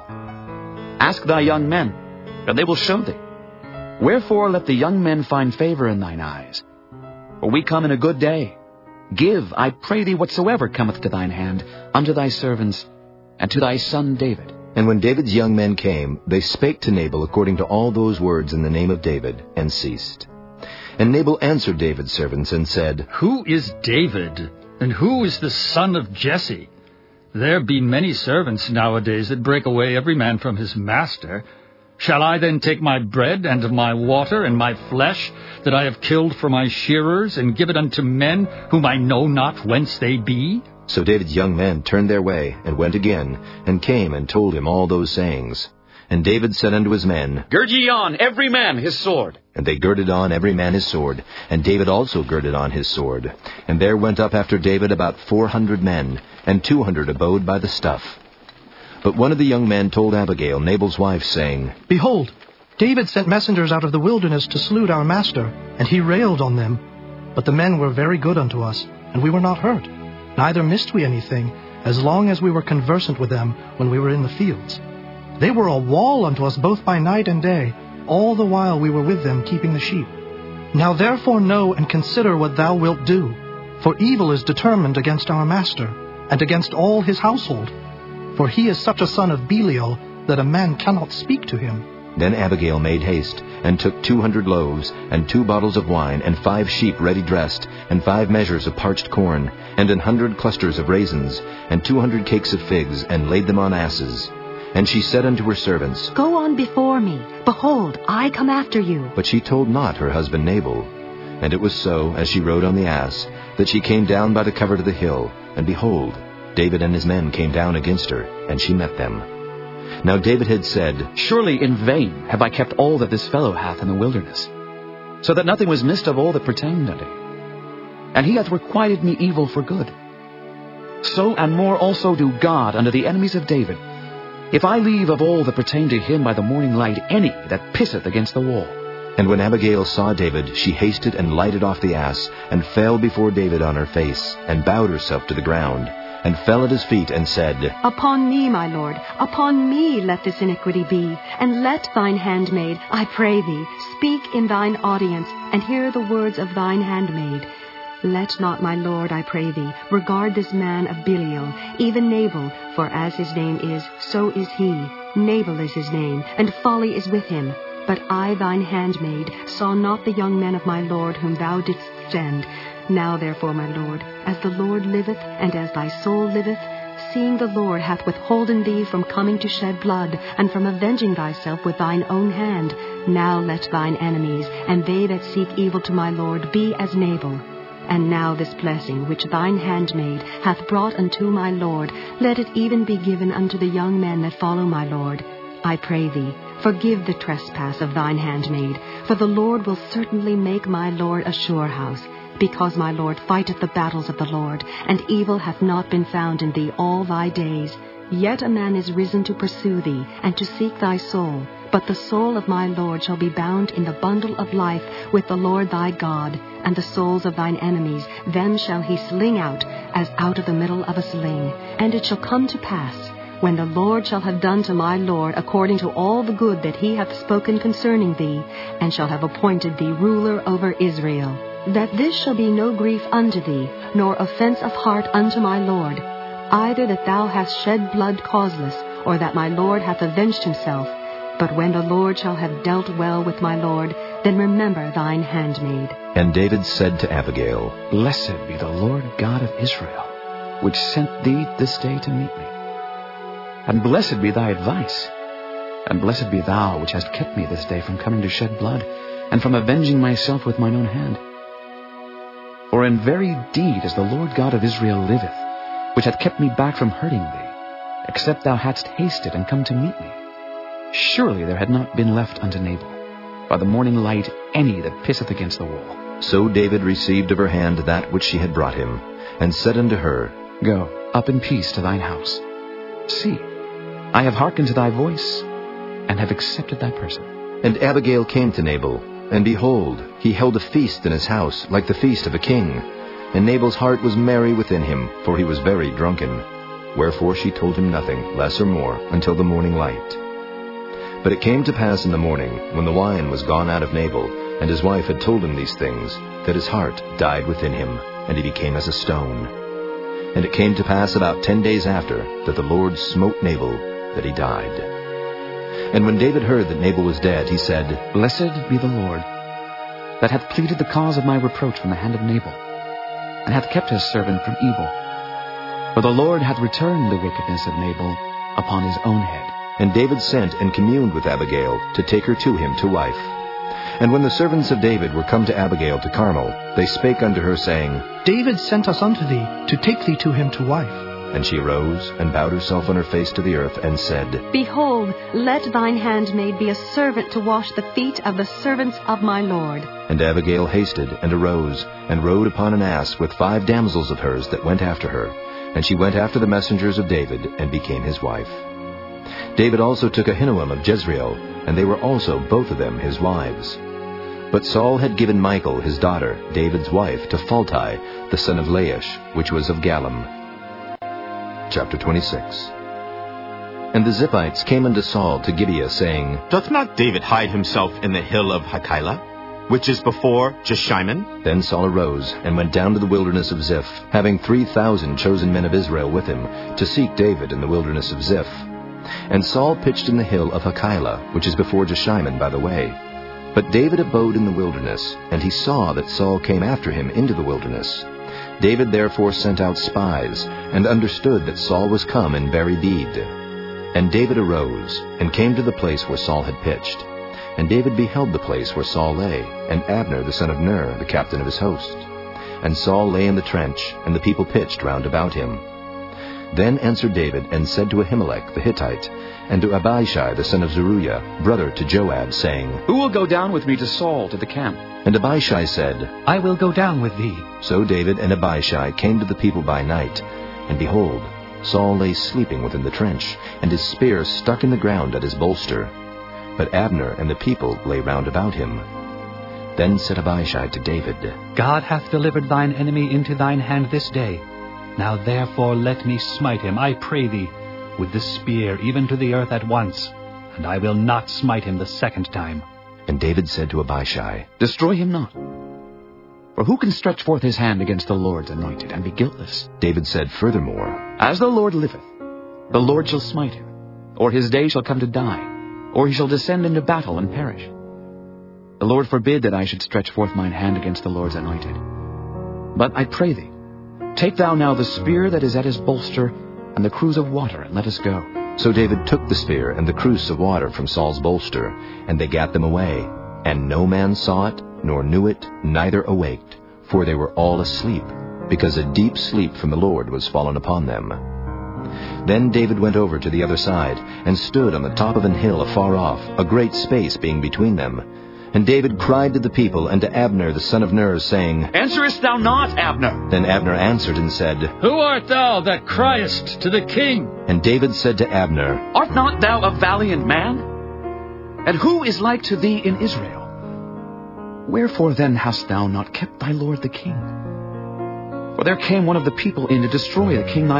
Ask thy young men, and they will show thee. Wherefore let the young men find favor in thine eyes. For we come in a good day. Give, I pray thee, whatsoever cometh to thine hand, unto thy servants, and to thy son David. And when David's young men came, they spake to Nabal according to all those words in the name of David, and ceased. And Nabal answered David's servants and said, Who is David, and who is the son of Jesse? There be many servants nowadays that break away every man from his master. Shall I then take my bread and my water and my flesh that I have killed for my shearers, and give it unto men whom I know not whence they be? So David's young men turned their way, and went again, and came and told him all those sayings. And David said unto his men, Gird ye on every man his sword. And they girded on every man his sword, and David also girded on his sword. And there went up after David about 400 men, and 200 abode by the stuff. But one of the young men told Abigail, Nabal's wife, saying, Behold, David sent messengers out of the wilderness to salute our master, and he railed on them. But the men were very good unto us, and we were not hurt. Neither missed we anything, as long as we were conversant with them when we were in the fields. They were a wall unto us both by night and day, all the while we were with them keeping the sheep. Now therefore know and consider what thou wilt do, for evil is determined against our master, and against all his household. For he is such a son of Belial, that a man cannot speak to him. Then Abigail made haste, and took 200 loaves, and 2 bottles of wine, and 5 sheep ready dressed, and 5 measures of parched corn, and 100 clusters of raisins, and 200 cakes of figs, and laid them on asses. And she said unto her servants, Go on before me. Behold, I come after you. But she told not her husband Nabal. And it was so, as she rode on the ass, that she came down by the covert of the hill, and behold, David and his men came down against her, and she met them. Now David had said, Surely in vain have I kept all that this fellow hath in the wilderness, so that nothing was missed of all that pertained unto him. And he hath requited me evil for good. So and more also do God unto the enemies of David, if I leave of all that pertain to him by the morning light any that pisseth against the wall. And when Abigail saw David, she hasted and lighted off the ass, and fell before David on her face, and bowed herself to the ground, and fell at his feet, and said, Upon me, my lord, upon me let this iniquity be, and let thine handmaid, I pray thee, speak in thine audience, and hear the words of thine handmaid. Let not my lord, I pray thee, regard this man of Belial, even Nabal, for as his name is, so is he. Nabal is his name, and folly is with him. But I, thine handmaid, saw not the young men of my lord whom thou didst send. Now therefore, my lord, as the Lord liveth, and as thy soul liveth, seeing the Lord hath withholden thee from coming to shed blood, and from avenging thyself with thine own hand, now let thine enemies, and they that seek evil to my lord, be as Nabal. And now this blessing which thine handmaid hath brought unto my lord, let it even be given unto the young men that follow my lord. I pray thee, forgive the trespass of thine handmaid, for the Lord will certainly make my lord a sure house, because my lord fighteth the battles of the Lord, and evil hath not been found in thee all thy days. Yet a man is risen to pursue thee, and to seek thy soul. But the soul of my lord shall be bound in the bundle of life with the Lord thy God, and the souls of thine enemies, them shall he sling out, as out of the middle of a sling. And it shall come to pass, when the Lord shall have done to my lord according to all the good that he hath spoken concerning thee, and shall have appointed thee ruler over Israel, that this shall be no grief unto thee, nor offense of heart unto my lord, either that thou hast shed blood causeless, or that my lord hath avenged himself. But when the Lord shall have dealt well with my lord, then remember thine handmaid. And David said to Abigail, Blessed be the Lord God of Israel, which sent thee this day to meet me. And blessed be thy advice, and blessed be thou which hast kept me this day from coming to shed blood, and from avenging myself with mine own hand. For in very deed as the Lord God of Israel liveth, which hath kept me back from hurting thee, except thou hadst hasted and come to meet me, surely there had not been left unto Nabal by the morning light any that pisseth against the wall. So David received of her hand that which she had brought him, and said unto her, Go up in peace to thine house. See, I have hearkened to thy voice, and have accepted thy person. And Abigail came to Nabal, and behold, he held a feast in his house, like the feast of a king. And Nabal's heart was merry within him, for he was very drunken. Wherefore she told him nothing, less or more, until the morning light. But it came to pass in the morning, when the wine was gone out of Nabal, and his wife had told him these things, that his heart died within him, and he became as a stone. And it came to pass about 10 days after, that the Lord smote Nabal, that he died. And when David heard that Nabal was dead, he said, Blessed be the Lord, that hath pleaded the cause of my reproach from the hand of Nabal, and hath kept his servant from evil. For the Lord hath returned the wickedness of Nabal upon his own head. And David sent and communed with Abigail, to take her to him to wife. And when the servants of David were come to Abigail to Carmel, they spake unto her, saying, David sent us unto thee, to take thee to him to wife. And she arose, and bowed herself on her face to the earth, and said, Behold, let thine handmaid be a servant to wash the feet of the servants of my lord. And Abigail hasted, and arose, and rode upon an ass with 5 damsels of hers that went after her. And she went after the messengers of David, and became his wife. David also took Ahinoam of Jezreel, and they were also both of them his wives. But Saul had given Michal his daughter, David's wife, to Phalti, the son of Laish, which was of Gallim. Chapter 26. And the Ziphites came unto Saul to Gibeah, saying, Doth not David hide himself in the hill of Hachilah, which is before Jeshimon? Then Saul arose, and went down to the wilderness of Ziph, having 3,000 chosen men of Israel with him, to seek David in the wilderness of Ziph. And Saul pitched in the hill of Hachilah, which is before Jeshimon by the way. But David abode in the wilderness, and he saw that Saul came after him into the wilderness. David therefore sent out spies, and understood that Saul was come in very deed. And David arose, and came to the place where Saul had pitched. And David beheld the place where Saul lay, and Abner the son of Ner, the captain of his host. And Saul lay in the trench, and the people pitched round about him. Then answered David, and said to Ahimelech the Hittite, and to Abishai the son of Zeruiah, brother to Joab, saying, Who will go down with me to Saul to the camp? And Abishai said, I will go down with thee. So David and Abishai came to the people by night, and behold, Saul lay sleeping within the trench, and his spear stuck in the ground at his bolster. But Abner and the people lay round about him. Then said Abishai to David, God hath delivered thine enemy into thine hand this day. Now therefore let me smite him, I pray thee, with the spear even to the earth at once, and I will not smite him the second time. And David said to Abishai, Destroy him not. For who can stretch forth his hand against the Lord's anointed, and be guiltless? David said furthermore, As the Lord liveth, the Lord shall smite him, or his day shall come to die, or he shall descend into battle and perish. The Lord forbid that I should stretch forth mine hand against the Lord's anointed. But I pray thee, take thou now the spear that is at his bolster, and the cruse of water, and let us go. So David took the spear and the cruse of water from Saul's bolster, and they gat them away. And no man saw it, nor knew it, neither awaked, for they were all asleep, because a deep sleep from the Lord was fallen upon them. Then David went over to the other side, and stood on the top of an hill afar off, a great space being between them. And David cried to the people and to Abner the son of Ner, saying, Answerest thou not, Abner? Then Abner answered and said, Who art thou that criest to the king? And David said to Abner, Art not thou a valiant man? And who is like to thee in Israel? Wherefore then hast thou not kept thy lord the king? For there came one of the people in to destroy the king thy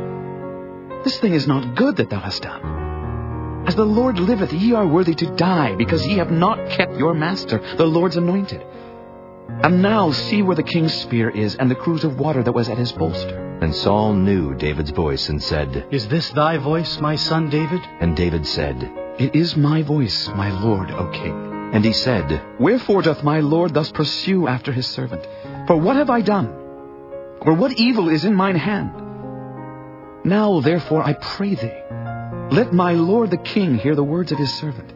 lord. This thing is not good that thou hast done. As the Lord liveth, ye are worthy to die, because ye have not kept your master, the Lord's anointed. And now see where the king's spear is, and the cruse of water that was at his bolster. And Saul knew David's voice, and said, Is this thy voice, my son David? And David said, It is my voice, my lord, O king. And he said, Wherefore doth my lord thus pursue after his servant? For what have I done? Or what evil is in mine hand? Now therefore I pray thee, let my lord the king hear the words of his servant.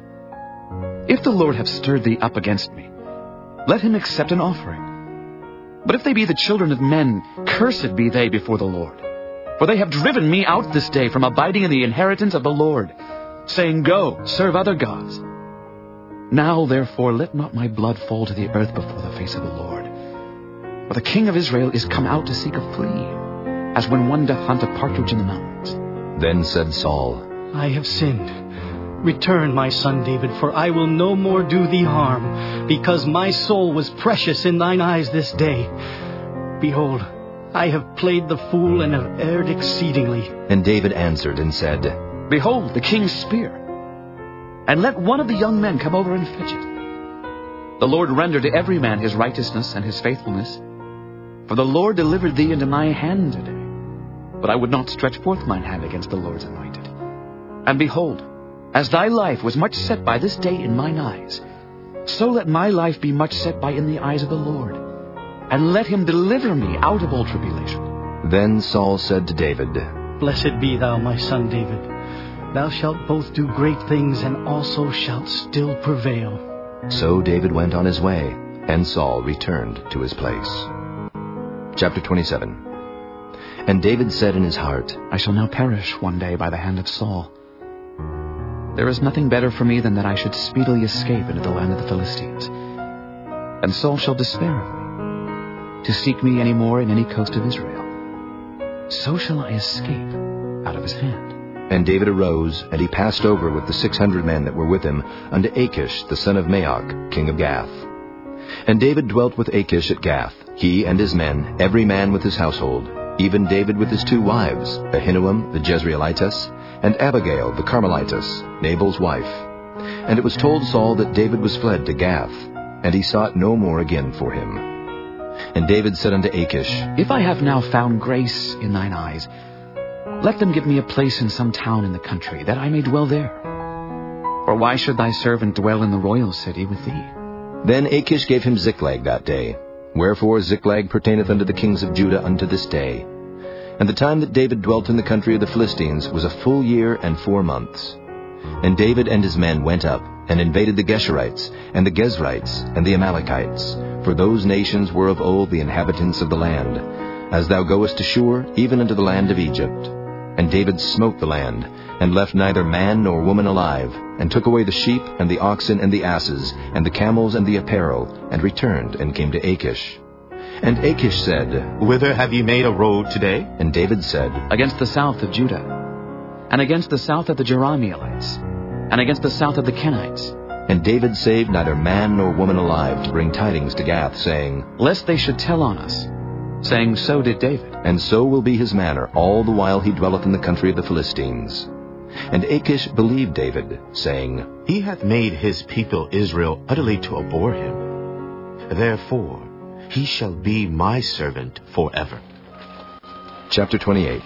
If the Lord have stirred thee up against me, let him accept an offering. But if they be the children of men, cursed be they before the Lord. For they have driven me out this day from abiding in the inheritance of the Lord, saying, Go, serve other gods. Now therefore let not my blood fall to the earth before the face of the Lord. For the king of Israel is come out to seek a flea, as when one doth hunt a partridge in the mountains. Then said Saul, I have sinned. Return, my son David, for I will no more do thee harm, because my soul was precious in thine eyes this day. Behold, I have played the fool and have erred exceedingly. And David answered and said, Behold, the king's spear, and let one of the young men come over and fetch it. The Lord render to every man his righteousness and his faithfulness. For the Lord delivered thee into my hand today. But I would not stretch forth mine hand against the Lord's anointed. And behold, as thy life was much set by this day in mine eyes, so let my life be much set by in the eyes of the Lord, and let him deliver me out of all tribulation. Then Saul said to David, Blessed be thou, my son David. Thou shalt both do great things, and also shalt still prevail. So David went on his way, and Saul returned to his place. Chapter 27. And David said in his heart, I shall now perish one day by the hand of Saul. There is nothing better for me than that I should speedily escape into the land of the Philistines. And Saul shall despair of me, to seek me any more in any coast of Israel. So shall I escape out of his hand. And David arose, and he passed over with the 600 men that were with him unto Achish the son of Maoch, king of Gath. And David dwelt with Achish at Gath, he and his men, every man with his household, even David with his 2 wives, Ahinoam the Jezreelitess, and Abigail the Carmelitess, Nabal's wife. And it was told Saul that David was fled to Gath, and he sought no more again for him. And David said unto Achish, If I have now found grace in thine eyes, let them give me a place in some town in the country, that I may dwell there. For why should thy servant dwell in the royal city with thee? Then Achish gave him Ziklag that day. Wherefore Ziklag pertaineth unto the kings of Judah unto this day. And the time that David dwelt in the country of the Philistines was a full year and 4 months. And David and his men went up, and invaded the Geshurites, and the Gezrites, and the Amalekites, for those nations were of old the inhabitants of the land, as thou goest to Shur, even unto the land of Egypt. And David smote the land, and left neither man nor woman alive, and took away the sheep, and the oxen, and the asses, and the camels, and the apparel, and returned, and came to Achish. And Achish said, Whither have ye made a road today? And David said, Against the south of Judah, and against the south of the Jerahmeelites, and against the south of the Kenites. And David saved neither man nor woman alive to bring tidings to Gath, saying, Lest they should tell on us, saying, So did David. And so will be his manner all the while he dwelleth in the country of the Philistines. And Achish believed David, saying, He hath made his people Israel utterly to abhor him. Therefore he shall be my servant forever. Chapter 28.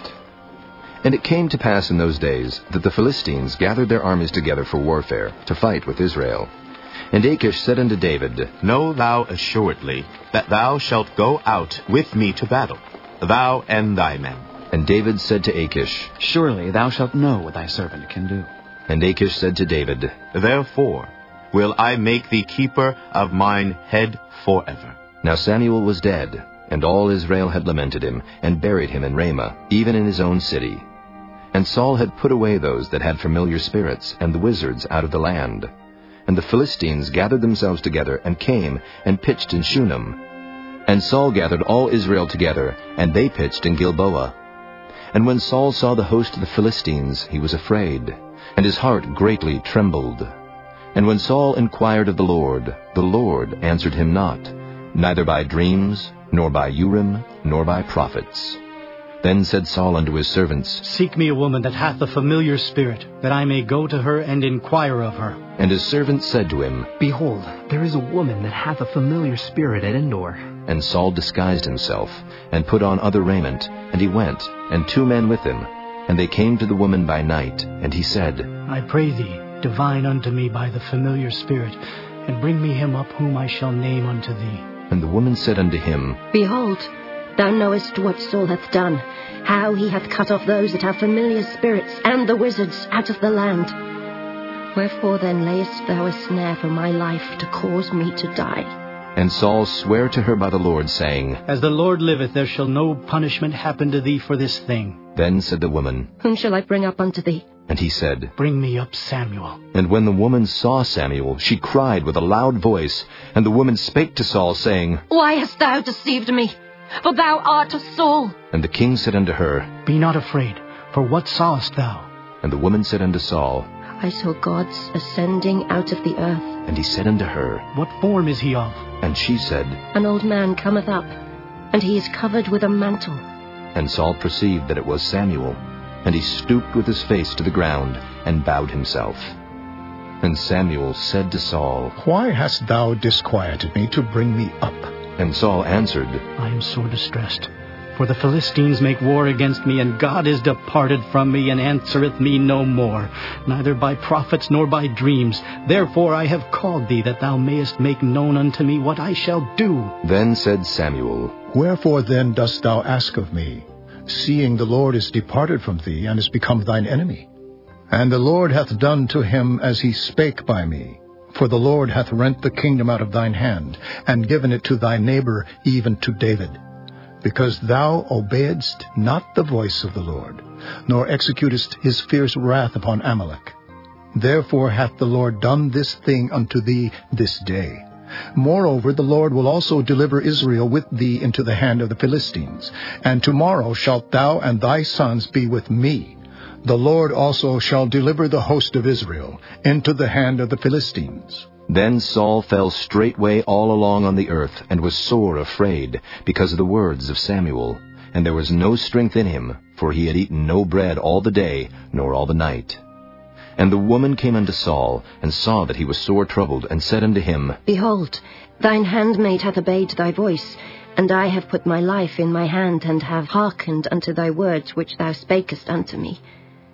And it came to pass in those days that the Philistines gathered their armies together for warfare, to fight with Israel. And Achish said unto David, Know thou assuredly that thou shalt go out with me to battle, thou and thy men. And David said to Achish, Surely thou shalt know what thy servant can do. And Achish said to David, Therefore will I make thee keeper of mine head forever. Now Samuel was dead, and all Israel had lamented him, and buried him in Ramah, even in his own city. And Saul had put away those that had familiar spirits, and the wizards out of the land. And the Philistines gathered themselves together, and came, and pitched in Shunem. And Saul gathered all Israel together, and they pitched in Gilboa. And when Saul saw the host of the Philistines, he was afraid, and his heart greatly trembled. And when Saul inquired of the Lord answered him not, neither by dreams, nor by Urim, nor by prophets. Then said Saul unto his servants, Seek me a woman that hath a familiar spirit, that I may go to her and inquire of her. And his servants said to him, Behold, there is a woman that hath a familiar spirit at Endor. And Saul disguised himself, and put on other raiment, and he went, and 2 men with him. And they came to the woman by night, and he said, I pray thee, divine unto me by the familiar spirit, and bring me him up whom I shall name unto thee. And the woman said unto him, Behold, thou knowest what Saul hath done, how he hath cut off those that have familiar spirits, and the wizards out of the land. Wherefore then layest thou a snare for my life, to cause me to die? And Saul sware to her by the Lord, saying, As the Lord liveth, there shall no punishment happen to thee for this thing. Then said the woman, Whom shall I bring up unto thee? And he said, Bring me up Samuel. And when the woman saw Samuel, she cried with a loud voice. And the woman spake to Saul, saying, Why hast thou deceived me? For thou art of Saul. And the king said unto her, Be not afraid, for what sawest thou? And the woman said unto Saul, I saw gods ascending out of the earth. And he said unto her, What form is he of? And she said, An old man cometh up, and he is covered with a mantle. And Saul perceived that it was Samuel. And he stooped with his face to the ground, and bowed himself. And Samuel said to Saul, Why hast thou disquieted me to bring me up? And Saul answered, I am sore distressed. For the Philistines make war against me, and God is departed from me, and answereth me no more, neither by prophets nor by dreams. Therefore I have called thee, that thou mayest make known unto me what I shall do. Then said Samuel, Wherefore then dost thou ask of me, seeing the Lord is departed from thee, and is become thine enemy? And the Lord hath done to him as he spake by me. For the Lord hath rent the kingdom out of thine hand, and given it to thy neighbor, even to David. Because thou obeyedst not the voice of the Lord, nor executest his fierce wrath upon Amalek. Therefore hath the Lord done this thing unto thee this day. Moreover, the Lord will also deliver Israel with thee into the hand of the Philistines. And tomorrow shalt thou and thy sons be with me. The Lord also shall deliver the host of Israel into the hand of the Philistines. Then Saul fell straightway all along on the earth, and was sore afraid, because of the words of Samuel. And there was no strength in him, for he had eaten no bread all the day, nor all the night. And the woman came unto Saul, and saw that he was sore troubled, and said unto him, Behold, thine handmaid hath obeyed thy voice, And I have put my life in my hand, and have hearkened unto thy words which thou spakest unto me.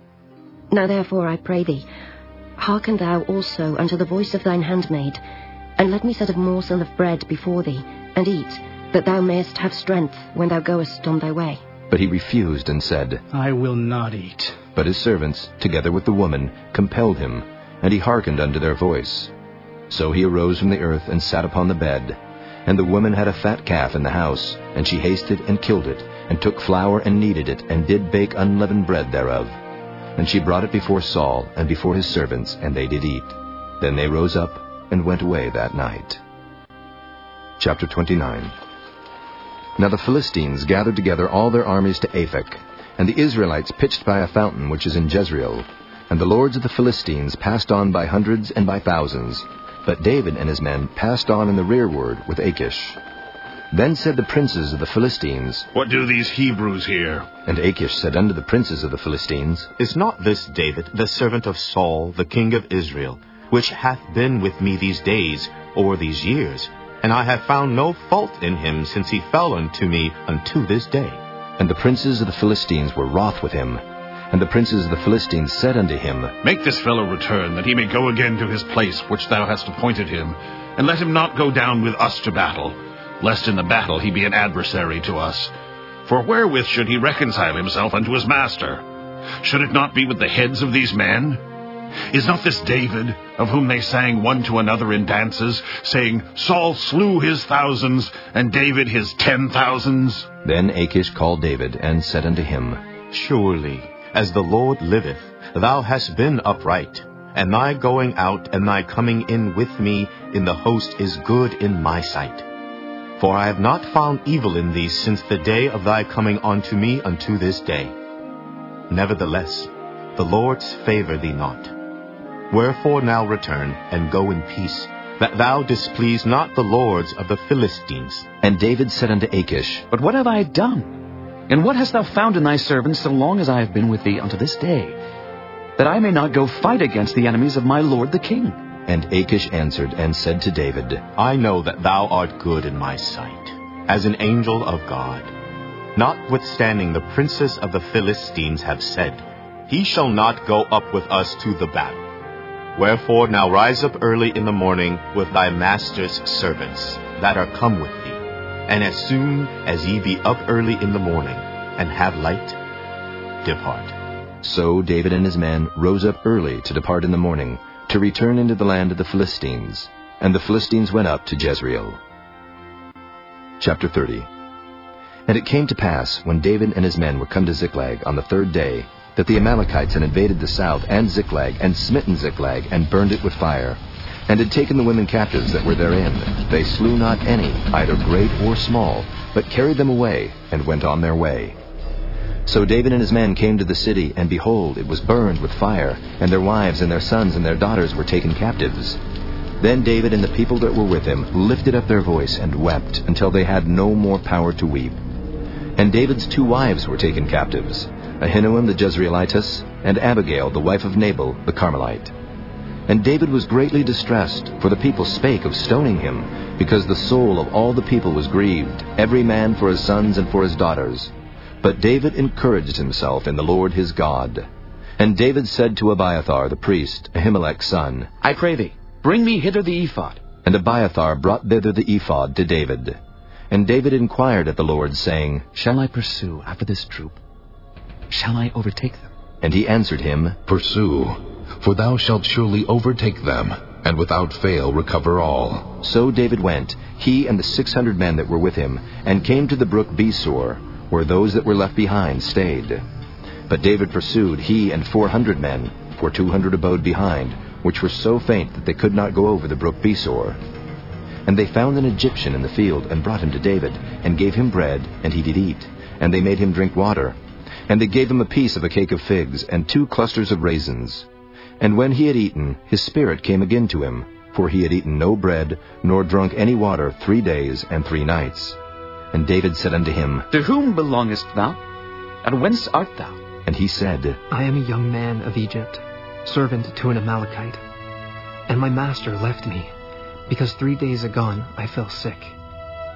Now therefore I pray thee, hearken thou also unto the voice of thine handmaid, and let me set a morsel of bread before thee, and eat, that thou mayest have strength when thou goest on thy way. But he refused and said, I will not eat. But his servants, together with the woman, compelled him, and he hearkened unto their voice. So he arose from the earth and sat upon the bed. And the woman had a fat calf in the house, and she hasted and killed it, and took flour and kneaded it, and did bake unleavened bread thereof. And she brought it before Saul and before his servants, and they did eat. Then they rose up and went away that night. Chapter 29. Now the Philistines gathered together all their armies to Aphek, and the Israelites pitched by a fountain which is in Jezreel. And the lords of the Philistines passed on by hundreds and by thousands. But David and his men passed on in the rearward with Achish. Then said the princes of the Philistines, What do these Hebrews here? And Achish said unto the princes of the Philistines, Is not this David, the servant of Saul, the king of Israel, which hath been with me these days, or these years? And I have found no fault in him since he fell unto me unto this day. And the princes of the Philistines were wroth with him. And the princes of the Philistines said unto him, Make this fellow return, that he may go again to his place which thou hast appointed him, and let him not go down with us to battle, lest in the battle he be an adversary to us. For wherewith should he reconcile himself unto his master? Should it not be with the heads of these men? Is not this David, of whom they sang one to another in dances, saying, Saul slew his thousands, and David his 10,000s? Then Achish called David, and said unto him, Surely, as the Lord liveth, thou hast been upright, and thy going out and thy coming in with me in the host is good in my sight. For I have not found evil in thee since the day of thy coming unto me unto this day. Nevertheless, the Lord's favour thee not. Wherefore now return, and go in peace, that thou displease not the lords of the Philistines. And David said unto Achish, But what have I done? And what hast thou found in thy servants so long as I have been with thee unto this day, that I may not go fight against the enemies of my lord the king? And Achish answered and said to David, I know that thou art good in my sight, as an angel of God. Notwithstanding the princes of the Philistines have said, He shall not go up with us to the battle. Wherefore now rise up early in the morning with thy master's servants that are come with thee. And as soon as ye be up early in the morning, and have light, depart. So David and his men rose up early to depart in the morning, to return into the land of the Philistines. And the Philistines went up to Jezreel. Chapter 30. And it came to pass, when David and his men were come to Ziklag on the third day, that the Amalekites had invaded the south and Ziklag, and smitten Ziklag, and burned it with fire, and had taken the women captives that were therein. They slew not any, either great or small, but carried them away, and went on their way. So David and his men came to the city, and behold, it was burned with fire, and their wives and their sons and their daughters were taken captives. Then David and the people that were with him lifted up their voice and wept, until they had no more power to weep. And David's 2 wives were taken captives, Ahinoam the Jezreelitess, and Abigail the wife of Nabal the Carmelite. And David was greatly distressed, for the people spake of stoning him, because the soul of all the people was grieved, every man for his sons and for his daughters. But David encouraged himself in the Lord his God. And David said to Abiathar the priest, Ahimelech's son, I pray thee, bring me hither the ephod. And Abiathar brought thither the ephod to David. And David inquired at the Lord, saying, Shall I pursue after this troop? Shall I overtake them? And he answered him, Pursue, for thou shalt surely overtake them, and without fail recover all. So David went, he and the 600 men that were with him, and came to the brook Besor, where those that were left behind stayed. But David pursued, he and 400 men, for 200 abode behind, which were so faint that they could not go over the brook Besor. And they found an Egyptian in the field, and brought him to David, and gave him bread, and he did eat. And they made him drink water. And they gave him a piece of a cake of figs, and 2 clusters of raisins. And when he had eaten, his spirit came again to him, for he had eaten no bread, nor drunk any water 3 days and 3 nights. And David said unto him, To whom belongest thou? And whence art thou? And he said, I am a young man of Egypt, servant to an Amalekite. And my master left me, because 3 days agone I fell sick.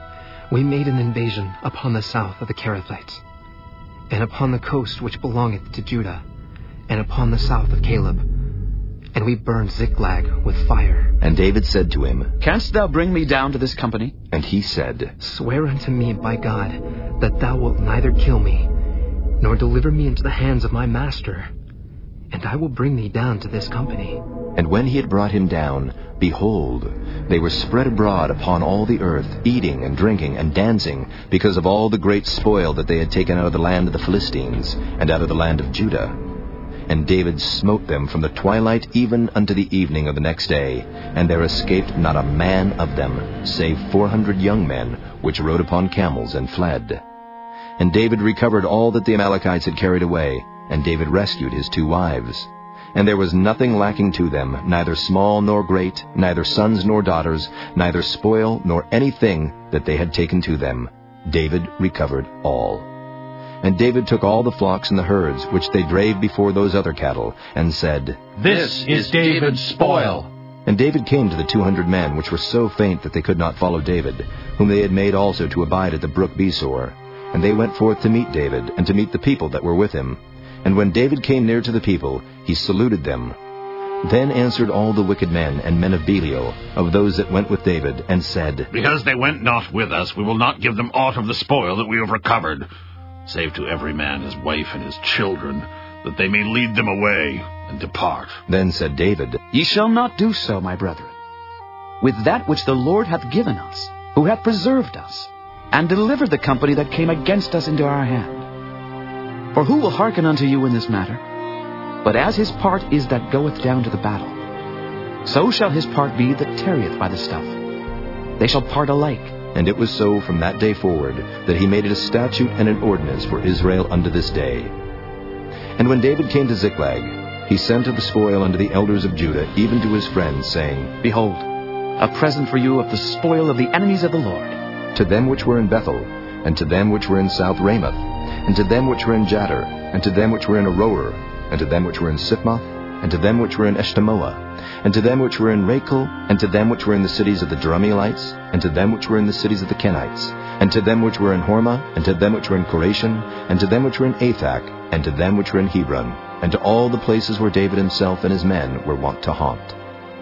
We made an invasion upon the south of the Kerethites, and upon the coast which belongeth to Judah, and upon the south of Caleb. And we burned Ziklag with fire. And David said to him, Canst thou bring me down to this company? And he said, Swear unto me by God that thou wilt neither kill me, nor deliver me into the hands of my master, and I will bring thee down to this company. And when he had brought him down, behold, they were spread abroad upon all the earth, eating and drinking and dancing, because of all the great spoil that they had taken out of the land of the Philistines, and out of the land of Judah. And David smote them from the twilight even unto the evening of the next day, and there escaped not a man of them, save 400 young men, which rode upon camels and fled. And David recovered all that the Amalekites had carried away, and David rescued his 2 wives. And there was nothing lacking to them, neither small nor great, neither sons nor daughters, neither spoil nor anything that they had taken to them. David recovered all. And David took all the flocks and the herds which they drave before those other cattle, and said, This is David's spoil. And David came to the 200 men which were so faint that they could not follow David, whom they had made also to abide at the brook Besor. And they went forth to meet David, and to meet the people that were with him. And when David came near to the people, he saluted them. Then answered all the wicked men and men of Belial, of those that went with David, and said, Because they went not with us, we will not give them aught of the spoil that we have recovered, save to every man his wife and his children, that they may lead them away and depart. Then said David, Ye shall not do so, my brethren, with that which the Lord hath given us, who hath preserved us, and delivered the company that came against us into our hand. For who will hearken unto you in this matter? But as his part is that goeth down to the battle, so shall his part be that tarrieth by the stuff. They shall part alike. And it was so from that day forward, that he made it a statute and an ordinance for Israel unto this day. And when David came to Ziklag, he sent of the spoil unto the elders of Judah, even to his friends, saying, Behold, a present for you of the spoil of the enemies of the Lord. To them which were in Bethel, and to them which were in South Ramoth, and to them which were in Jattir, and to them which were in Aroer, and to them which were in Sipmoth, and to them which were in Eshtemoa, and to them which were in Rachel, and to them which were in the cities of the Jerahmeelites, and to them which were in the cities of the Kenites, and to them which were in Hormah, and to them which were in Koration, and to them which were in Athak, and to them which were in Hebron, and to all the places where David himself and his men were wont to haunt.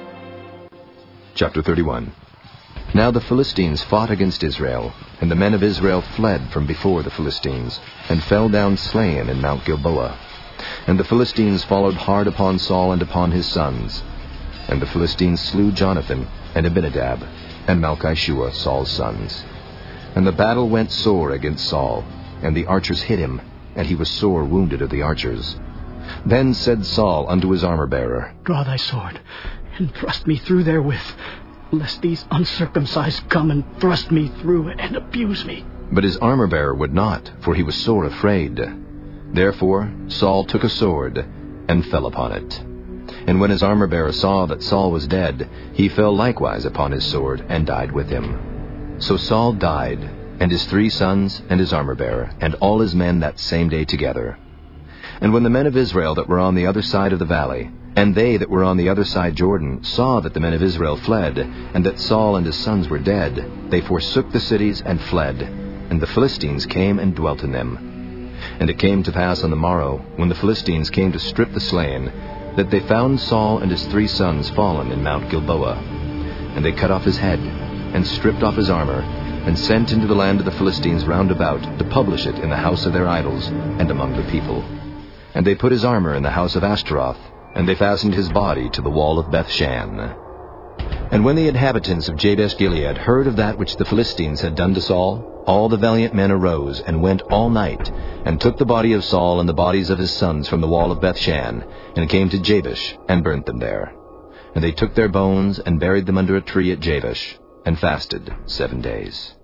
Chapter 31. Now the Philistines fought against Israel, and the men of Israel fled from before the Philistines, and fell down slain in Mount Gilboa. And the Philistines followed hard upon Saul and upon his sons. And the Philistines slew Jonathan, and Abinadab, and Malchishua, Saul's sons. And the battle went sore against Saul, and the archers hit him, and he was sore wounded of the archers. Then said Saul unto his armor-bearer, Draw thy sword, and thrust me through therewith, lest these uncircumcised come and thrust me through it and abuse me. But his armor-bearer would not, for he was sore afraid. Therefore Saul took a sword, and fell upon it. And when his armor-bearer saw that Saul was dead, he fell likewise upon his sword, and died with him. So Saul died, and his 3 sons, and his armor-bearer, and all his men that same day together. And when the men of Israel that were on the other side of the valley, and they that were on the other side Jordan, saw that the men of Israel fled, and that Saul and his sons were dead, they forsook the cities and fled, and the Philistines came and dwelt in them. And it came to pass on the morrow, when the Philistines came to strip the slain, that they found Saul and his 3 sons fallen in Mount Gilboa. And they cut off his head, and stripped off his armor, and sent into the land of the Philistines round about, to publish it in the house of their idols, and among the people. And they put his armor in the house of Ashtaroth, and they fastened his body to the wall of Bethshan. And when the inhabitants of Jabesh-Gilead heard of that which the Philistines had done to Saul, all the valiant men arose, and went all night, and took the body of Saul and the bodies of his sons from the wall of Bethshan, and came to Jabesh, and burnt them there. And they took their bones, and buried them under a tree at Jabesh, and fasted 7 days.